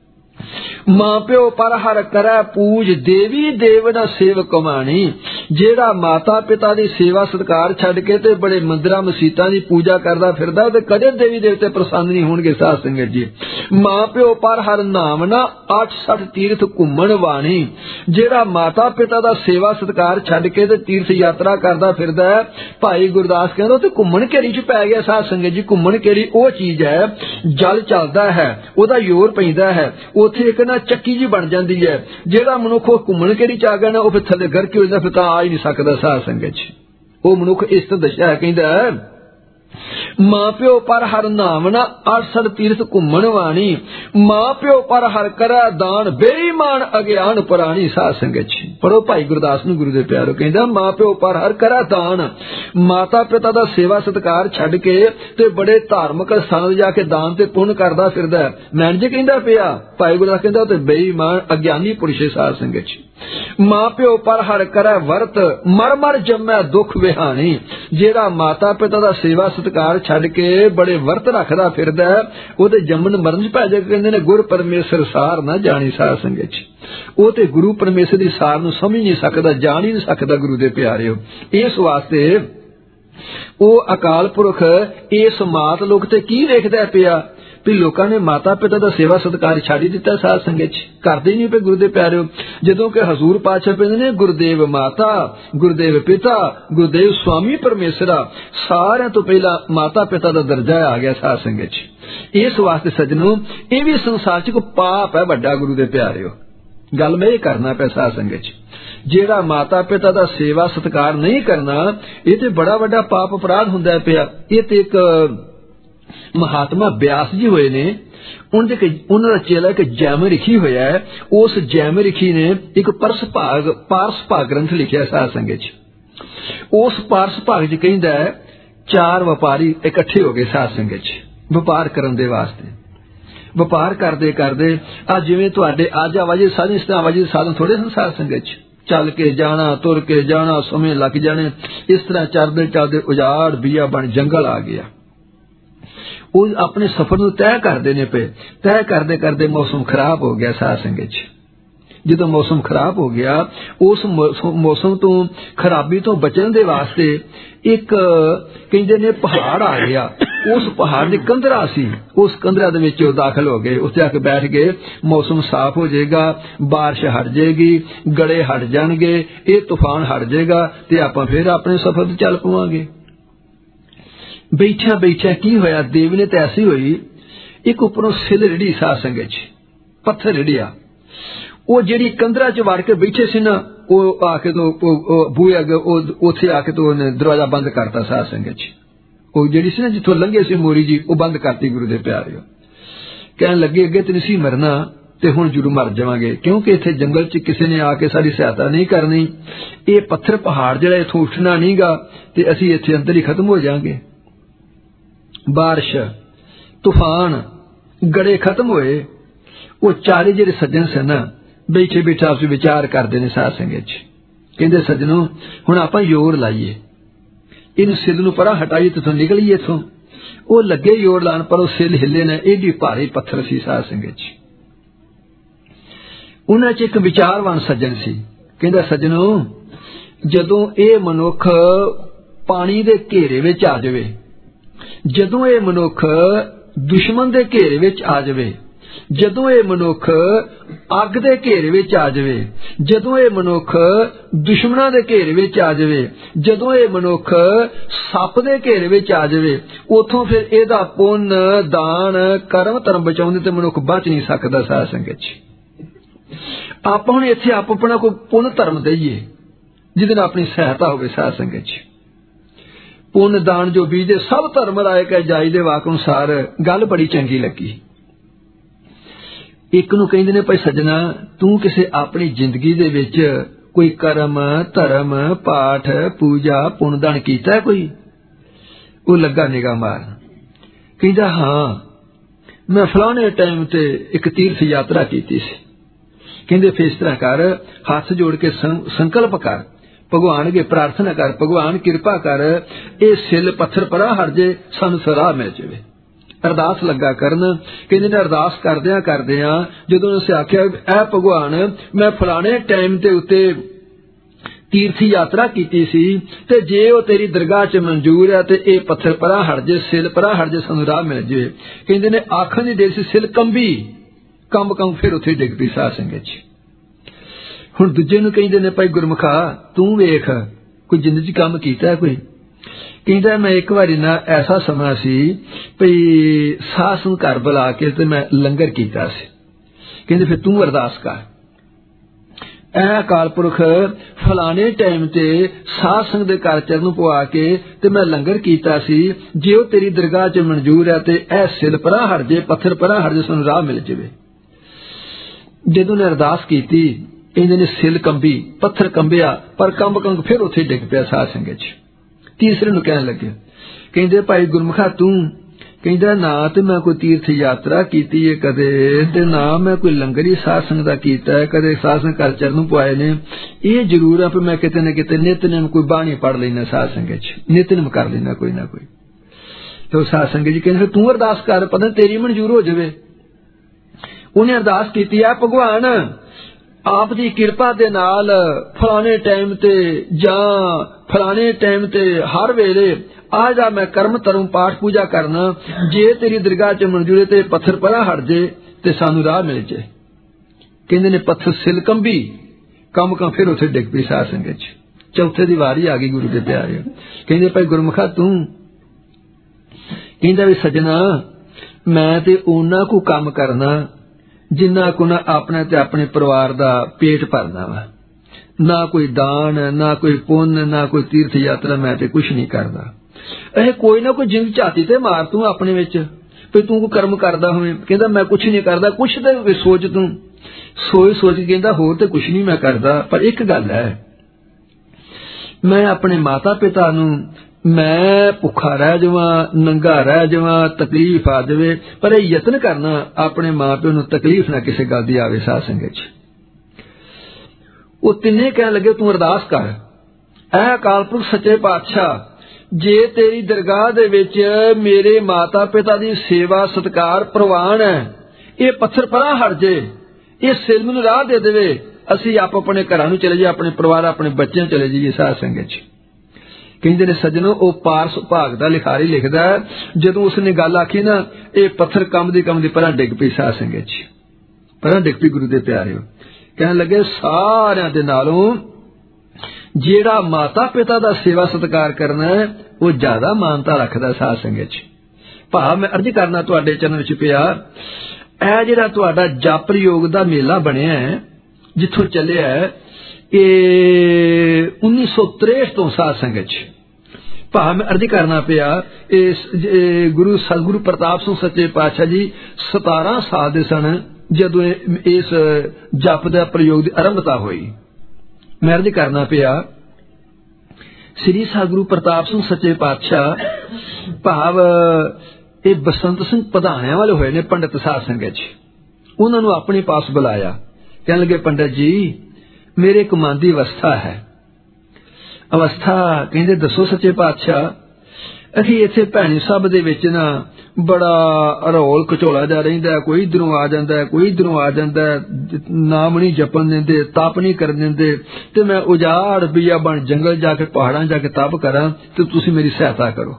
ਮਾਂ ਪਿਓ ਪਰ ਹਰ ਕਰੈ ਪੂਜ ਦੇਵੀ ਦੇਵ ਨਾ ਸੇਵ ਕਮਾਣੀ। ਜਿਹੜਾ ਮਾਤਾ ਪਿਤਾ ਦੀ ਸੇਵਾ ਸਤਕਾਰ ਛੱਡ ਕੇ ਤੇ ਬੜੇ ਮੰਦਿਰਾਂ ਮਸੀਤਾਂ ਦੀ ਪੂਜਾ ਕਰਦਾ ਫਿਰਦਾ, ਤੇ ਕਦੇ ਦੇਵੀ ਦੇਵਤੇ ਪ੍ਰਸੰਨ ਨਹੀਂ ਹੋਣਗੇ ਸਾਧ ਸੰਗਤ ਜੀ। ਮਾਂ ਪਿਓ ਪਰ ਹਰ ਨਾਮ ਨਾ ਅੱਠ ਸੱਠ ਤੀਰਥ ਘੁੰਮਣ ਵਾਣੀ। ਜਿਹੜਾ ਮਾਤਾ ਪਿਤਾ ਦਾ ਸੇਵਾ ਸਤਕਾਰ ਛੱਡ ਕੇ ਤੇ ਤੀਰਥ ਯਾਤਰਾ ਕਰਦਾ ਫਿਰਦਾ, ਭਾਈ ਗੁਰਦਾਸ ਕਹਿੰਦਾ ਤੇ ਘੁੰਮਣ ਘੇਰੀ 'ਚ ਪੈ ਗਿਆ ਸਾਧ ਸੰਗਤ ਜੀ। ਘੁੰਮਣ ਘੇਰੀ ਉਹ ਚੀਜ਼ ਹੈ, ਜਲ ਚੱਲਦਾ ਹੈ, ਉਹਦਾ ਜ਼ੋਰ ਪੈਂਦਾ ਹੈ, ਉੱਥੇ ਇੱਕ ਨਾ ਚੱਕੀ ਜੀ ਬਣ ਜਾਂਦੀ ਹੈ। ਜਿਹੜਾ ਮਨੁੱਖ ਉਹ ਘੁੰਮਣ ਘੇਰੀ 'ਚ ਆ ਗਿਆ ਨਾ, ਉਹ ਫਿਰ ਥੱਲੇ ਗਰ ਕੇ ਹੋ ਜਾਂਦਾ, ਫਿਰ ਤਾਂ ਆ ਹੀ ਨਹੀਂ ਸਕਦਾ ਸਾਧ ਸੰਗਤ 'ਚ। ਉਹ ਮਨੁੱਖ ਇਸ ਤਰ੍ਹਾਂ ਦਸ਼ਾ ਹੈ, ਕਹਿੰਦਾ मां प्यो पर हर नामना अड़सठ तीर्थ घूमन वाणी मां प्यो पर हर करै दान बेईमान अज्ञान पुरानी साध संगत पढ़ो भाई गुरदास नूं गुरु दे प्यारो कहंदा मां प्यो पर हर करै दान माता पिता दा सेवा सत्कार छड्ड के ते बड़े धार्मिक स्थान जाके दान ते पुण्य करदा फिरदा मैं जे कहंदा पिया भाई गुरदास कहंदा ते बेईमान अज्ञानी पुरुष साध संगत मां प्यो पर हर करै वर्त मर मर जम्मै दुख विहानी जेड़ा माता पिता दा सेवा सत्कार छड्ड के बड़े वर्त रखदा फिरदा ओहदे जम्मन मरण च पै जा कहंदे ने गुर परमेश्वर सार ना जानी साध संगत ओह ते गुरु परमेश्वर दी सार नूं समझ नहीं सकदा जान ही नहीं सकदा गुरु दे प्यारिओ इस वास्ते ओह अकाल पुरख इस मात लोक ते की वेखदा पिया भी लोगों ने माता पिता का सेवा सत्कार छाड़ी दिता साध संगत करते नहीं पे गुरु दे प्यारे जदों के हजूर पातशाह कहंदे ने गुरुदेव माता गुरुदेव पिता गुरुदेव स्वामी परमेश्वरा सारे तो पहला माता पिता का दर्जा आ गया साध संगत इस वास्ते सज्जनों ये भी संसार च कोई पाप है बड़ा गुरु दे प्यारे गल मैं ये करना पे साध संगत जेड़ा माता पिता का सेवा सत्कार नहीं करना ये तो बड़ा बड़ा पाप अपराध हुंदा पिया ये तो एक महात्मा ब्यास जी हुए ने उन्होंने चेला एक जैम रिखी होया है उस जैम रिखी ने एक परस भाग पारस भाग ग्रंथ लिखा साध संगत उस पारस भाग च कहंदा है चार व्यापारी इकट्ठे हो गए साध संगत व्यापार करने दे वास्ते व्यापार करते करते अज जिवें तुहाडे अज आवाजाही साधन इस तरह आवाजाही साधन थोड़े सन साध संगत चल के जाना तुर के जाना समय लग जाने इस तरह चलते चलते उजाड़ बिया बन जंगल आ गया वो अपने सफर नूं तय करते ने पे तय करते करते मौसम खराब हो गया साध संगत जो मौसम खराब हो गया उस मौसम तो खराबी तो बचने दे वास्ते एक कहंदे ने पहाड़ आ गया उस पहाड़ दी कंधरा सी उस कंधरा दे विच दाखिल हो गए उत्ते आके बैठ गए मौसम साफ हो जाएगा बारिश हट जाएगी गड़े हट जाएंगे ये तूफान हट जाएगा ते आपां फिर अपने सफर ते चल पवांगे बैठा बैठा की होया देव ने तो ऐसी हुई एक उपरों सिल रिड़ी साध संगत पत्थर रिड़िया वो जेड़ी कंधरा च वड़ के बैठे सी ना वो आके तो बूहे अगे उत्थे आके तो दरवाजा बंद करता साध संगत वो जेड़ी सी ना जिथों लंघे सी मोरी जी वो बंद करती गुरु दे प्यारे कहन लगे अगे ते नहीं मरना ते हुण जरूर मर जावांगे क्योंकि इत्थे जंगल च किसी ने आके साडी सहायता नहीं करनी ये पत्थर पहाड़ जिहड़ा इत्थों उठना नहींगा ते असीं इत्थे अंदर ही खत्म हो जाएंगे बारिश तूफान गड़े खत्म होए वो चारे जेडे सज्जन सन ना बैठे बैठे आपस विचार करते ने साध संगत कहंदे सज्जनों हुण आपां जोर लाइए इन सिल नूं परा हटाइए तो निकलीए इथों वो लगे जोर लाण पर सिल हिले ने एडी भारी पत्थर सी साध संगत उन्हां च एक विचारवान सज्जन सी कहंदा सज्जनों जदों ये मनुख पानी दे घेरे विच आ जावे जदों ये मनुख दुश्मन दे घेरे विच आ जावे जदों ये मनुख अग दे घेरे विच आ जावे जदों ये मनुख दुश्मनां दे घेरे विच आ जावे जदों ये मनुख सप दे घेरे विच आ जावे उथों फिर इहदा पुण्य दान कर्म धर्म बचाउंदे ते मनुख बच नहीं सकदा साध संगत आपां हुण इत्थे अपना कोई पुण्य धर्म दईए जिहदे नाल अपनी सहायता होवे साध संगत पुण्य दान जो बीजे सब धर्म राय के जाई दे वाक अनुसार गल बड़ी चंगी लगी एक नूं कहंदे ने भाई सज्जना तू किसी अपनी जिंदगी दे विच कोई कर्म धर्म पाठ पूजा पुण्यदान कीता है कोई वो लगा निगाह मार कहंदा हाँ मैं फलाने टाइम ते एक तीर्थ यात्रा कीती सी कहंदे फिर इस तरह कर हाथ जोड़ के संकल्प कर भगवान अगे प्रार्थना कर भगवान कृपा कर ये सिल पत्थर परा हट जे सानू सराह मिल जाए अरदास लगा करन कहंदे ने अरदास करदियां करदियां जदों उसे आख्या ऐ भगवान मैं फलाने टाइम ते उत्ते तीर्थ यात्रा कीती सी ते जे वो तेरी दरगाह च मंजूर है ते ये पत्थर परा हट जे सिल परा हट जे सानू राह मिल जाए कहंदे ने आखन दी देर सी सिल कंबी कंब कंब फिर उत्थे डिग पई साध संगत हुण दूजे नूं कहंदे ने भाई गुरमुखा तू वेख कोई जिंदगी काम कीता कोई कहंदा मैं एक बारी ना ऐसा समा सी भई सास नूं घर बुला के ते मैं लंगर कीता सी कहंदे फिर तू अरदास कर ਇਹ ਅਕਾਲ ਪੁਰਖ ਫਲਾਣੇ ਟਾਈਮ ਤੇ ਸਾਧ ਸੰਗਤ ਦੇ ਘਰ ਚਰਨ ਪਵਾ ਕੇ ਤੇ ਮੈਂ ਲੰਗਰ ਕੀਤਾ ਸੀ, ਜੇ ਉਹ ਤੇਰੀ ਦਰਗਾਹ 'ਚ ਮਨਜ਼ੂਰ ਹੈ ਤੇ ਇਹ ਸਿਲ ਪਰਾਂ ਹਟ ਜੇ, ਪੱਥਰ ਪਰਾਂ ਹਟ ਜੇ, ਸਾਨੂੰ ਰਾਹ ਮਿਲ ਜਾਵੇ। ਜਦੋਂ ਨੇ ਅਰਦਾਸ ਕੀਤੀ ਇਹਨਾਂ ਨੇ ਸਿਲ ਕੰਬੀ, ਪੱਥਰ ਕੰਬਿਆ, ਪਰ ਕੰਬ ਕੰਬ ਫਿਰ ਉੱਥੇ ਡਿੱਗ ਪਿਆ ਸਾਧ ਸੰਗਤ 'ਚ। ਤੀਸਰੇ ਨੂੰ ਕਹਿਣ ਲੱਗੇ, ਕਹਿੰਦੇ ਭਾਈ ਗੁਰਮੁਖਾ ਤੂੰ, ਕਹਿੰਦਾ ਨਾ ਤੇ ਮੈਂ ਕੋਈ ਤੀਰਥ ਯਾਤਰਾ ਕੀਤੀ ਹੈ ਕਦੇ, ਤੇ ਨਾ ਮੈਂ ਕੋਈ ਲੰਗਰੀ ਸਾਧ ਸੰਗਤ ਦਾ ਕੀਤਾ ਹੈ ਕਦੇ, ਸਾਧ ਸੰਗਤ ਘਰ ਚਰਨ ਪਵਾਏ ਨੇ। ਇਹ ਜ਼ਰੂਰ ਆ ਵੀ ਮੈਂ ਕਿਤੇ ਨਾ ਕਿਤੇ ਨਿਤਨੇਮ ਕੋਈ ਬਾਣੀ ਪੜ੍ਹ ਲੈਣਾ, ਸਾਧ ਸੰਗਤ 'ਚ ਨਿਤਨੇਮ ਕਰ ਲੈਣਾ ਕੋਈ ਨਾ ਕੋਈ। ਤੇ ਸਾਧ ਸੰਗਤ ਜੀ ਕਹਿੰਦੇ ਤੂੰ ਅਰਦਾਸ ਕਰ, ਪਤਾ ਤੇਰੀ ਮਨਜ਼ੂਰ ਹੋ ਜਾਵੇ। ਉਹਨੇ ਅਰਦਾਸ ਕੀਤੀ ਆ, ਭਗਵਾਨ ਆਪ ਦੀ ਕਿਰਪਾ ਦੇ ਨਾਲ ਫਲਾਣੇ ਟਾਈਮ ਤੇ ਜਾਂ ਫਲਾਣੇ ਟਾਈਮ ਤੇ ਹਰ ਵੇਲੇ ਆ ਜਾ, ਮੈਂ ਕਰਮ ਧਰਮ ਪਾਠ ਪੂਜਾ ਕਰਨਾ, ਜੇ ਤੇਰੀ ਦਰਗਾਹ 'ਚ ਮਨਜ਼ੂਰ ਤੇ ਪੱਥਰ ਪਰਾਂ ਹਟ ਜੇ ਤੇ ਸਾਨੂੰ ਰਾਹ ਮਿਲ ਜੇ। ਕਹਿੰਦੇ ਨੇ ਪੱਥਰ ਸਿਲ ਕੰਬੀ, ਕੰਮ ਕੰਮ ਫਿਰ ਉੱਥੇ ਡਿੱਗ ਪਈ ਸਾਧ ਸੰਗਤ 'ਚ। ਚੌਥੇ ਦੀ ਵਾਰੀ ਆ ਗਈ ਗੁਰੂ ਦੇ ਪਿਆਰੇ। ਕਹਿੰਦੇ ਭਾਈ ਗੁਰਮੁਖਾ ਤੂੰ, ਕਹਿੰਦਾ ਵੀ ਸੱਜਣਾ ਮੈਂ ਤੇ ਉਹਨਾਂ ਕੋ ਕੰਮ ਕਰਨਾ ਜਿੰਨਾ ਕੋ ਨਾ ਆਪਣਾ ਤੇ ਆਪਣੇ ਪਰਿਵਾਰ ਦਾ ਪੇਟ ਭਰਨਾ ਵਾ, ਨਾ ਕੋਈ ਦਾਨ, ਨਾ ਕੋਈ ਪੁੰਨ, ਨਾ ਕੋਈ ਤੀਰਥ ਯਾਤਰਾ, ਮੈਂ ਤੇ ਕੁਛ ਨਹੀਂ ਕਰਦਾ। ਇਹ ਕੋਈ ਨਾ ਕੋਈ ਜਿੰਦ ਝਾਤੀ ਤੇ ਮਾਰ ਤੂੰ ਆਪਣੇ ਵਿੱਚ ਵੀ ਤੂੰ ਕੋਈ ਕਰਮ ਕਰਦਾ ਹੋਵੇਂ। ਕਹਿੰਦਾ ਮੈਂ ਕੁਛ ਨਹੀਂ ਕਰਦਾ, ਕੁਛ ਤੇ ਸੋਚ ਤੂੰ। ਸੋਚ ਸੋਚ ਕੇ ਕਹਿੰਦਾ ਹੋਰ ਤੇ ਕੁਛ ਨਹੀਂ ਮੈਂ ਕਰਦਾ, ਪਰ ਇੱਕ ਗੱਲ ਹੈ, ਮੈਂ ਆਪਣੇ ਮਾਤਾ ਪਿਤਾ ਨੂੰ ਮੈਂ ਭੁੱਖਾ ਰਹਿ ਜਾਵਾਂ, ਨੰਗਾ ਰਹਿ ਜਾਵਾਂ, ਤਕਲੀਫ ਆ ਜਾਵੇ, ਪਰ ਇਹ ਯਤਨ ਕਰਨਾ ਆਪਣੇ ਮਾਂ ਪਿਓ ਨੂੰ ਤਕਲੀਫ ਨਾ ਕਿਸੇ ਗੱਲ ਦੀ ਆਵੇ ਸਾਧ ਸੰਗਤ 'ਚ। ਉਹ ਤਿੰਨੇ ਕਹਿਣ ਲੱਗੇ ਤੂੰ ਅਰਦਾਸ ਕਰ, ਐ ਅਕਾਲ ਪੁਰਖ ਸੱਚੇ ਪਾਤਸ਼ਾਹ, ਜੇ ਤੇਰੀ ਦਰਗਾਹ ਦੇ ਵਿੱਚ ਮੇਰੇ ਮਾਤਾ ਪਿਤਾ ਦੀ ਸੇਵਾ ਸਤਿਕਾਰ ਪ੍ਰਵਾਨ ਹੈ, ਇਹ ਪੱਥਰ ਪਰਾਂ ਹਟ ਜੇ, ਇਹ ਸਿਲ ਨੂੰ ਰਾਹ ਦੇ ਦੇਵੇ, ਅਸੀਂ ਆਪ ਆਪਣੇ ਘਰਾਂ ਨੂੰ ਚਲੇ ਜਾਈਏ, ਆਪਣੇ ਪਰਿਵਾਰ ਆਪਣੇ ਬੱਚਿਆਂ ਚਲੇ ਜਾਈਏ ਸਾਧ ਸੰਗਤ 'ਚ। ਕਹਿੰਦੇ ਨੇ ਸੱਜਣੋ ਉਹ ਪਾਰਸ ਭਾਗ ਦਾ ਲਿਖਾਰੀ ਲਿਖਦਾ, ਜਦੋਂ ਉਸਨੇ ਗੱਲ ਆਖੀ ਨਾ ਇਹ ਪੱਥਰ ਕੰਮ ਦੀ ਕੰਮ ਦੀ ਪਰਾਂ ਡਿੱਗ ਪਈ ਸਾਧ ਸੰਗਤ 'ਚ, ਪਰਾਂ ਡਿੱਗ ਪਈ ਗੁਰੂ ਦੇ ਪਿਆਰਿਓ। ਕਹਿਣ ਲੱਗੇ ਸਾਰਿਆਂ ਦੇ ਨਾਲੋਂ ਜਿਹੜਾ ਮਾਤਾ ਪਿਤਾ ਦਾ ਸੇਵਾ ਸਤਿਕਾਰ ਕਰਨਾ ਹੈ ਉਹ ਜ਼ਿਆਦਾ ਮਾਨਤਾ ਰੱਖਦਾ ਸਾਧ ਸੰਗਤ 'ਚ। ਭਾਵ ਮੈਂ ਅਰਜ਼ ਕਰਨਾ ਤੁਹਾਡੇ ਚਰਨ ਵਿੱਚ ਪਿਆ, ਇਹ ਜਿਹੜਾ ਤੁਹਾਡਾ ਜਪ ਯੋਗ ਦਾ ਮੇਲਾ ਬਣਿਆ ਹੈ ਜਿੱਥੋਂ ਚੱਲਿਆ ਇਹ ਉੱਨੀ ਸੌ ਤਰੇਹਠ ਤੋਂ ਸਾਧ ਸੰਗਤ 'ਚ, ਭਾਵ ਮੈਂ ਅਰਜ਼ ਕਰਨਾ ਪਿਆ ਇਸ ਗੁਰੂ ਸਤਿਗੁਰੂ ਪ੍ਰਤਾਪ ਸਿੰਘ ਸੱਚੇ ਪਾਤਸ਼ਾਹ ਜੀ ਸਤਾਰਾਂ ਸਾਲ ਦੇ ਸਨ ਜਦੋਂ ਇਸ ਜਪ ਦਾ ਪ੍ਰਯੋਗ ਦੀ ਆਰੰਭਤਾ ਹੋਈ। ਮੈਂ ਅਰਜ਼ ਕਰਨਾ ਪਿਆ ਸ੍ਰੀ ਸਤਿਗੁਰੂ ਪ੍ਰਤਾਪ ਸਿੰਘ ਸੱਚੇ ਪਾਤਸ਼ਾਹ ਭਾਵ ਇਹ ਬਸੰਤ ਸਿੰਘ ਪਧਾਣਿਆਂ ਵਾਲੇ ਹੋਏ ਨੇ ਪੰਡਿਤ ਸਾਧ ਸੰਗਤ 'ਚ। ਉਹਨਾਂ ਨੂੰ ਆਪਣੇ ਪਾਸ ਬੁਲਾਇਆ, ਕਹਿਣ ਲੱਗੇ ਪੰਡਿਤ ਜੀ ਮੇਰੇ ਇੱਕ ਮਨ ਦੀ ਅਵਸਥਾ ਹੈ। ਅਵਸਥਾ ਕਹਿੰਦੇ ਦੱਸੋ ਸੱਚੇ ਪਾਤਸ਼ਾਹ। ਅਸੀਂ ਇੱਥੇ ਭੈਣੀ ਸਾਹਿਬ ਦੇ ਵਿੱਚ ਨਾ ਬੜਾ ਰੌਲ ਕਚੋਲਾ ਜਾ ਰਹਿੰਦਾ, ਕੋਈ ਇਧਰੋਂ ਆ ਜਾਂਦਾ, ਕੋਈ ਇਧਰੋਂ ਆ ਜਾਂਦਾ, ਨਾਮ ਨਹੀਂ ਜਪਣ ਦਿੰਦੇ, ਤਪ ਨਹੀਂ ਕਰਨ ਦਿੰਦੇ, ਤੇ ਮੈਂ ਉਜਾੜ ਬੀਆ ਬਣ ਜੰਗਲ ਜਾ ਕੇ ਪਹਾੜਾਂ ਜਾ ਕੇ ਤਪ ਕਰਾਂ ਤੇ ਤੁਸੀਂ ਮੇਰੀ ਸਹਾਇਤਾ ਕਰੋ।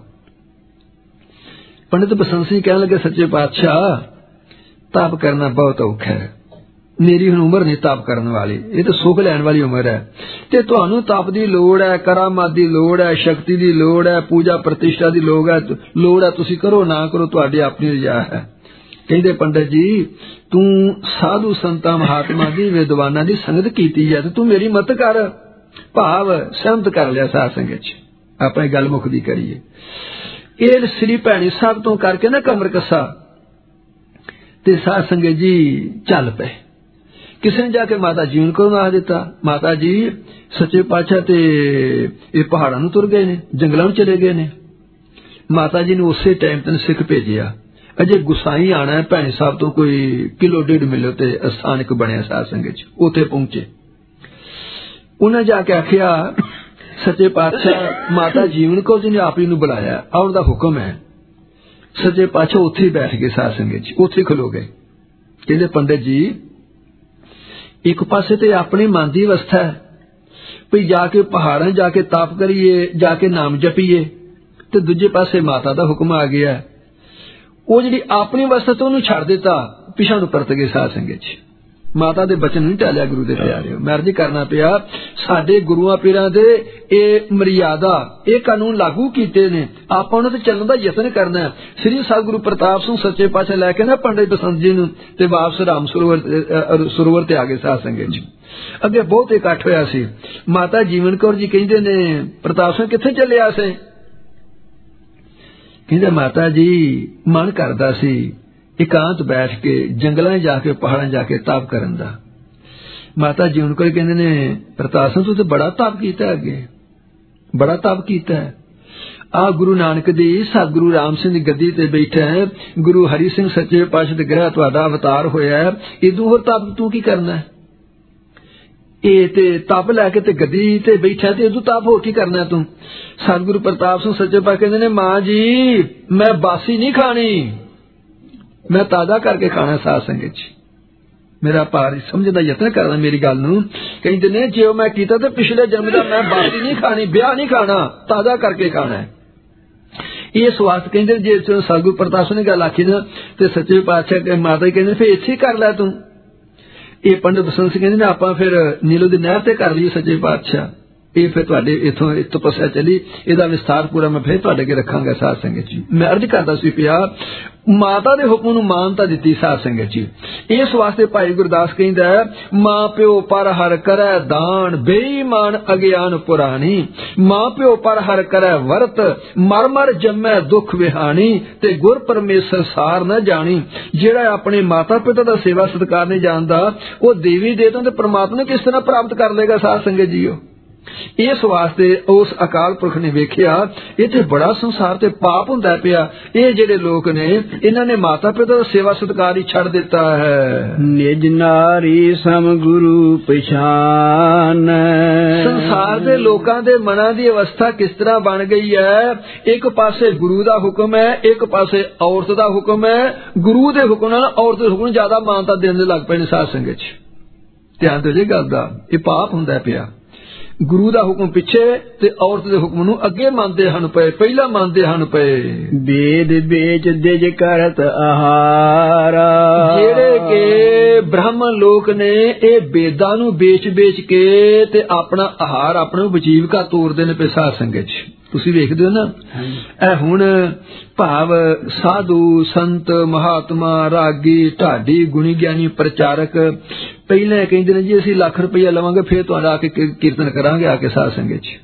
ਪੰਡਿਤ ਬਸੰਤ ਸਿੰਘ ਕਹਿਣ ਲੱਗੇ ਸੱਚੇ ਪਾਤਸ਼ਾਹ ਤਪ ਕਰਨਾ ਬਹੁਤ ਔਖਾ ਹੈ, ਮੇਰੀ ਹੁਣ ਉਮਰ ਨਹੀਂ ਤਪ ਕਰਨ ਵਾਲੀ, ਇਹ ਤਾਂ ਸੁੱਖ ਲੈਣ ਵਾਲੀ ਉਮਰ ਹੈ, ਤੇ ਤੁਹਾਨੂੰ ਤਪ ਦੀ ਲੋੜ ਹੈ, ਕਰਾਮਾਤ ਦੀ ਲੋੜ ਹੈ, ਸ਼ਕਤੀ ਦੀ ਲੋੜ ਹੈ, ਪੂਜਾ ਪ੍ਰਤਿਸ਼ਠਾ ਦੀ ਲੋੜ ਹੈ ਲੋੜ ਹੈ ਤੁਸੀਂ ਕਰੋ ਨਾ ਕਰੋ ਤੁਹਾਡੀ ਆਪਣੀ ਰਜਾ ਹੈ। ਕਹਿੰਦੇ ਪੰਡਿਤ ਜੀ ਤੂੰ ਸਾਧੂ ਸੰਤਾਂ ਮਹਾਤਮਾ ਦੀ ਵਿਦਵਾਨਾਂ ਦੀ ਸੰਗਤ ਕੀਤੀ ਹੈ ਤੇ ਤੂੰ ਮੇਰੀ ਮਦਦ ਕਰ। ਭਾਵ ਸਹਿਮਤ ਕਰ ਲਿਆ ਸਾਧ ਸੰਗਤ 'ਚ, ਆਪਾਂ ਗੱਲ ਮੁੱਕਦੀ ਕਰੀਏ। ਇਹ ਸ੍ਰੀ ਭੈਣੀ ਸਾਹਿਬ ਤੋਂ ਕਰਕੇ ਨਾ ਕਮਰ ਕੱਸਾ ਤੇ ਸਾਧ ਸੰਗਤ ਜੀ ਚੱਲ ਪਏ। ਕਿਸੇ ਨੇ ਜਾ ਕੇ ਮਾਤਾ ਜੀ ਨੂੰ ਕੋਲ ਆ ਦਿੱਤਾ, ਮਾਤਾ ਜੀ ਸੱਚੇ ਪਾਤਸ਼ਾਹ ਤੇ ਇਹ ਪਹਾੜਾਂ ਨੂੰ ਤੁਰ ਗਏ ਨੇ, ਜੰਗਲਾਂ ਨੂੰ ਚਲੇ ਗਏ ਨੇ। ਮਾਤਾ ਜੀ ਨੂੰ ਉਸੇ ਟਾਈਮ ਤੇ ਸਿੱਖ ਭੇਜਿਆ, ਅਜੇ ਗੁਸਾਈ ਆਣਾ ਹੈ ਭੈਣੀ ਸਾਹਿਬ ਤੋਂ ਕੋਈ ਕਿਲੋ ਡੇਢ ਮਿਲ ਤੇ ਅਸਥਾਨਕ ਬਣਿਆ ਸਾਧ ਸੰਗਤ 'ਚ, ਉੱਥੇ ਪਹੁੰਚੇ। ਉਹਨਾਂ ਜਾ ਕੇ ਆਖਿਆ ਸੱਚੇ ਪਾਤਸ਼ਾਹ ਮਾਤਾ ਜੀਵਨ ਕੌਰ ਜੀ ਨੇ ਆਪ ਹੀ ਨੂੰ ਬੁਲਾਇਆ, ਆਉਣ ਦਾ ਹੁਕਮ ਹੈ। ਸੱਚੇ ਪਾਤਸ਼ਾਹ ਉੱਥੇ ਹੀ ਬੈਠ ਗਏ ਸਾਧ ਸੰਗਤ 'ਚ, ਉੱਥੇ ਖਲੋ ਗਏ। ਕਹਿੰਦੇ ਪੰਡਿਤ ਜੀ ਇੱਕ ਪਾਸੇ ਤੇ ਆਪਣੀ ਮਨ ਦੀ ਅਵਸਥਾ ਹੈ ਵੀ ਜਾ ਕੇ ਪਹਾੜਾਂ ਜਾ ਕੇ ਤਪ ਕਰੀਏ, ਜਾ ਕੇ ਨਾਮ ਜਪੀਏ, ਤੇ ਦੂਜੇ ਪਾਸੇ ਮਾਤਾ ਦਾ ਹੁਕਮ ਆ ਗਿਆ। ਉਹ ਜਿਹੜੀ ਆਪਣੀ ਅਵਸਥਾ ਤੋਂ ਉਹਨੂੰ ਛੱਡ ਦਿੱਤਾ, ਪਿਛਾਂ ਨੂੰ ਪਰਤ ਗਏ ਸਾਧ ਸੰਗਤ 'ਚ। ਮਾਤਾ ਦੇ ਬਚਨ ਨਹੀਂ ਟਾਲਿਆ ਗੁਰੂ ਦੇ ਪਿਆਰਿਓ। ਮੈਂ ਅਰਜ਼ ਕਰਨਾ ਪਿਆ ਸਾਡੇ ਗੁਰੂਆਂ ਪੀਰਾਂ ਦੇ ਇਹ ਮਰਿਆਦਾ ਇਹ ਕਾਨੂੰਨ ਲਾਗੂ ਕੀਤੇ ਨੇ, ਆਪਾਂ ਉਹਨਾਂ ਤੇ ਚੱਲਣ ਦਾ ਯਤਨ ਕਰਨਾ। ਸ੍ਰੀ ਸਤਿਗੁਰੂ ਪ੍ਰਤਾਪ ਸਿੰਘ ਸੱਚੇ ਪਾਤਸ਼ਾਹ ਲੈ ਕੇ ਨਾ ਪੰਡਿਤ ਬਸੰਤ ਜੀ ਨੂੰ ਤੇ ਵਾਪਸ ਰਾਮ ਸਰੋਵਰ ਸਰੋਵਰ ਤੇ ਆ ਗਏ ਸਾਧ ਸੰਗਤ ਜੀ। ਅੱਗੇ ਬਹੁਤ ਇਕੱਠ ਹੋਇਆ ਸੀ। ਮਾਤਾ ਜੀਵਨ ਕੌਰ ਜੀ ਕਹਿੰਦੇ ਨੇ ਪ੍ਰਤਾਪ ਸਿੰਘ ਕਿੱਥੇ ਚੱਲਿਆ ਸੀ? ਕਹਿੰਦੇ ਮਾਤਾ ਜੀ ਮਨ ਕਰਦਾ ਸੀ ਇਕਾਂਤ ਬੈਠ ਕੇ ਜੰਗਲਾਂ ਜਾ ਕੇ ਪਹਾੜਾਂ ਜਾ ਕੇ ਤਪ ਕਰਨ ਦਾ। ਮਾਤਾ ਜੀਵਨ ਕੌਰ ਕਹਿੰਦੇ ਨੇ ਪ੍ਰਤਾਪ ਸਿੰਘ ਤੂੰ ਤੇ ਬੜਾ ਤਪ ਕੀਤਾ, ਅੱਗੇ ਬੜਾ ਤਪ ਕੀਤਾ। ਆ ਗੁਰੂ ਨਾਨਕ ਦੀ ਸਤਿਗੁਰੂ ਰਾਮ ਸਿੰਘ ਦੀ ਗੱਦੀ ਤੇ ਬੈਠਾ ਹੈ, ਗੁਰੂ ਹਰੀ ਸਿੰਘ ਸੱਚੇ ਪਾਤਸ਼ਾਹ ਦੇ ਗ੍ਰਹਿ ਤੁਹਾਡਾ ਅਵਤਾਰ ਹੋਇਆ, ਇਦੋਂ ਹੋਰ ਤਪ ਤੂੰ ਕੀ ਕਰਨਾ? ਇਹ ਤੇ ਤਪ ਲੈ ਕੇ ਤੇ ਗੱਦੀ ਤੇ ਬੈਠਾ ਤੇ ਇਦੋਂ ਤਪ ਹੋਰ ਕੀ ਕਰਨਾ ਤੂੰ? ਸਤਿਗੁਰੂ ਪ੍ਰਤਾਪ ਸਿੰਘ ਸੱਚੇ ਪਾਤਸ਼ਾਹ ਕਹਿੰਦੇ ਨੇ ਮਾਂ ਜੀ ਮੈਂ ਬਾਸੀ ਨਹੀਂ ਖਾਣੀ, ਮੈਂ ਤਾਜ਼ਾ ਕਰਕੇ ਖਾਣਾ। ਸਾਧ ਸੰਗਤ ਜੀ ਮੇਰਾ ਭਾਰ ਸਮਝਣ ਦਾ ਯਤਨ ਕਰਨਾ ਮੇਰੀ ਗੱਲ ਨੂੰ। ਕਹਿੰਦੇ ਨੇ ਜੇ ਮੈਂ ਕੀਤਾ ਤੇ ਪਿਛਲੇ ਜਨਮ ਦਾ ਮੈਂ ਬਾਸੀ ਨਹੀਂ ਖਾਣੀ, ਵਿਆਹ ਨਹੀਂ ਖਾਣਾ, ਤਾਜ਼ਾ ਕਰਕੇ ਖਾਣਾ ਹੈ। ਇਸ ਵਾਸਤੇ ਕਹਿੰਦੇ ਜੇ ਸਤਿਗੁਰੂ ਪ੍ਰਤਾਪ ਸਿੰਘ ਨੇ ਗੱਲ ਆਖੀ ਨਾ ਤੇ ਸੱਚੇ ਪਾਤਸ਼ਾਹ ਮਾਤਾ ਜੀ ਕਹਿੰਦੇ ਫਿਰ ਇੱਥੇ ਕਰ ਲੈ ਤੂੰ। ਇਹ ਪੰਡਿਤ ਬਸੰਤ ਸਿੰਘ ਕਹਿੰਦੇ ਨੇ ਆਪਾਂ ਫਿਰ ਨੀਲੋ ਦੀ ਨਹਿਰ ਤੇ ਕਰ ਲਈ ਸੱਚੇ ਪਾਤਸ਼ਾਹ। ਇਹ ਫਿਰ ਤੁਹਾਡੇ ਇਥੋਂ ਤਪੱਸਿਆ ਚੱਲੀ, ਇਹਦਾ ਵਿਸਥਾਰ ਪੂਰਾ ਮੈਂ ਫਿਰ ਤੁਹਾਡੇ ਅੱਗੇ ਰੱਖਾਂਗਾ। ਸਾਧ ਸੰਗਤ ਜੀ ਮੈਂ ਅਰਜ਼ ਕਰਦਾ ਸੀ ਪਿਆ ਮਾਤਾ ਦੇ ਹੁਕਮ ਨੂੰ ਮਾਨਤਾ ਦਿੱਤੀ। ਸਾਧ ਸੰਗਤ ਜੀ ਇਸ ਵਾਸਤੇ ਭਾਈ ਗੁਰਦਾਸ ਕਹਿੰਦਾ ਮਾਂ ਪਿਓ ਪਰ ਹਰ ਕਰੈ ਦਾਨ, ਬੇਈਮਾਨ ਅਗਿਆਨ ਪੁਰਾਣੀ। ਮਾਂ ਪਿਓ ਪਰ ਹਰ ਕਰੈ ਵਰਤ, ਮਰ ਮਰ ਜੰਮੈ ਦੁੱਖ ਵਿਹਾਣੀ। ਤੇ ਗੁਰ ਪਰਮੇਸ਼ਰ ਸਾਰ ਨਾ ਜਾਣੀ। ਜਿਹੜਾ ਆਪਣੇ ਮਾਤਾ ਪਿਤਾ ਦਾ ਸੇਵਾ ਸਤਿਕਾਰ ਨਹੀਂ ਜਾਣਦਾ ਉਹ ਦੇਵੀ ਦੇਵਤਾਂ ਤੇ ਪ੍ਰਮਾਤਮਾ ਕਿਸ ਤਰ੍ਹਾਂ ਪ੍ਰਾਪਤ ਕਰ ਲੇਗਾ? ਸਾਧ ਸੰਗਤ ਜੀਓ ਇਸ ਵਾਸਤੇ ਉਸ ਅਕਾਲ ਪੁਰਖ ਨੇ ਵੇਖਿਆ ਇਹ ਤੇ ਬੜਾ ਸੰਸਾਰ ਤੇ ਪਾਪ ਹੁੰਦਾ ਪਿਆ। ਇਹ ਜਿਹੜੇ ਲੋਕ ਨੇ ਇਹਨਾਂ ਨੇ ਮਾਤਾ ਪਿਤਾ ਦਾ ਸੇਵਾ ਸਤਿਕਾਰ ਹੀ ਛੱਡ ਦਿੱਤਾ ਹੈ। ਨਿਜ ਨਾਰੀ ਸਮ ਗੁਰੂ ਪਛਾਨ। ਸੰਸਾਰ ਦੇ ਲੋਕਾਂ ਦੇ ਮਨਾਂ ਦੀ ਅਵਸਥਾ ਕਿਸ ਤਰ੍ਹਾਂ ਬਣ ਗਈ ਹੈ? ਇੱਕ ਪਾਸੇ ਗੁਰੂ ਦਾ ਹੁਕਮ ਹੈ, ਇੱਕ ਪਾਸੇ ਔਰਤ ਦਾ ਹੁਕਮ ਹੈ। ਗੁਰੂ ਦੇ ਹੁਕਮ ਨਾਲ ਔਰਤ ਦੇ ਹੁਕਮ ਨੂੰ ਜ਼ਿਆਦਾ ਮਾਨਤਾ ਦੇਣ ਦੇ ਲੱਗ ਪਏ ਨੇ। ਸਾਧ ਸੰਗਤ ਚ ਧਿਆਨ ਦਿਓ ਜੀ ਗੱਲ ਦਾ, ਇਹ ਪਾਪ ਹੁੰਦਾ ਪਿਆ। ਗੁਰੂ ਦਾ ਹੁਕਮ ਪਿੱਛੇ ਤੇ ਔਰਤ ਦੇ ਹੁਕਮ ਨੂੰ ਅੱਗੇ ਮੰਨਦੇ ਹਨ ਪਏ, ਪਹਿਲਾਂ ਮੰਨਦੇ ਹਨ ਪਏ। ਵੇਦ ਵੇਚ ਦਿਜ ਕਰਤ ਆਹਾਰਾ। ਜਿਹੜੇ ਕਿ ਬ੍ਰਾਹਮਣ ਲੋਕ ਨੇ ਇਹ ਵੇਦਾਂ ਨੂੰ ਵੇਚ ਵੇਚ ਕੇ ਤੇ ਆਪਣਾ ਆਹਾਰ ਆਪਣਾ ਵਜੀਵਕਾ ਤੋਰਦੇ ਨੇ ਪਏ। ਸਾਧ ਸੰਗਤ ਚ ਤੁਸੀਂ ਵੇਖਦੇ ਹੋ ਨਾ ਇਹ ਹੁਣ ਭਾਵ ਸਾਧੂ ਸੰਤ ਮਹਾਤਮਾ ਰਾਗੀ ਢਾਡੀ ਗੁਣੀ ਗਿਆਨੀ ਪ੍ਰਚਾਰਕ ਪਹਿਲਾਂ ਕਹਿੰਦੇ ਨੇ ਜੀ ਅਸੀਂ ਲੱਖ ਰੁਪਈਆ ਲਵਾਂਗੇ ਫਿਰ ਤੁਹਾਡਾ ਆ ਕੇ ਕੀਰਤਨ ਕਰਾਂਗੇ ਆ ਕੇ। ਸਾਧ ਸੰਗਤ ਚ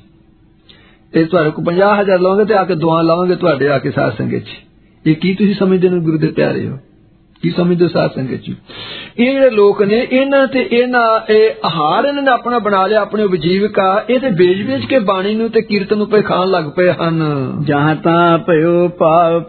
ਤੇ ਤੁਹਾਡੇ ਕੋਲ ਪੰਜਾਹ ਹਜ਼ਾਰ ਲਵਾਂਗੇ ਤੇ ਆ ਕੇ ਦੁਆ ਲਾਵਾਂਗੇ ਤੁਹਾਡੇ ਆ ਕੇ। ਸਾਧ ਸੰਗਤ ਚ ਇਹ ਕੀ ਤੁਸੀਂ ਸਮਝਦੇ ਹੋ ਗੁਰੂ ਦੇ ਪਿਆਰੇ ਹੋ? ਕੀ ਸਮਝਦੇ ਹੋ? ਸਾਧ ਸੰਗਤ ਜੀ ਇਹ ਜਿਹੜੇ ਲੋਕ ਨੇ ਇਹਨਾਂ ਤੇ ਇਹਨਾਂ ਇਹ ਆਹਾਰ ਇਹਨਾਂ ਨੇ ਆਪਣਾ ਬਣਾ ਲਿਆ, ਆਪਣੇ ਵਜੀਵਕਾ। ਇਹ ਤੇ ਵੇਚ ਵੇਚ ਕੇ ਬਾਣੀ ਨੂੰ ਤੇ ਕੀਰਤਨ ਨੂੰ ਪਏ ਖਾਣ ਲੱਗ ਪਏ ਹਨ। ਜਹਾਂ ਤਾਂ ਭਇਓ ਪਾਪ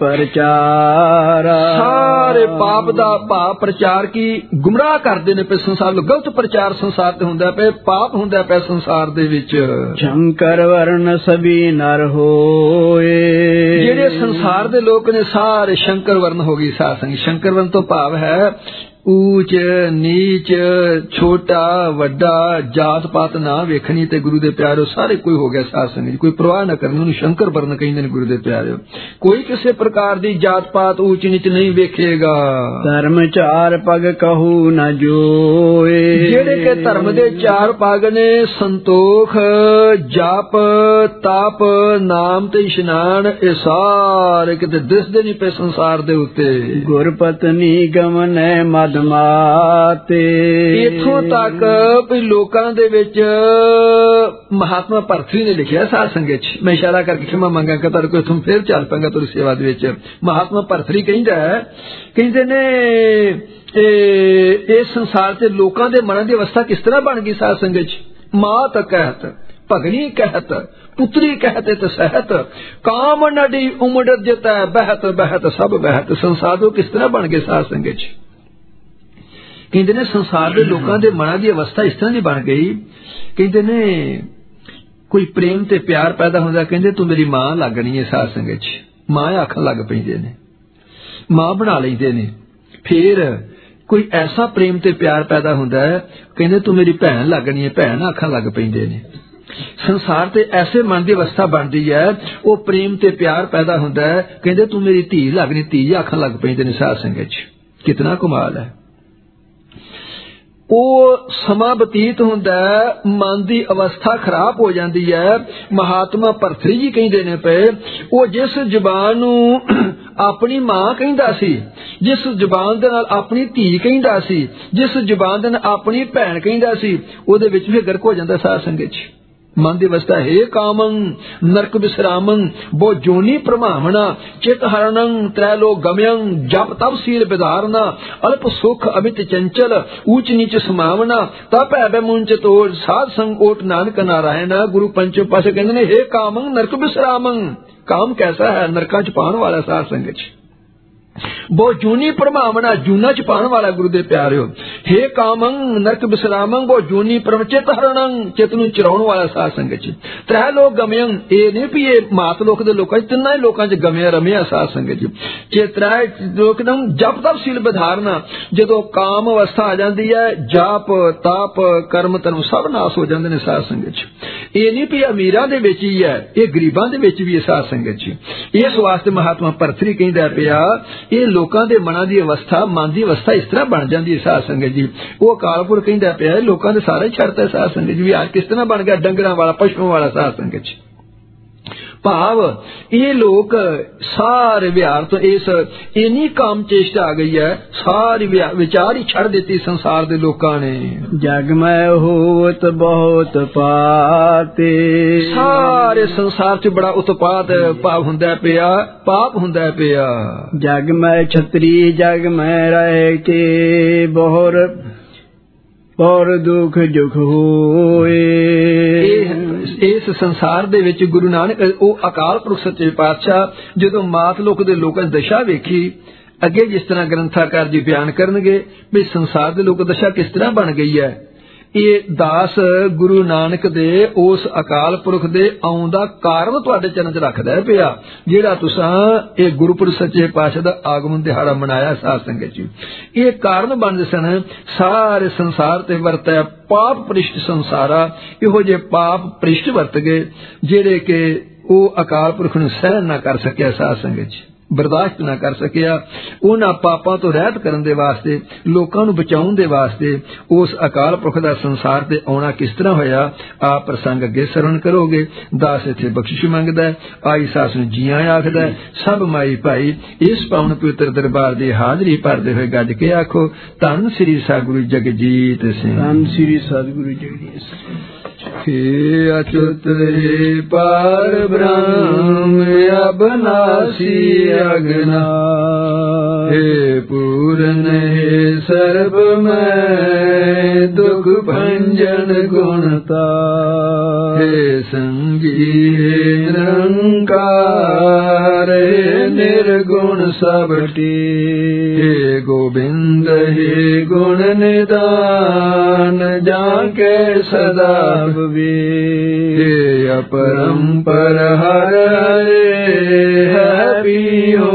ਪ੍ਰਚਾਰ। ਸਾਰੇ ਪਾਪ ਦਾ ਭਾਵ ਪ੍ਰਚਾਰ ਕੀ ਗੁੰਮਰਾਹ ਕਰਦੇ ਨੇ ਪਏ ਸੰਸਾਰ ਨੂੰ। ਗਲਤ ਪ੍ਰਚਾਰ ਸੰਸਾਰ ਤੇ ਹੁੰਦਾ ਪਿਆ, ਪਾਪ ਹੁੰਦਾ ਪਿਆ ਸੰਸਾਰ ਦੇ ਵਿੱਚ। ਸ਼ੰਕਰ ਵਰਨ ਸਭੀ ਨਰ ਹੋਏ। ਜਿਹੜੇ ਸੰਸਾਰ ਦੇ ਲੋਕ ਨੇ ਸਾਰੇ ਸ਼ੰਕਰ ਵਰਨ ਹੋ ਗਈ। ਸਾਧ ਸੰਗਤ ਸ਼ੰਕਰ ਵਰਨ ਤੋਂ ਭਾਵ ਹੈ ਊਚ ਨੀਚ, ਛੋਟਾ ਵੱਡਾ, ਜਾਤ ਪਾਤ ਨਾ ਵੇਖਣੀ ਤੇ ਗੁਰੂ ਦੇ ਪਿਆਰਿਓ ਸਾਰੇ ਕੋਈ ਹੋ ਗਿਆ। ਸਾਧ ਸੰਗਤ ਕੋਈ ਪਰਵਾਹ ਨਾ ਕਰਨੀ, ਉਹਨੂੰ ਸ਼ੰਕਰ ਵਰਨ ਕਹਿੰਦੇ ਨੇ ਗੁਰੂ ਦੇ ਪਿਆਰਿਓ। ਕੋਈ ਕਿਸੇ ਪ੍ਰਕਾਰ ਦੀ ਜਾਤ ਪਾਤ ਊਚ ਨੀਚ ਨਹੀਂ ਵੇਖੇਗਾ। ਧਰਮ ਚਾਰ ਪਗ ਕਹੂ ਨਾ ਜੋਏ। ਜਿਹੜੇ ਕਿ ਧਰਮ ਦੇ ਚਾਰ ਪਗ ਨੇ ਸੰਤੋਖ, ਜਪ, ਤਪ, ਨਾਮ ਤੇ ਇਸ਼ਨਾਨ, ਇਹ ਸਾਰੇ ਕਿਤੇ ਦਿਸਦੇ ਨਹੀਂ ਪਏ ਸੰਸਾਰ ਦੇ ਉੱਤੇ। ਗੁਰਪਤਨੀ ਗਮਨੈ ਮਦ ਮਾਤੇ। ਇੱਥੋਂ ਤੱਕ ਵੀ ਲੋਕਾਂ ਦੇ ਵਿੱਚ ਮਹਾਤਮਾ ਭਰਤਰੀ ਨੇ ਲਿਖਿਆ। ਸਾਧ ਸੰਗਤ ਚ ਮੈਂ ਇਸ਼ਾਰਾ ਕਰਕੇ ਖਿਮਾ ਮੰਗਾਂਗਾ ਤੁਹਾਡੇ ਕੋਲ, ਇੱਥੋਂ ਫਿਰ ਚੱਲ ਪਾਂਗਾ ਤੁਹਾਡੀ ਸੇਵਾ ਦੇ ਵਿੱਚ। ਮਹਾਤਮਾ ਭਰਤਰੀ ਕਹਿੰਦਾ ਕਹਿੰਦੇ ਨੇ ਇਹ ਸੰਸਾਰ ਤੇ ਲੋਕਾਂ ਦੇ ਮਨਾਂ ਦੀ ਅਵਸਥਾ ਕਿਸ ਤਰ੍ਹਾਂ ਬਣ ਗਈ। ਸਾਧ ਸੰਗਤ ਚ ਮਾਤ ਕਹਿਤ ਭਗਨੀ ਕਹਿਤ ਪੁੱਤਰੀ ਕਹਿਤੇ ਤੇ ਸਹਿਤ, ਕਾਮ ਨਡੀ ਉਮੜ ਜਤੈ ਬਹਿਤ ਬਹਿਤ ਸਭ ਬਹਿਤ। ਸੰਸਾਰ ਤੋਂ ਕਿਸ ਤਰ੍ਹਾਂ ਬਣ ਗਏ। ਸਾਧ ਸੰਗਤ ਚ ਕਹਿੰਦੇ ਨੇ ਸੰਸਾਰ ਦੇ ਲੋਕਾਂ ਦੇ ਮਨਾਂ ਦੀ ਅਵਸਥਾ ਇਸ ਤਰ੍ਹਾਂ ਦੀ ਬਣ ਗਈ। ਕਹਿੰਦੇ ਨੇ ਕੋਈ ਪ੍ਰੇਮ ਤੇ ਪਿਆਰ ਪੈਦਾ ਹੁੰਦਾ, ਕਹਿੰਦੇ ਤੂੰ ਮੇਰੀ ਮਾਂ ਲੱਗਣੀ ਹੈ। ਸਾਧ ਸੰਗਤ ਚ ਮਾਂ ਆਖਣ ਲੱਗ ਪੈਂਦੇ ਨੇ, ਮਾਂ ਬਣਾ ਲੈਂਦੇ ਨੇ। ਫਿਰ ਕੋਈ ਐਸਾ ਪ੍ਰੇਮ ਤੇ ਪਿਆਰ ਪੈਦਾ ਹੁੰਦਾ ਹੈ, ਕਹਿੰਦੇ ਤੂੰ ਮੇਰੀ ਭੈਣ ਲੱਗਣੀ ਹੈ, ਭੈਣ ਆਖਣ ਲੱਗ ਪੈਂਦੇ ਨੇ। ਸੰਸਾਰ ਤੇ ਐਸੇ ਮਨ ਦੀ ਅਵਸਥਾ ਬਣਦੀ ਹੈ, ਉਹ ਪ੍ਰੇਮ ਤੇ ਪਿਆਰ ਪੈਦਾ ਹੁੰਦਾ ਹੈ, ਕਹਿੰਦੇ ਤੂੰ ਮੇਰੀ ਧੀ ਲੱਗਣੀ, ਧੀ ਆਖਣ ਲੱਗ ਪੈਂਦੇ ਨੇ। ਸਾਧ ਸੰਗਤ ਚ ਕਿਤਨਾ ਕਮਾਲ ਹੈ। ਉਹ ਸਮਾਂ ਬਤੀਤ ਹੁੰਦਾ, ਮਨ ਦੀ ਅਵਸਥਾ ਖਰਾਬ ਹੋ ਜਾਂਦੀ ਹੈ। ਮਹਾਤਮਾ ਭਰਤਰੀ ਜੀ ਕਹਿੰਦੇ ਨੇ ਪਏ, ਉਹ ਜਿਸ ਜ਼ੁਬਾਨ ਨੂੰ ਆਪਣੀ ਮਾਂ ਕਹਿੰਦਾ ਸੀ, ਜਿਸ ਜ਼ੁਬਾਨ ਦੇ ਨਾਲ ਆਪਣੀ ਧੀ ਕਹਿੰਦਾ ਸੀ, ਜਿਸ ਜ਼ੁਬਾਨ ਦੇ ਨਾਲ ਆਪਣੀ ਭੈਣ ਕਹਿੰਦਾ ਸੀ, ਉਹਦੇ ਵਿੱਚ ਵੀ ਗਰਕ ਹੋ ਜਾਂਦਾ ਸਾਧ ਸੰਗਤ 'ਚ। ਮਨ ਦੀ ਅਵਸਥਾ ਹੈ ਕਾਮੰ ਨਰਕ ਵਿਸਰਾਮੰ ਬੋ ਜੋਨੀ ਪ੍ਰਮਾਵਣਾ ਚਿਤ ਹਰਣੰ ਤ੍ਰੈ ਲੋਕ ਗਮਯੰ ਜਪ ਤਪ ਸੀਲ ਵਿਧਾਰਨਾ ਅਲਪ ਸੁਖ ਅਮਿਤ ਚੰਚਲ ਊਚ ਨੀਚ ਸਮਾਵਣਾ ਤਪ ਹੈ ਮੁੰਚ ਤੋੜ ਸਾਧ ਸੰਗ ਓਟ ਨਾਨਕ ਨਾਰਾਇਣ। ਗੁਰੂ ਪੰਚਮ ਪਾਸੇ ਕਹਿੰਦੇ ਨੇ, ਹੇ ਕਾਮੰ ਨਰਕ ਵਿਸਰਾਮੰ, ਕਾਮ ਕੈਸਾ ਹੈ? ਨਰਕਾਂ 'ਚ ਪਾਉਣ ਵਾਲਾ ਸਾਧ ਸੰਗਤ 'ਚ। ਬੋ ਜੂਨੀ ਪ੍ਰਮਾਵਣਾ, ਜੂਨਾ ਚ ਪਾਉਣ ਵਾਲਾ ਗੁਰੂ ਦੇ ਪਿਆਰਿਓ। ਹੇ ਕਾਮੰ ਨਰਕ ਵਿਸਰਾਮੰ ਬੋ ਜੂਨੀ ਪਰਮ ਚਿਤ ਹਰਣੰ, ਚਿਤ ਨੂੰ ਚਰਾਉਣ ਵਾਲਾ ਸਾਧ ਸੰਗਤ ਚ। ਤ੍ਰੈ ਲੋਕ ਗਮਯੰ, ਇਹ ਨਹੀਂ ਵੀ ਇਹ ਮਾਤ ਲੋਕ ਦੇ ਲੋਕਾਂ ਚ, ਤਿੰਨਾਂ ਹੀ ਲੋਕਾਂ ਚ ਗਮਿਆ ਰਮਿਆ ਸਾਧ ਸੰਗਤ ਚ। ਜੇ ਤ੍ਰੈ ਲੋਕ ਦਮ ਜਪ ਤਪ ਸੀਲ ਵਿਧਾਰਨਾ, ਜਦੋਂ ਕਾਮ ਅਵਸਥਾ ਆ ਜਾਂਦੀ ਹੈ, ਜਾਪ ਤਾਪ ਕਰਮ ਧਰਮ ਸਭ ਨਾਸ ਹੋ ਜਾਂਦੇ ਨੇ ਸਾਧ ਸੰਗਤ ਚ। ਇਹ ਨਹੀਂ ਵੀ ਅਮੀਰਾਂ ਦੇ ਵਿੱਚ ਹੀ ਹੈ, ਇਹ ਗਰੀਬਾਂ ਦੇ ਵਿੱਚ ਵੀ ਹੈ ਸਾਧ ਸੰਗਤ ਚ। ਇਸ ਵਾਸਤੇ ਮਹਾਤਮਾ ਭਰਤਰੀ ਕਹਿੰਦਾ ਪਿਆ, ਇਹ ਲੋਕਾਂ ਦੇ ਮਨਾਂ ਦੀ ਅਵਸਥਾ, ਮਨ ਦੀ ਅਵਸਥਾ ਇਸ ਤਰ੍ਹਾਂ ਬਣ ਜਾਂਦੀ ਹੈ ਸਾਧ ਸੰਗਤ ਜੀ। ਉਹ ਅਕਾਲ ਪੁਰਖ ਕਹਿੰਦਾ ਪਿਆ, ਲੋਕਾਂ ਦੇ ਸਾਰੇ ਛੱਡਦਾ ਸਾਧ ਸੰਗਤ ਜੀ। ਵੀ ਅੱਜ ਕਿਸ ਤਰ੍ਹਾਂ ਬਣ ਗਿਆ ਡੰਗਰਾਂ ਵਾਲਾ, ਪਸ਼ੂਆਂ ਵਾਲਾ ਸਾਧ ਸੰਗਤ ਜੀ। ਭਾਵ ਇਹ ਲੋਕ ਸਾਰੇ ਵਿਹਾਰ ਤੋਂ ਇਸ ਇੰਨੀ ਕਾਮ ਚੇਸ਼ਟਾ ਆ ਗਈ ਹੈ, ਸਾਰੀ ਵਿਚਾਰ ਹੀ ਛੱਡ ਦਿੱਤੀ ਸੰਸਾਰ ਦੇ ਲੋਕਾਂ ਨੇ। ਜਗ ਮੈਂ ਹੋਵਤ ਬਹੁਤ ਪਾਤੇ, ਸਾਰੇ ਸੰਸਾਰ 'ਚ ਬੜਾ ਉਤਪਾਤ ਭਾਵ ਹੁੰਦਾ ਪਿਆ, ਪਾਪ ਹੁੰਦਾ ਪਿਆ। ਜਗ ਮੈਂ ਛਤਰੀ ਜਗ ਮੈਂ ਰਹਿ ਕੇ ਬਹੁਰ ਔਰ ਦੁੱਖ ਜੁਖ ਹੋਏ। ਇਸ ਸੰਸਾਰ ਦੇ ਵਿੱਚ ਗੁਰੂ ਨਾਨਕ ਉਹ ਅਕਾਲ ਪੁਰਖ ਸੱਚੇ ਪਾਤਸ਼ਾਹ ਜਦੋਂ ਮਾਤ ਲੋਕ ਦੇ ਲੋਕਾਂ ਦੀ ਦਸ਼ਾ ਵੇਖੀ, ਅੱਗੇ ਜਿਸ ਤਰ੍ਹਾਂ ਗ੍ਰੰਥਾਕਾਰ ਜੀ ਬਿਆਨ ਕਰਨਗੇ ਵੀ ਸੰਸਾਰ ਦੇ ਲੋਕ ਦਸ਼ਾ ਕਿਸ ਤਰ੍ਹਾਂ ਬਣ ਗਈ ਹੈ, ਇਹ ਦਾਸ ਗੁਰੂ ਨਾਨਕ ਦੇ ਉਸ ਅਕਾਲ ਪੁਰਖ ਦੇ ਆਉਣ ਦਾ ਕਾਰਨ ਤੁਹਾਡੇ ਚਰਨ 'ਚ ਰੱਖਦਾ ਪਿਆ, ਜਿਹੜਾ ਤੁਸਾਂ ਇਹ ਗੁਰਪੁਰਖ ਸੱਚੇ ਪਾਤਸ਼ਾਹ ਦਾ ਆਗਮਨ ਦਿਹਾੜਾ ਮਨਾਇਆ ਸਾਧ ਸੰਗਤ ਜੀ। ਇਹ ਕਾਰਨ ਬਣਦੇ ਸਨ ਸਾਰੇ ਸੰਸਾਰ ਤੇ ਵਰਤਿਆ ਪਾਪ ਪ੍ਰਿਸ਼ਟ ਸੰਸਾਰਾ। ਇਹੋ ਜਿਹੇ ਪਾਪ ਪ੍ਰਿਸ਼ਟ ਵਰਤ ਗਏ ਜਿਹੜੇ ਕਿ ਉਹ ਅਕਾਲ ਪੁਰਖ ਨੂੰ ਸਹਿਣ ਨਾ ਕਰ ਸਕਿਆ ਸਾਧ ਸੰਗਤ ਜੀ, ਬਰਦਾਸ਼ਤ ਨਾ ਕਰ ਸਕਿਆ। ਉਹਨਾਂ ਪਾਪਾਂ ਤੋਂ ਰਹਿਤ ਕਰਨ ਦੇ ਵਾਸਤੇ, ਲੋਕਾਂ ਨੂੰ ਬਚਾਉਣ ਦੇ ਵਾਸਤੇ ਉਸ ਅਕਾਲ ਪੁਰਖ ਦਾ ਸੰਸਾਰ ਤੇ ਆਉਣਾ ਕਿਸ ਤਰ੍ਹਾਂ ਹੋਇਆ, ਆਪ ਪ੍ਰਸੰਗ ਅੱਗੇ ਸਰਵਣ ਕਰੋਗੇ। ਦਾਸ ਇੱਥੇ ਬਖਸ਼ਿਸ਼ ਮੰਗਦਾ, ਆਈ ਸਾਸ ਨੂੰ ਜੀਆਂ ਆਖਦਾ। ਸਭ ਮਾਈ ਭਾਈ ਇਸ ਪਾਵਨ ਪਵਿੱਤਰ ਦਰਬਾਰ ਦੀ ਹਾਜ਼ਰੀ ਭਰਦੇ ਹੋਏ ਗੱਜ ਕੇ ਆਖੋ, ਧੰਨ ਸ੍ਰੀ ਸਤਿਗੁਰੂ ਜਗਜੀਤ ਸਿੰਘ, ਧੰਨ ਸ੍ਰੀ ਸਤਿਗੁਰੂ ਜਗਜੀਤ ਸਿੰਘ। हे अच्युत हे पार ब्रह्म अबनासी अगना, हे पूर्ण हे सर्व मैं दुख भंजन गुणता, हे संगी हे निरंकार हे निर्गुण सबटी, हे गोविंद हे गुण निदान जाके सदा हे अपरंपर हर हरे है पियो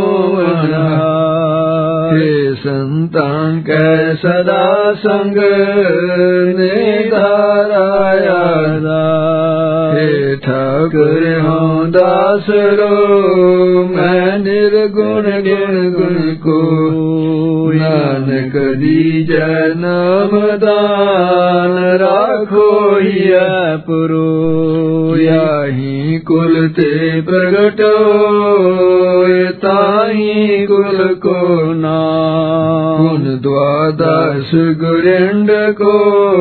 हे संतान कै सदा संग ने धाराया, हे ठाकुर हों दास रो मैं निर्गुण गुण गुण को, नानक दीजै नाम दान राखो हिया पुरो, याही कुल ते प्रगट होए ताही कुल को नाम, गुण द्वादश गुरिंड को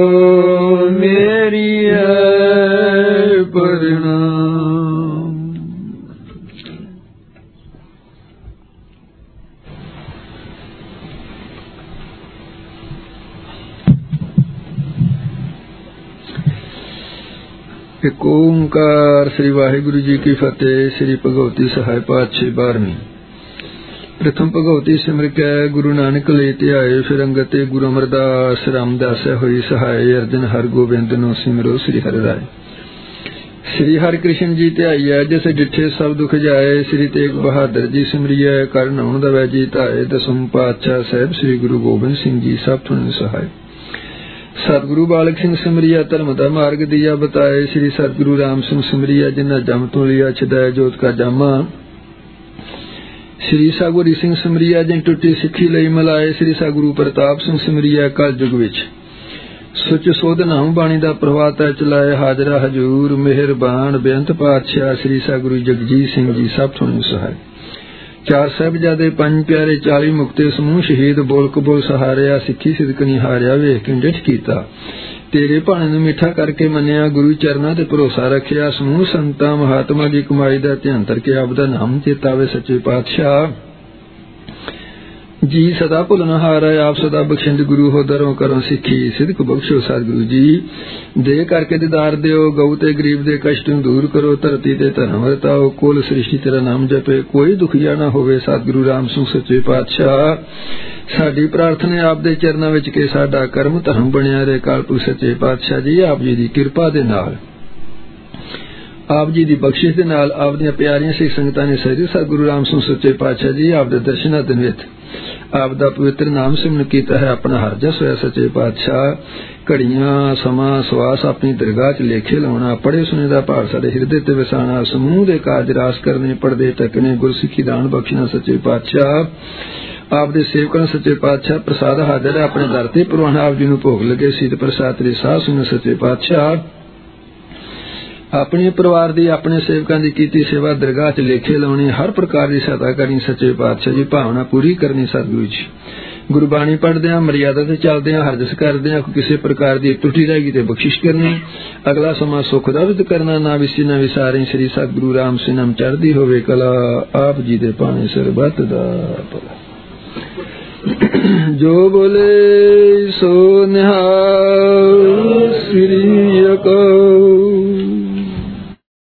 मेरी है परिणाम। एक ओंकार। श्री वाहिगुरु जी की फतेह। श्री भगवती सहाय पातशाही बारहवीं। प्रथम भगवती सिमर कै गुरु नानक ले ध्याए, फिर अंगत गुरु अमरदास रामदास होई सहाय, अर्जन हर गोबिंद नो सिमरो श्री हरि राय। श्री हरि कृष्ण जी ध्याइए जिस डिठे सब दुख जाए, श्री तेग बहादुर जी सिमरिए कर नाउन दवै जी धाए, दसम पातशाह साहिब श्री गुरु गोबिंद सिंह जी सब तुन सहाय। सतगुरु बालक सिंह सिमरिया धर्म दा मार्ग दिया बताए, श्री सतगुरु राम सिंह सिमरिया जिन्ना जम तो लिया छदाय जोत का जामा, श्री सागुरी सिंह सिमरिया जिन टुटी सिखी लई मलाए, श्री सागुरु प्रताप सिंह सिमरिया कल युग विच ਸੁਚ ਸੋਧ ਨਾਮ ਬਾਣੀ ਦਾ ਪ੍ਰਵਾਤਾ ਚਲਾਏ ਹਾਜ਼ਰਾ ਹਜੂਰ ਮਿਹਰਬਾਨ ਬੇਅੰਤ ਪਾਤਸ਼ਾਹ ਸ੍ਰੀ ਸਤਿਗੁਰੂ ਜਗਜੀਤ ਸਿੰਘ ਜੀ ਸਭ ਤੋਂ ਸਹਾਇ। ਚਾਰ ਸਾਹਿਬਜ਼ਾਦੇ ਪੰਜ ਪਿਆਰੇ ਚਾਲੀ ਮੁਕਤੇ ਸਮੂਹ ਸ਼ਹੀਦ ਬੋਲ ਕਬੋਲ ਸਹਾਰਿਆ ਸਿੱਖੀ ਸਿਦਕ ਨਹੀਂ ਹਾਰਿਆ ਵੇਖ ਕੇ ਡਿਠ ਕੀਤਾ ਤੇਰੇ ਭਾਣੇ ਨੂੰ ਮਿੱਠਾ ਕਰਕੇ ਮੰਨਿਆ ਗੁਰੂ ਚਰਨਾਂ ਤੇ ਭਰੋਸਾ ਰੱਖਿਆ ਸਮੂਹ ਸੰਤਾਂ ਮਹਾਤਮਾ ਦੀ ਕਮਾਈ ਦਾ ਧਿਆਨ ਕਰਕੇ ਆਪ ਦਾ ਨਾਮ ਚੇਤਾਵੇ ਸੱਚੇ ਪਾਤਸ਼ਾਹ ਜੀ ਸਦਾ ਭੁੱਲ ਨਾ ਹਾਰੇ ਆਪ ਸਦਾ ਬਖਸ਼ਿੰਦ ਗੁਰੂ ਹੋ ਦਰੋਂ ਕਰੋ ਸਿੱਖੀ ਸਿਦਕ ਬਖਸ਼ੋ ਸਤਿਗੁਰੂ ਜੀ ਦੇ ਕਰਕੇ ਦੀਦਾਰ ਦਿਓ ਗਊ ਤੇ ਗਰੀਬ ਦੇ ਕਸ਼ਟ ਨੂੰ ਦੂਰ ਕਰੋ ਧਰਤੀ ਤੇ ਧਰਮ ਵਰਤਾਓ ਕੁੱਲ ਸ੍ਰਿਸ਼ਟੀ ਤੇਰਾ ਨਾਮ ਜਪੇ ਕੋਈ ਦੁਖੀਆ ਨਾ ਹੋਵੇ ਸਤਿਗੁਰੂ ਰਾਮ ਸਿੰਘ ਸੱਚੇ ਪਾਤਸ਼ਾਹ ਸਾਡੀ ਪ੍ਰਾਰਥਨਾ ਆਪ ਦੇ ਚਰਨਾਂ ਵਿੱਚ ਕਿ ਸਾਡਾ ਕਰਮ ਧਰਮ ਬਣਿਆ ਰਹੇ ਕਾਲਪੁਰਖ ਸੱਚੇ ਪਾਤਸ਼ਾਹ ਜੀ ਆਪ ਜੀ ਦੀ ਕਿਰਪਾ ਦੇ ਨਾਲ ਆਪ ਜੀ ਦੀ ਬਖਸ਼ਿਸ਼ ਦੇ ਨਾਲ ਆਪ ਦੀਆਂ ਪਿਆਰੀਆਂ ਸਿੱਖ ਸੰਗਤਾਂ ਨੇ ਸਹਿਜੇ ਸਤਿਗੁਰੂ ਰਾਮ ਸਿੰਘ ਸੱਚੇ ਪਾਤਸ਼ਾਹ ਜੀ ਆਪ ਦੇ ਦਰਸ਼ਨਾਂ ਦੇ ਵਿੱਚ ਆਪ ਦਾ ਪਵਿੱਤਰ ਨਾਮ ਸਿਮਰਨ ਕੀਤਾ ਹੈ ਆਪਣਾ ਹਰਜਸ ਹੋਇਆ ਸੱਚੇ ਪਾਤਸ਼ਾਹ ਘੜੀਆਂ ਸਮਾਂ ਸਵਾਸ ਆਪਣੀ ਦਰਗਾਹ 'ਚ ਲੇਖੇ ਲਾਉਣਾ ਪੜ੍ਹੇ ਸੁਣੇ ਦਾ ਭਾਵ ਸਾਡੇ ਹਿਰਦੇ ਤੇ ਵਸਾਣਾ ਸਮੂਹ ਦੇ ਕਾਰਜ ਰਾਸ ਕਰਨੇ ਪੜ੍ਹਦੇ ਤੱਕਣੇ ਗੁਰਸਿੱਖੀ ਦਾਨ ਬਖਸ਼ਣਾ ਸੱਚੇ ਪਾਤਸ਼ਾਹ ਆਪ ਦੇ ਸੇਵਕਾਂ ਸੱਚੇ ਪਾਤਸ਼ਾਹ ਪ੍ਰਸਾਦ ਹਾਜ਼ਰ ਹੈ ਆਪਣੇ ਦਰ ਤੇ ਪ੍ਰਵਾਨ ਆਪ ਜੀ ਨੂੰ ਭੋਗ ਲੱਗੇ ਸੀਤ ਪ੍ਰਸਾਦ ਤੇਰੇ ਸਾਹ ਸੁਣੇ ਸੱਚੇ ਪਾਤਸ਼ਾਹ ਆਪਣੇ ਪਰਿਵਾਰ ਦੀ ਆਪਣੇ ਸੇਵਕਾਂ ਦੀ ਕੀਤੀ ਸੇਵਾ ਦਰਗਾਹ 'ਚ ਲੇਖੇ ਲਾਉਣੀ ਹਰ ਪ੍ਰਕਾਰ ਦੀ ਸਹਾਇਤਾ ਕਰਨੀ ਸੱਚੇ ਪਾਤਸ਼ਾਹ ਜੀ ਭਾਵਨਾ ਪੂਰੀ ਕਰਨੀ ਸਤਿਗੁਰੂ ਜੀ ਗੁਰਬਾਣੀ ਪੜ੍ਹਦਿਆਂ ਮਰਿਆਦਾ ਤੇ ਚੱਲਦਿਆਂ ਹਰਜਸ ਕਰਦਿਆਂ ਕਿਸੇ ਪ੍ਰਕਾਰ ਦੀ ਟੁੱਟੀ ਰਹੇਗੀ ਤੇ ਬਖਸ਼ਿਸ਼ ਕਰਨੀ ਅਗਲਾ ਸਮਾਂ ਸੁੱਖ ਦਾ ਵਿਦ ਕਰਨਾ ਨਾ ਵਿਸੀ ਨਾ ਵਿਸਾਰੇ ਸ੍ਰੀ ਸਤਿਗੁਰੂ ਰਾਮ ਸਿੰਘ ਨਾਮ ਚੜ੍ਹਦੀ ਹੋਵੇ ਕਲਾ ਆਪ ਜੀ ਦੇ ਭਾਣੇ ਸਰਬੱਤ ਦਾ ਭਲਾ ਜੋ ਬੋਲੇ ਸੋ ਨਿਹਾਲ ਸ੍ਰੀ ਅਕਾਲ।